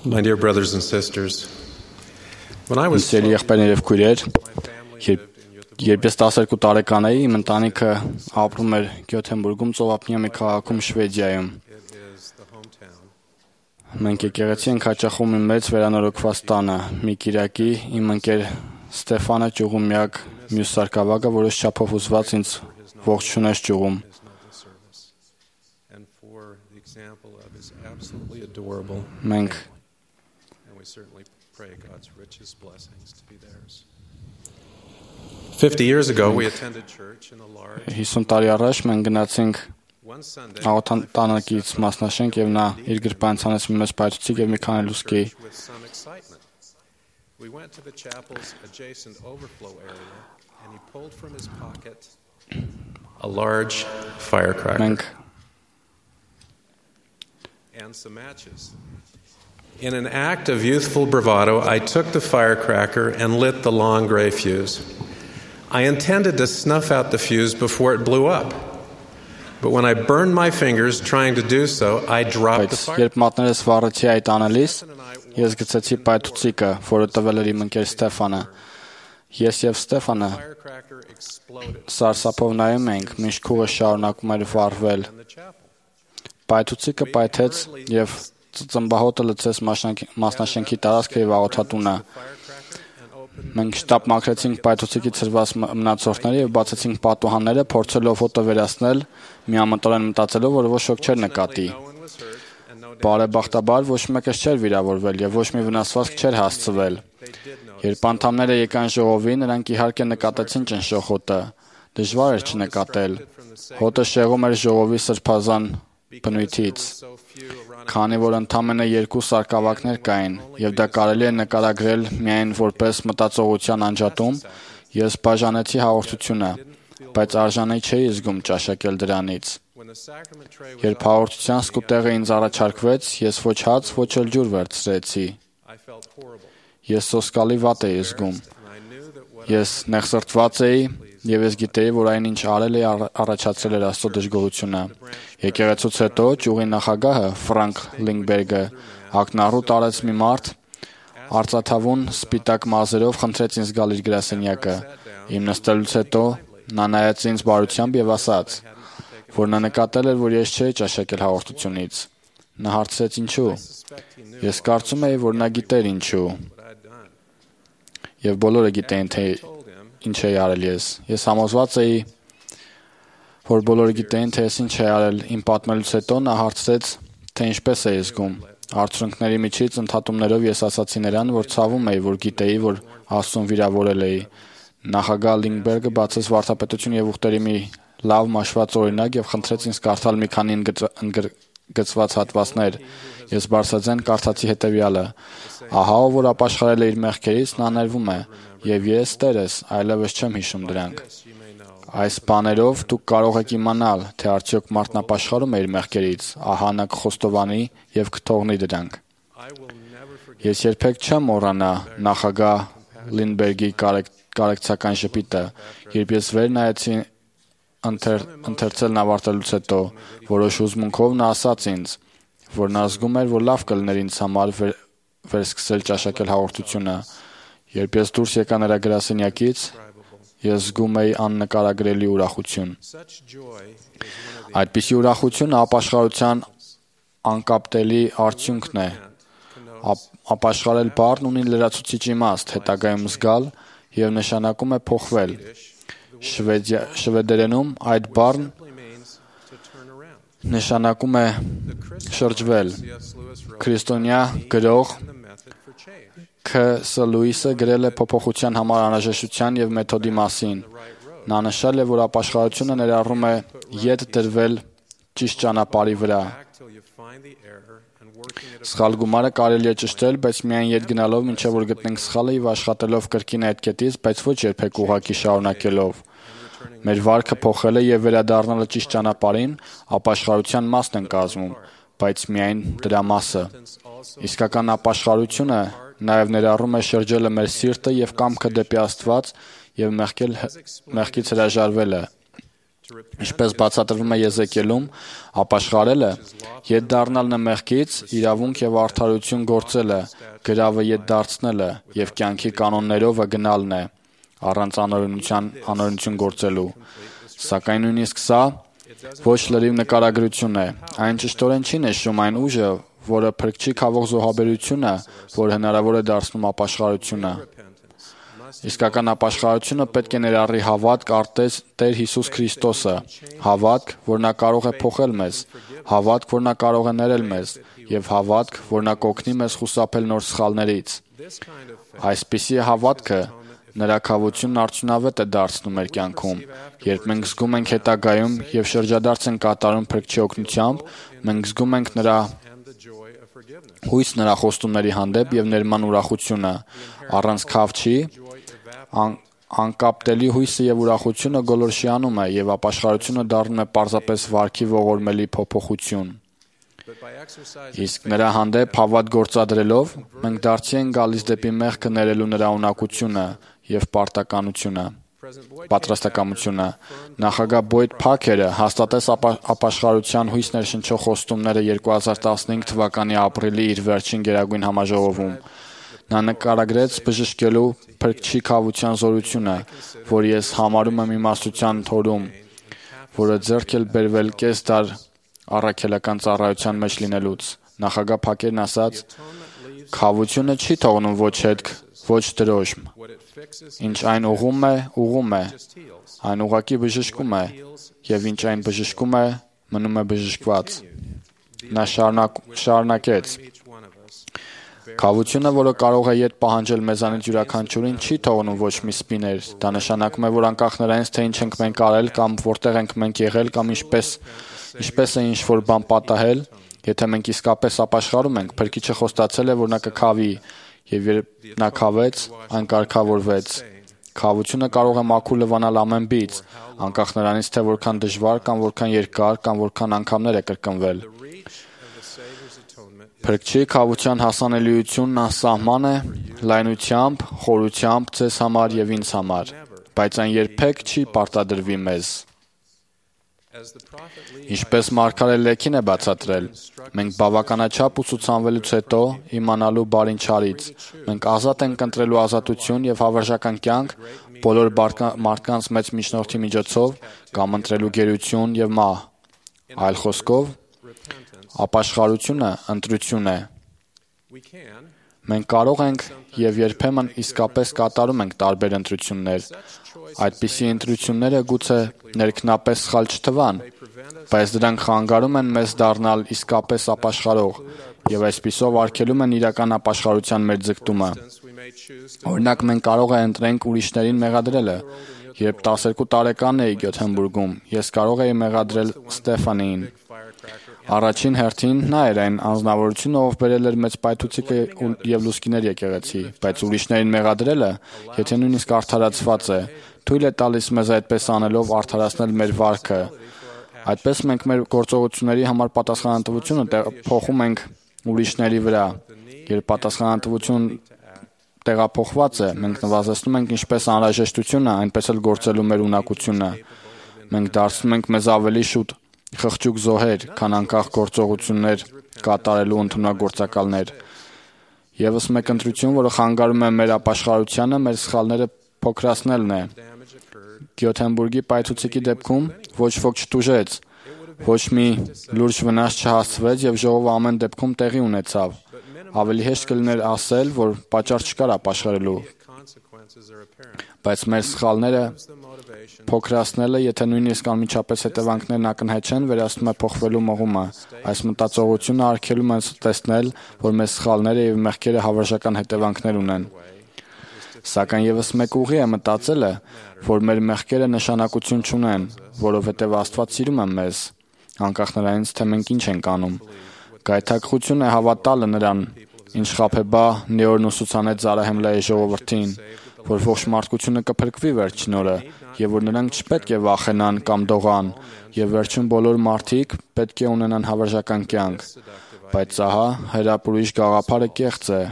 My dear brothers and sisters, when I was Սիրելի եղբայրներ եւ քույրեր, երբ երբ ես տասներկու տարեկան էի, իմ ընտանիքը ապրում էր Գյոթենբուրգում, Ծովափնյամի քաղաքում, Շվեդիայում։ Մենք եկեղեցի ենք հաճախում իմ մեծ վերանորոգված տանը։ Մի կիրակի իմ ընկեր Ստեֆանը ճյուղում միակ մյուս սարկավագը, որոշ չափով ուզված ինձ ողջունեց ճյուղում։ Մենք Fifty years ago, we attended church in a large. հիսուն տարի առաջ մենք գնացինք աղոթանտանեկից մասնաշենք եւ նա իր գրպանցանից մի մեծ պայթուցիկ եւ մի քանի լուսկի։ We went to the chapel's adjacent overflow area, and he pulled from his pocket a large firecracker and some matches. In an act of youthful bravado, I took the firecracker and lit the long gray fuse. I intended to snuff out the fuse before it blew up. But when I burned my fingers trying to do so, I dropped the fire. Երբ մատներս վառեցի այդ անելիս, ես գցեցի պայթուցիկը, որը տվել էր իմ ընկեր Ստեֆանը։ Ես եւ Ստեֆանը սարսափով նայում ենք, մինչ քուղը շարունակում էր վառվել։ Պայթուցիկը պայթեց եւ ծծմբահոտը լցեց մասնաշենքի տարածքը եւ աղոթատունը։ Մենք շտապ մաքրեցինք պայթուցիկի ցրված մնացորդները եւ բացեցինք պատուհանները, փորձելով հոտը վերացնել, միամտորեն մտածելով, որ ոչ ոք չէր նկատի։ Բարեբախտաբար ոչ մեկը չէր վիրավորվել եւ ոչ մի վնասվածք չէր հասցվել։ Երբ անդամները եկան ժողովի, նրանք իհարկե նկատեցին ճնշող հոտը։ Դժվար էր չնկատել։ Հոտը շեղում էր ժողովի սրբազան բնույթից։ Քանի որ ընդամենը երկու սարկավակներ կային եւ դա կարելի է նկարագրել միայն որպես մտածողության անջատում, ես բաժանեցի հաղորդությունը, բայց արժանի չէի զգում ճաշակել դրանից։ Երբ հաղորդության սկուտեղը ինձ առաջարկվեց, ես ոչ հաց, ոչ էլ ջուր վերցրեցի։ Ես սոսկալի վատ էի զգում։ Ես նեղսրտված էի եւ ես գիտեի, որ այնինչ արել էի առաջացրել էր Աստծո դժգոհությունը։ Եկեղեցուց հետո ճյուղի նախագահը Ֆրանկ Լինգբերգը ակնառու տարեց մի մարդ արծաթավուն սպիտակ մազերով խնդրեց ինձ գալ իր գրասենյակը։ Իմ նստելուց հետո նա նայեց ինձ բարությամբ եւ ասաց, որ նա նկատել էր, որ ես չէի ճաշակել հաղորդությունից։ Նա հարցրեց ինչու։ Ես կարծում էի, որ նա գիտեր ինչու։ Եվ բոլորը գիտեին, թե ինչ էի արել ես։ Ես համոզված էի, որ բոլորը գիտեին, թե ես ինչ էի արել։ Իմ պատմելուց հետո նա հարցրեց, թե ինչպես էի զգում։ Հարցրունքների միջից ընդհատումներով ես ասացի նրան, որ ցավում էի, որ գիտեի, որ Աստծուն վիրավորել էի։ Նախագահ Լինգբերգը բացեց վարդապետություն եւ ուխտերի մի լավ մաշված օրինակ եւ խնդրեց ինձ կարդալ մի քանի ընդգծված հատվածներ։ Ես բարձրաձայն կարդացի հետեւյալը. Ահա ով որ ապաշխարել է իր մեղքերից, նա ներվում է, եւ ես Տերս այլևս չեմ հիշում դրանք։ Այս բաներով դուք կարող եք իմանալ, թե արդյոք մարդն ապաշխարում է իր մեղքերից, ահա նա կխոստովանի եւ կթողնի դրանք։ Ես երբեք չեմ մոռանա նախագահ Լինբերգի կարեկցական ժպիտը, երբ ես վեր նայեցի ընթերցելն ավարտելուց հետո, որոշ հուզմունքով նա ասաց ինձ, որ նա զգում էր, որ լավ կլիներ ինձ համար վերսկսել ճաշակել հաղորդությունը։ Երբ ես դուրս եկա նրա գրասենյակից, ես զգում էի աննկարագրելի ուրախություն։ Այդպիսի ուրախությունը ապաշխարության անկապտելի արդյունքն է։ Ապաշխարել բառն ունի լրացուցիչ իմաստ, հետագայում զգալ եւ նշանակում է փոխվել։ Շվեդերենում այդ բառն նշանակում է շրջվել։ Քրիստոնյա գրող Ք. Ս. Լուիսը գրել է փոփոխության համար անհրաժեշտության եւ մեթոդի մասին։ Նա նշել է, որ ապաշխարությունը ներառում է ետ դրվել ճիշտ ճանապարհի վրա։ Սխալ գումարը կարելի է ճշտել, բայց միայն ետ գնալով, մինչև որ գտնենք սխալը եւ աշխատելով կրկին այդ կետից, բայց ոչ երբեք ուղղակի շարունակելով։ Մեր վարքը փոխելը եւ վերադառնալը ճիշտ ճանապարհին ապաշխարության մասն են կազմում, բայց միայն դրա մասը։ Իսկական ապաշխարությունը նաև ներառում է շրջելը մեր սիրտը եւ կամքը դեպի Աստված եւ մեղքել մեղքից հրաժարվելը։ Ինչպես բացատրվում է Եզեկիելում, ապաշխարելը ետ դառնալն է մեղքից, իրավունք եւ արդարություն գործելը, գրավը ետ դարձնելը եւ կյանքի կանոններով գնալն է, առանց անօրենության անօրենություն գործելու։ Սակայն նույնիսկ սա ոչ լրիվ նկարագրություն է։ Այն ճշտորեն չի նշում այն ուժը, որը փրկչի քավող զոհաբերությունը, որ հնարավոր է դարձնում ապաշխարությունը։ Իսկական ապաշխարությունը պետք է ներառի հավատք արտես Տեր Հիսուս Քրիստոսը, հավատք, որ նա կարող է փոխել մեզ, հավատք, որ նա կարող է ներել մեզ, եւ հավատք, որ նա կօգնի մեզ խուսափել նոր սխալներից։ Այսպիսի հավատքը նրա քավությունն արդյունավետ է դարձնում մեր կյանքում, երբ մենք զգում ենք հետագայում եւ շրջադարձ ենք կատարում Փրկչի օգնությամբ, մենք զգում ենք նրա հույս նրա խոստումների հանդեպ եւ ներման ուրախությունը։ Առանց քավչի ան, անկապտելի հույսը եւ ուրախությունը գոլորշիանում է եւ ապաշխարությունը դառնում է պարզապես վարքի ողորմելի փոփոխություն։ Իսկ նրա հանդեպ հավատ գործադրելով մենք դարձի ենք գալիս դեպի մեղքը ներելու նրա ունակությունը եւ պարտականությունը, պատրաստակամությունը։ Նախագահ Բոյդ Փաքերը հաստատեց ապաշխարության հույս ներշնչող խոստումները երկու հազար տասնհինգ թվականի ապրիլի իր վերջին գերագույն համաժողովում։ Նա նկարագրեց բժշկելու Փրկչի քավության զորությունը, որ ես համարում եմ իմաստության թորում, որը ձեռք էլ բերվել կես դար առաքելական ծառայության մեջ լինելուց։ Նախագահ Փաքերն ասաց. «Քավությունը չի թողնում ոչ հետք, ոչ դրոշմ։ Ինչ այն ուղում է, ուղում է, այն ուղղակի բժշկում է, եւ ինչ այն բժշկում է, մնում է բժշկված»։ Նա շարունակ, շարունակեց. «Քավությունը, որը կարող է ետ պահանջել մեզանից յուրաքանչյուրին, չի թողնում ոչ մի սպիներ։ Դա նշանակում է, որ անկախ նրանից, թե ինչ ենք մենք արել կամ որտեղ ենք մենք եղել կամ ինչպես ինչպես է ինչ-որ բան պատահել, եթե մենք իսկապես ապաշխարում ենք, Փրկիչը խոստացել է, որ նա կքավի, եւ երբ նա քավեց, այն կարգավորվեց։ Քավությունը կարող է մաքուր լվանալ ամեն բից, անկախ նրանից, թե որքան դժվար կամ որքան երկար կամ որքան անգամներ է կրկնվել։ Փրկչի քավության հասանելիությունն անսահման է լայնությամբ, խորությամբ ձեզ համար եւ ինձ համար, բայց այն երբեք չի պարտադրվի մեզ։ Ինչպես Մարգարե Լեքին է բացատրել, մենք բավականաչափ ուսուցանվելուց հետո իմանալու բարին չարից, մենք ազատ ենք ընտրելու ազատություն եւ հավերժական կյանք բոլոր մարդկանց մեծ միջնորդի միջոցով կամ ընտրելու գերություն եւ մահ։ Այլ խոսքով, ապաշխարությունը ընտրություն է։ Մենք կարող ենք եւ երբեմն իսկապես կատարում ենք տարբեր ընտրություններ։ Այդպիսի ընտրությունները գուցե ներքնապես սխալ չթվան, բայց դրանք խանգարում են մեզ դառնալ իսկապես ապաշխարող եւ այսպիսով արգելում են իրական ապաշխարության մեր ձգտումը։ Օրինակ, մենք կարող ենք ընտրենք ուրիշներին մեղադրելը։ Երբ տասներկու տարեկան էի Գյոթենբուրգում, ես կարող էի մեղադրել Ստեֆանիին։ Առաջին հերթին նա էր այն անձնավորությունը, ով բերել էր մեծ պայթուցիկը եւ լուսկիներ եկեղեցի, բայց ուրիշներին մեղադրելը, եթե նույնիսկ արդարացված է, թույլ է տալիս մեզ այդպես անելով արդարացնել մեր վարքը։ Այդպես մենք մեր գործողությունների համար պատասխանատվությունը փոխում ենք ուրիշների վրա։ Երբ պատասխանատվությունը տեղափոխված է, մենք նվազեցնում ենք ինչպես անհրաժեշտությունը, այնպես էլ գործելու մեր ունակությունը։ Մենք դարձնում ենք մեզ ավելի շուտ խղճուկ զոհեր, քան անկախ գործողություններ կատարելու ընդունակ գործակալներ։ Եվս մեկ ընտրություն, որը խանգարում է մեր ապաշխարությանը, մեր սխալները փոքրացնելն է։ Գյոթենբուրգի պայթուցիկի դեպքում ոչ ոք չտուժեց, ոչ մի լուրջ վնաս չհասցվեց եւ ժողովը ամեն դեպքում տեղի ունեցավ։ Ավելի հեշտ կլիներ ասել, որ պատճառ չկար ապաշխարելու, բայց մեր սխալները փոքրացնելը, եթե նույնիսկ անմիջապես հետևանքներն ակնհայտ չեն, վերացնում է փոխվելու մղումը։ Այս մտածողությունը արգելում է տեսնել, որ մեր սխալները եւ մեղքերը հավերժական հետևանքներ ունեն։ Սակայն եւս մեկ ուղի է մտածելը, որ մեր մեղքերը նշանակություն չունեն, որովհետեւ Աստված սիրում է մեզ, անկախ նրանից, թե մենք ինչ ենք անում։ Գայթակղություն է հավատալը նրան, ինչ Խաբեբա Նեորն ուսուցանեց Զարահեմլայի ժողովրդին, որ ողջ մարդկությունը կփրկվի վերջին օրը, եւ որ նրանք չպետք է վախենան կամ դողան, եւ վերջում բոլոր մարդիկ պետք է ունենան հավերժական կյանք։ Բայց ահա հրապուրիչ գաղափարը կեղծ է։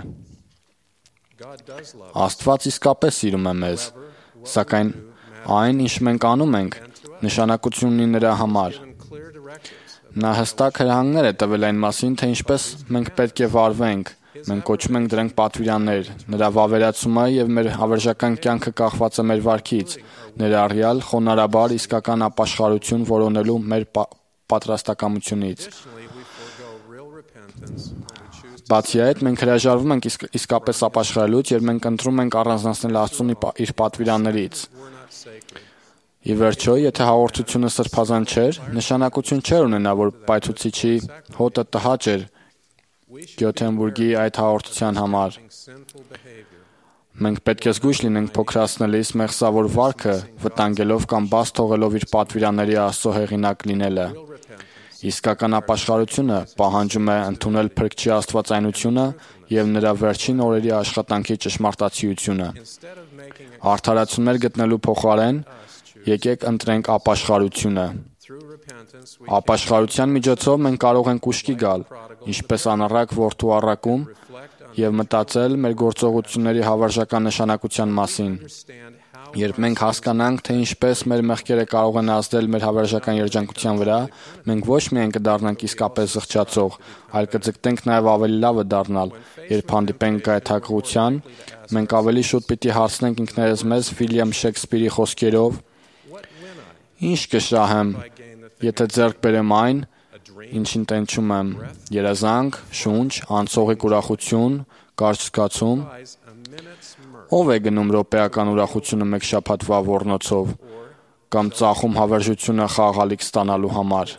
Աստված իսկապես սիրում է մեզ, սակայն այն, ինչ մենք անում ենք, նշանակությունն ունի նրա համար։ Նա հստակ հրահանգներ է տվել այն մասին, թե ինչպես մենք պետք է վարվենք։ Մենք կոչում ենք դրանք պատվիրաններ։ Նրա վավերացումը եւ մեր հավերժական կյանքը կախված է մեր վարքից, ներառյալ խոնարհաբար իսկական ապաշխարություն որոնելու մեր պատրաստակամությունից։ Բացի այդ, մենք հրաժարվում ենք իսկ, իսկապես ապաշխարելուց, երբ մենք ընտրում ենք առանձնացնել Աստծուն իր պատվիրաններից։ Ի վերջո, եթե հաղորդությունը սրբազան չէր, նշանակություն չէր ունենա, որ պայթուցիչի հոտը տհաճ էր Գյոթենբուրգի այդ հաղորդության համար։ Մենք պետք է զգույշ լինենք փոքրացնելիս մեղսավոր վարքը, վտանգելով կամ բաց թողելով իր պատվիրանների Աստծո հեղինակ լինելը։ Իսկական ապաշխարությունը պահանջում է ընդունել Փրկչի աստվածայնությունը եւ նրա վերջին օրերի աշխատանքի ճշմարտացիությունը։ Արդարացումներ գտնելու փոխարեն եկեք ընտրենք ապաշխարությունը։ Ապաշխարության միջոցով մենք կարող ենք ուշքի գալ, ինչպես անառակ որդու առակում, եւ մտածել մեր գործողությունների հավերժական նշանակության մասին։ Երբ մենք հասկանանք, թե ինչպես մեր մեղքերը կարող են ազդել մեր հավերժական երջանկության վրա, մենք ոչ միայն կդառնանք իսկապես զղջացող, այլ կձգտենք նաև ավելի լավը դառնալ։ Երբ հանդիպենք գայթակղության, մենք ավելի շուտ պիտի հարցնենք ինքներս մեզ Վիլյամ Շեքսպիրի խոսքերով. «Ինչ կշահեմ, եթե ձեռք բերեմ այն, ինչին տենչում եմ՝ երազանք, շունչ, անցողիկ ուրախություն, կարճ զգացում։ Ո՞վ է գնում րոպեական ուրախությունը մեկ շաբաթվա ոռնոցով կամ ծախում հավերժությունը խաղալիք ստանալու համար։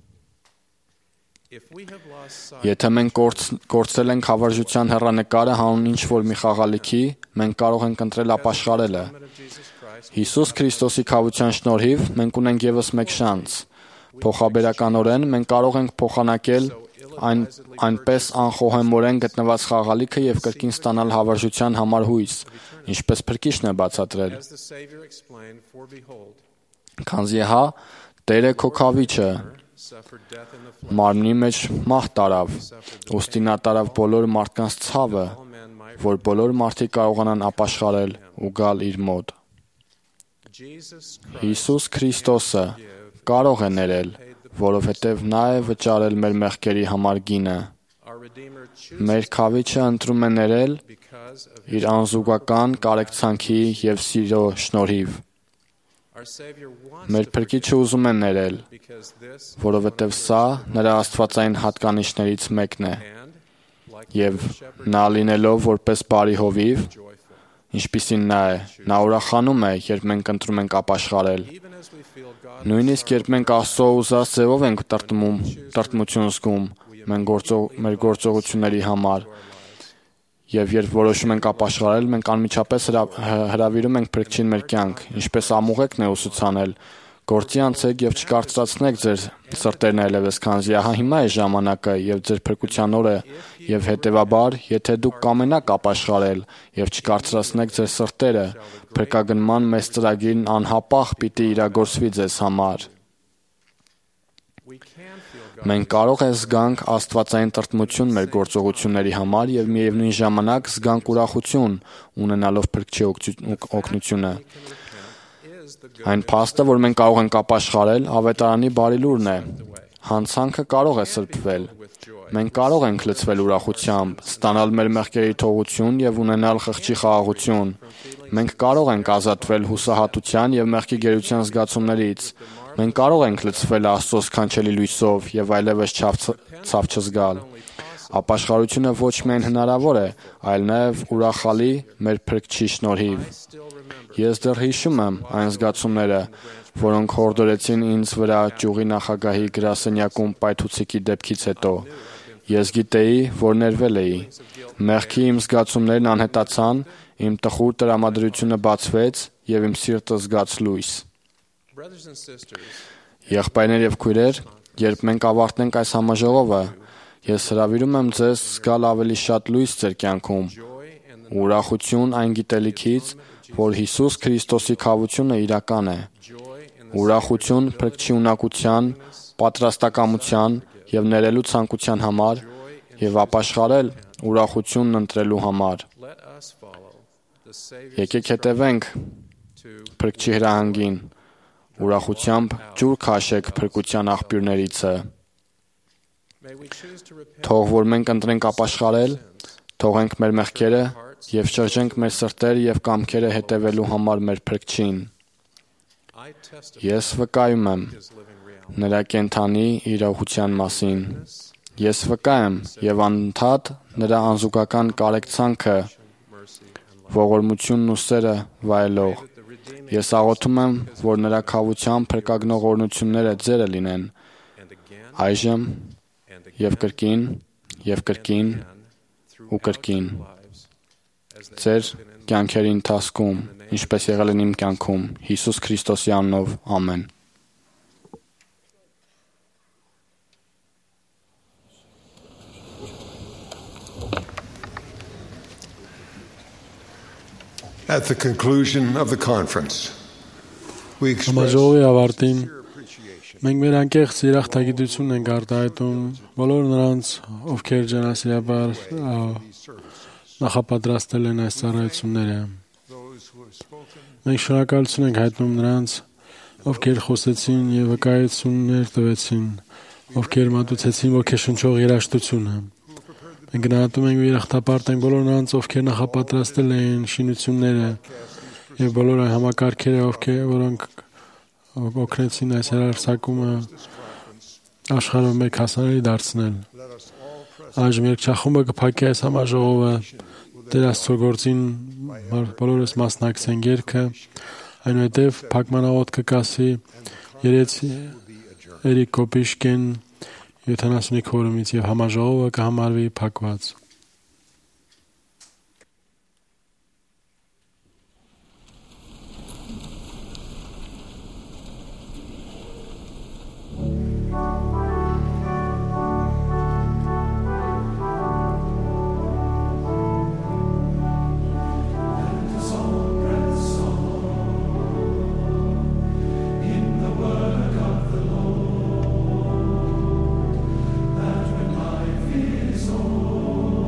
Եթե մենք կորցրել ենք հավերժության հեռանկարը հանուն ինչ-որ մի խաղալիքի, մենք կարող ենք ընտրել ապաշխարելը։ Հիսուս Քրիստոսի քավության շնորհիվ մենք ունենք ևս մեկ շանս։ Փոխաբերականորեն մենք կարող ենք փոխանակել այն այնպես անխոհեմորեն գտնված խաղալիքը եւ կրկին ստանալ հավերժության համար հույս, ինչպես Փրկիչն է բացատրել։ Քանզի հա Տերը քո քավիչը մարմնի մեջ մահ տարավ, ուստի նա տարավ բոլոր մարդկանց ցավը, որ բոլոր մարդիկ կարողանան ապաշխարել ու գալ իր մոտ։ Հիսուս Քրիստոսը կարող է ներել, որովհետև նա է վճարել մեր մեղքերի համար գինը։ Մեր քավիչը ընտրում է ներել իր անզուգական կարեկցանքի եւ սիրո շնորհիվ։ Մեր Փրկիչը ուզում է ներել, որովհետև սա նրա աստվածային հատկանիշներից մեկն է։ Եվ նա լինելով որպես բարի հովիվ, ինչպիսին նա է, նա ուրախանում է, երբ մենք ընտրում ենք ապաշխարել։ Նույնիսկ երբ մենք Աստծո ուզած ձևով ենք տրտմում, տրտմություն զգում մեր գործողությունների համար, եւ երբ որոշում ենք ապաշխարել, մենք անմիջապես հրավիրում ենք Փրկչին մեր կյանք, ինչպես ամուղեկն է ուսուցանել. գործի անցեք եւ չկարծրացնեք ձեր սրտերն այլևս, քանզի ահա հիմա է ժամանակը եւ ձեր փրկության օրը, եւ հետեւաբար, եթե դուք կամենաք ապաշխարել եւ չկարծրացնեք ձեր սրտերը, փրկագնման մեծ ծրագիրն անհապաղ պիտի իրագործվի ձեզ համար։ Մենք կարող ենք զգանք աստվածային տրտմություն մեր գործողությունների համար եւ միևնույն ժամանակ զգանք ուրախություն ունենալով Փրկչի օգնությունը։ Այն փաստը, որ մենք կարող ենք ապաշխարել, ավետարանի բարի լուրն է։ Հանցանքը կարող է սրբվել։ Մենք կարող ենք լցվել ուրախությամբ, ստանալ մեր մեղքերի թողություն եւ ունենալ խղճի խաղաղություն։ Մենք կարող ենք ազատվել հուսահատության եւ մեղքի գերության զգացումներից։ Մենք կարող ենք լցվել Աստծո սքանչելի լույսով եւ այլևս ցավ չզգալ։ Ապաշխարությունը ոչ միայն հնարավոր է, այլ նաեւ ուրախալի մեր Փրկչի շնորհիվ։ Ես դեռ հիշում եմ այն զգացումները, որոնք հորդորեցին ինձ վրա ճյուղի նախագահի գրասենյակում պայթուցիկի դեպքից հետո։ Ես գիտեի, որ ներվել էի։ Մեղքի իմ զգացումներն անհետացան, իմ տխուր տրամադրությունը բացվեց եւ իմ սիրտը զգաց լույս։ Եղբայրներ եւ քույրեր, երբ մենք ավարտենք այս համաժողովը, ես հրավիրում եմ ձեզ զգալ ավելի շատ լույս ձեր կյանքում, ուրախություն այն գիտելիքից, որ Հիսուս Քրիստոսի քավությունը իրական է, ուրախություն Փրկչի ունակության, պատրաստակամության եւ ներելու ցանկության համար եւ ապաշխարել ուրախությունն ընտրելու համար։ Եկեք հետևենք Փրկչի հրահանգին, Ուրախությամբ ջուր քաշեք փրկության աղբյուրներիցը։ Թող որ մենք ընտրենք ապաշխարել, թողենք մեր մեղքերը եւ շրջենք մեր սրտերը եւ կամքերը հետևելու համար մեր փրկչին։ Ես վկայում եմ նրա կենթանի իրողության մասին։ Ես վկա եմ եւ անդադ նրա անզուգական կարեկցանքը, ողորմությունն ու սերը վայելող։ Ես աղոթում եմ, որ նրա քավության փրկագնող օրհնությունները ձերը լինեն այժմ եւ կրկին եւ կրկին ու կրկին ձեր կյանքերի ընթացքում, ինչպես եղել են իմ կյանքում, Հիսուս Քրիստոսի անունով, ամեն։ At the conclusion of the conference, we express Համաժողովի ավարտին մենք մեր անկեղծ երախտագիտությունն ենք արտահայտում բոլոր նրանց, ովքեր ջանասիրաբար նախապատրաստել են այս ծառայությունները։ Մենք շնորհակալություն ենք հայտնում նրանց, ովքեր խոսեցին եւ վկայություններ տվեցին, ովքեր մատուցեցին ոգեշնչող երաժշտությունը։ Մենք գնահատում ենք երախտապարտ ենք բոլոր նրանց, ովքեր նախապատրաստել են շինությունները եւ բոլոր այն համակարգերը, ովքեր որոնք օգնեցին այս հեռարձակումը աշխարհով մեկ հասանելի դարձնել։ Այժմ երգչախումբը կփակի այս համաժողովը Տեր Աստծո գործին բոլորս մասնակցենք երգը, այնուհետև փակման աղոթք կկասի երեց Էրիկ Կոպիշկեն յոթանասունհինգ հորումից եւ համաժողովը կհամարվի փակված։ That when life is over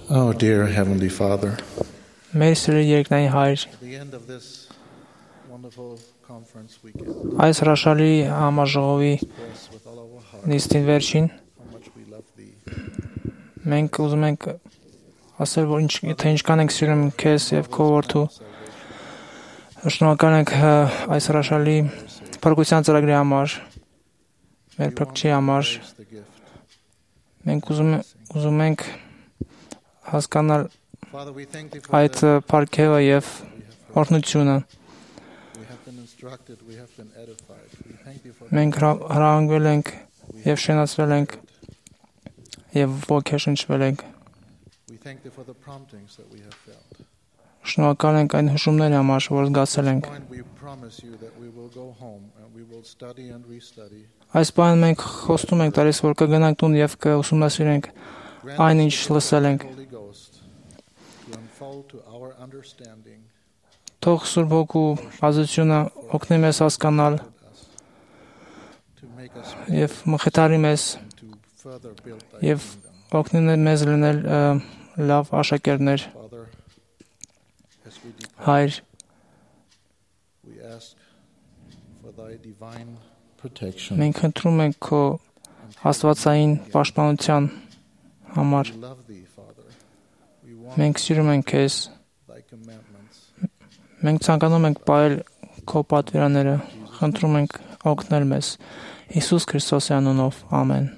Oh, dear Heavenly Father, Մեր սիրելի երկնային Հայր, at the end of this wonderful conference we can այս հրաշալի համաժողովի express with all our heart նիստին վերջին how much we love Thee. մենք ուզում ենք ասել, որ ինչ, թե ինչքան ենք սիրում քեզ եւ քո որդու։ Շնորհակալ ենք ը, այս հրաշալի փրկության ծրագրի համար, մեր փրկչի համար։ Մենք ուզում ուզում ենք հասկանալ Father, we thank Thee for այդ the, փրկեւը եւ օրհնությունը։ we have been instructed, we have been edified. We thank Thee for Մենք հրա- հրահանգվել ենք եւ շնացվել ենք եւ ոգեշնչվել ենք։ we thank Thee for the promptings that we have felt. Շնորհակալ ենք այն հուշումների համար, որ զգացել ենք։ Point, we promise You that we will go home and we will study and restudy. Այս բանը մենք խոստում ենք տալիս, որ կգնանք տուն եւ կուսումնասիրենք այն, ինչ լսել ենք։ Holy Ghost to unfold to our understanding Թող Սուրբ Հոգու ազդությունը օգնի մեզ հասկանալ to make us եւ մխիթարի մեզ to further build Thy եւ kingdom. օգնի մեզ լինել ը, լավ աշակերտներ։ Father, as we depart, Հայր, we ask for Thy divine protection. մենք խնդրում ենք քո աստվածային պաշտպանության համար։ We love Thee, Father. We want Մենք սիրում ենք քեզ։ Thy commandments. Մենք ցանկանում ենք պահել քո պատվիրանները։ Խնդրում ենք օգնել մեզ։ Հիսուս Քրիստոսի անունով։ Ամեն։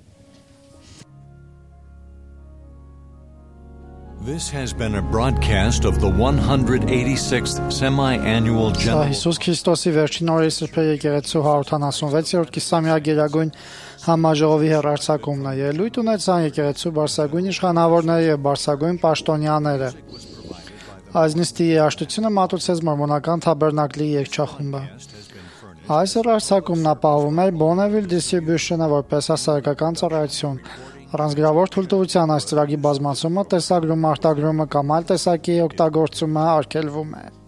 This has been a broadcast of the one hundred eighty-sixth Semi-Annual Սա General. Հիսուս Քրիստոսի վերջին օրերի Սրբե եկեղեցու հարյուրութանասունվեցերորդ կիսամյա գերագույն համաժողովի հեռարձակումն է։ Ելույթ ունեցան եկեղեցու բարձրագույն իշխանավորները եւ բարձրագույն պաշտոնյաները։ Այս նիստի երաժշտությունը մատուցեց մորմոնական թաբերնակլի երգչախումբը։ Այս հեռարձակումն ապահովում էր Bonneville Distribution-ը որպես հասարակական ծառայություն։ Առանց գրավոր թույլտվության այս ծրագրի բազմացումը, տեսագրումը, արտագրումը կամ այլ տեսակի օգտագործումը արգելվում է։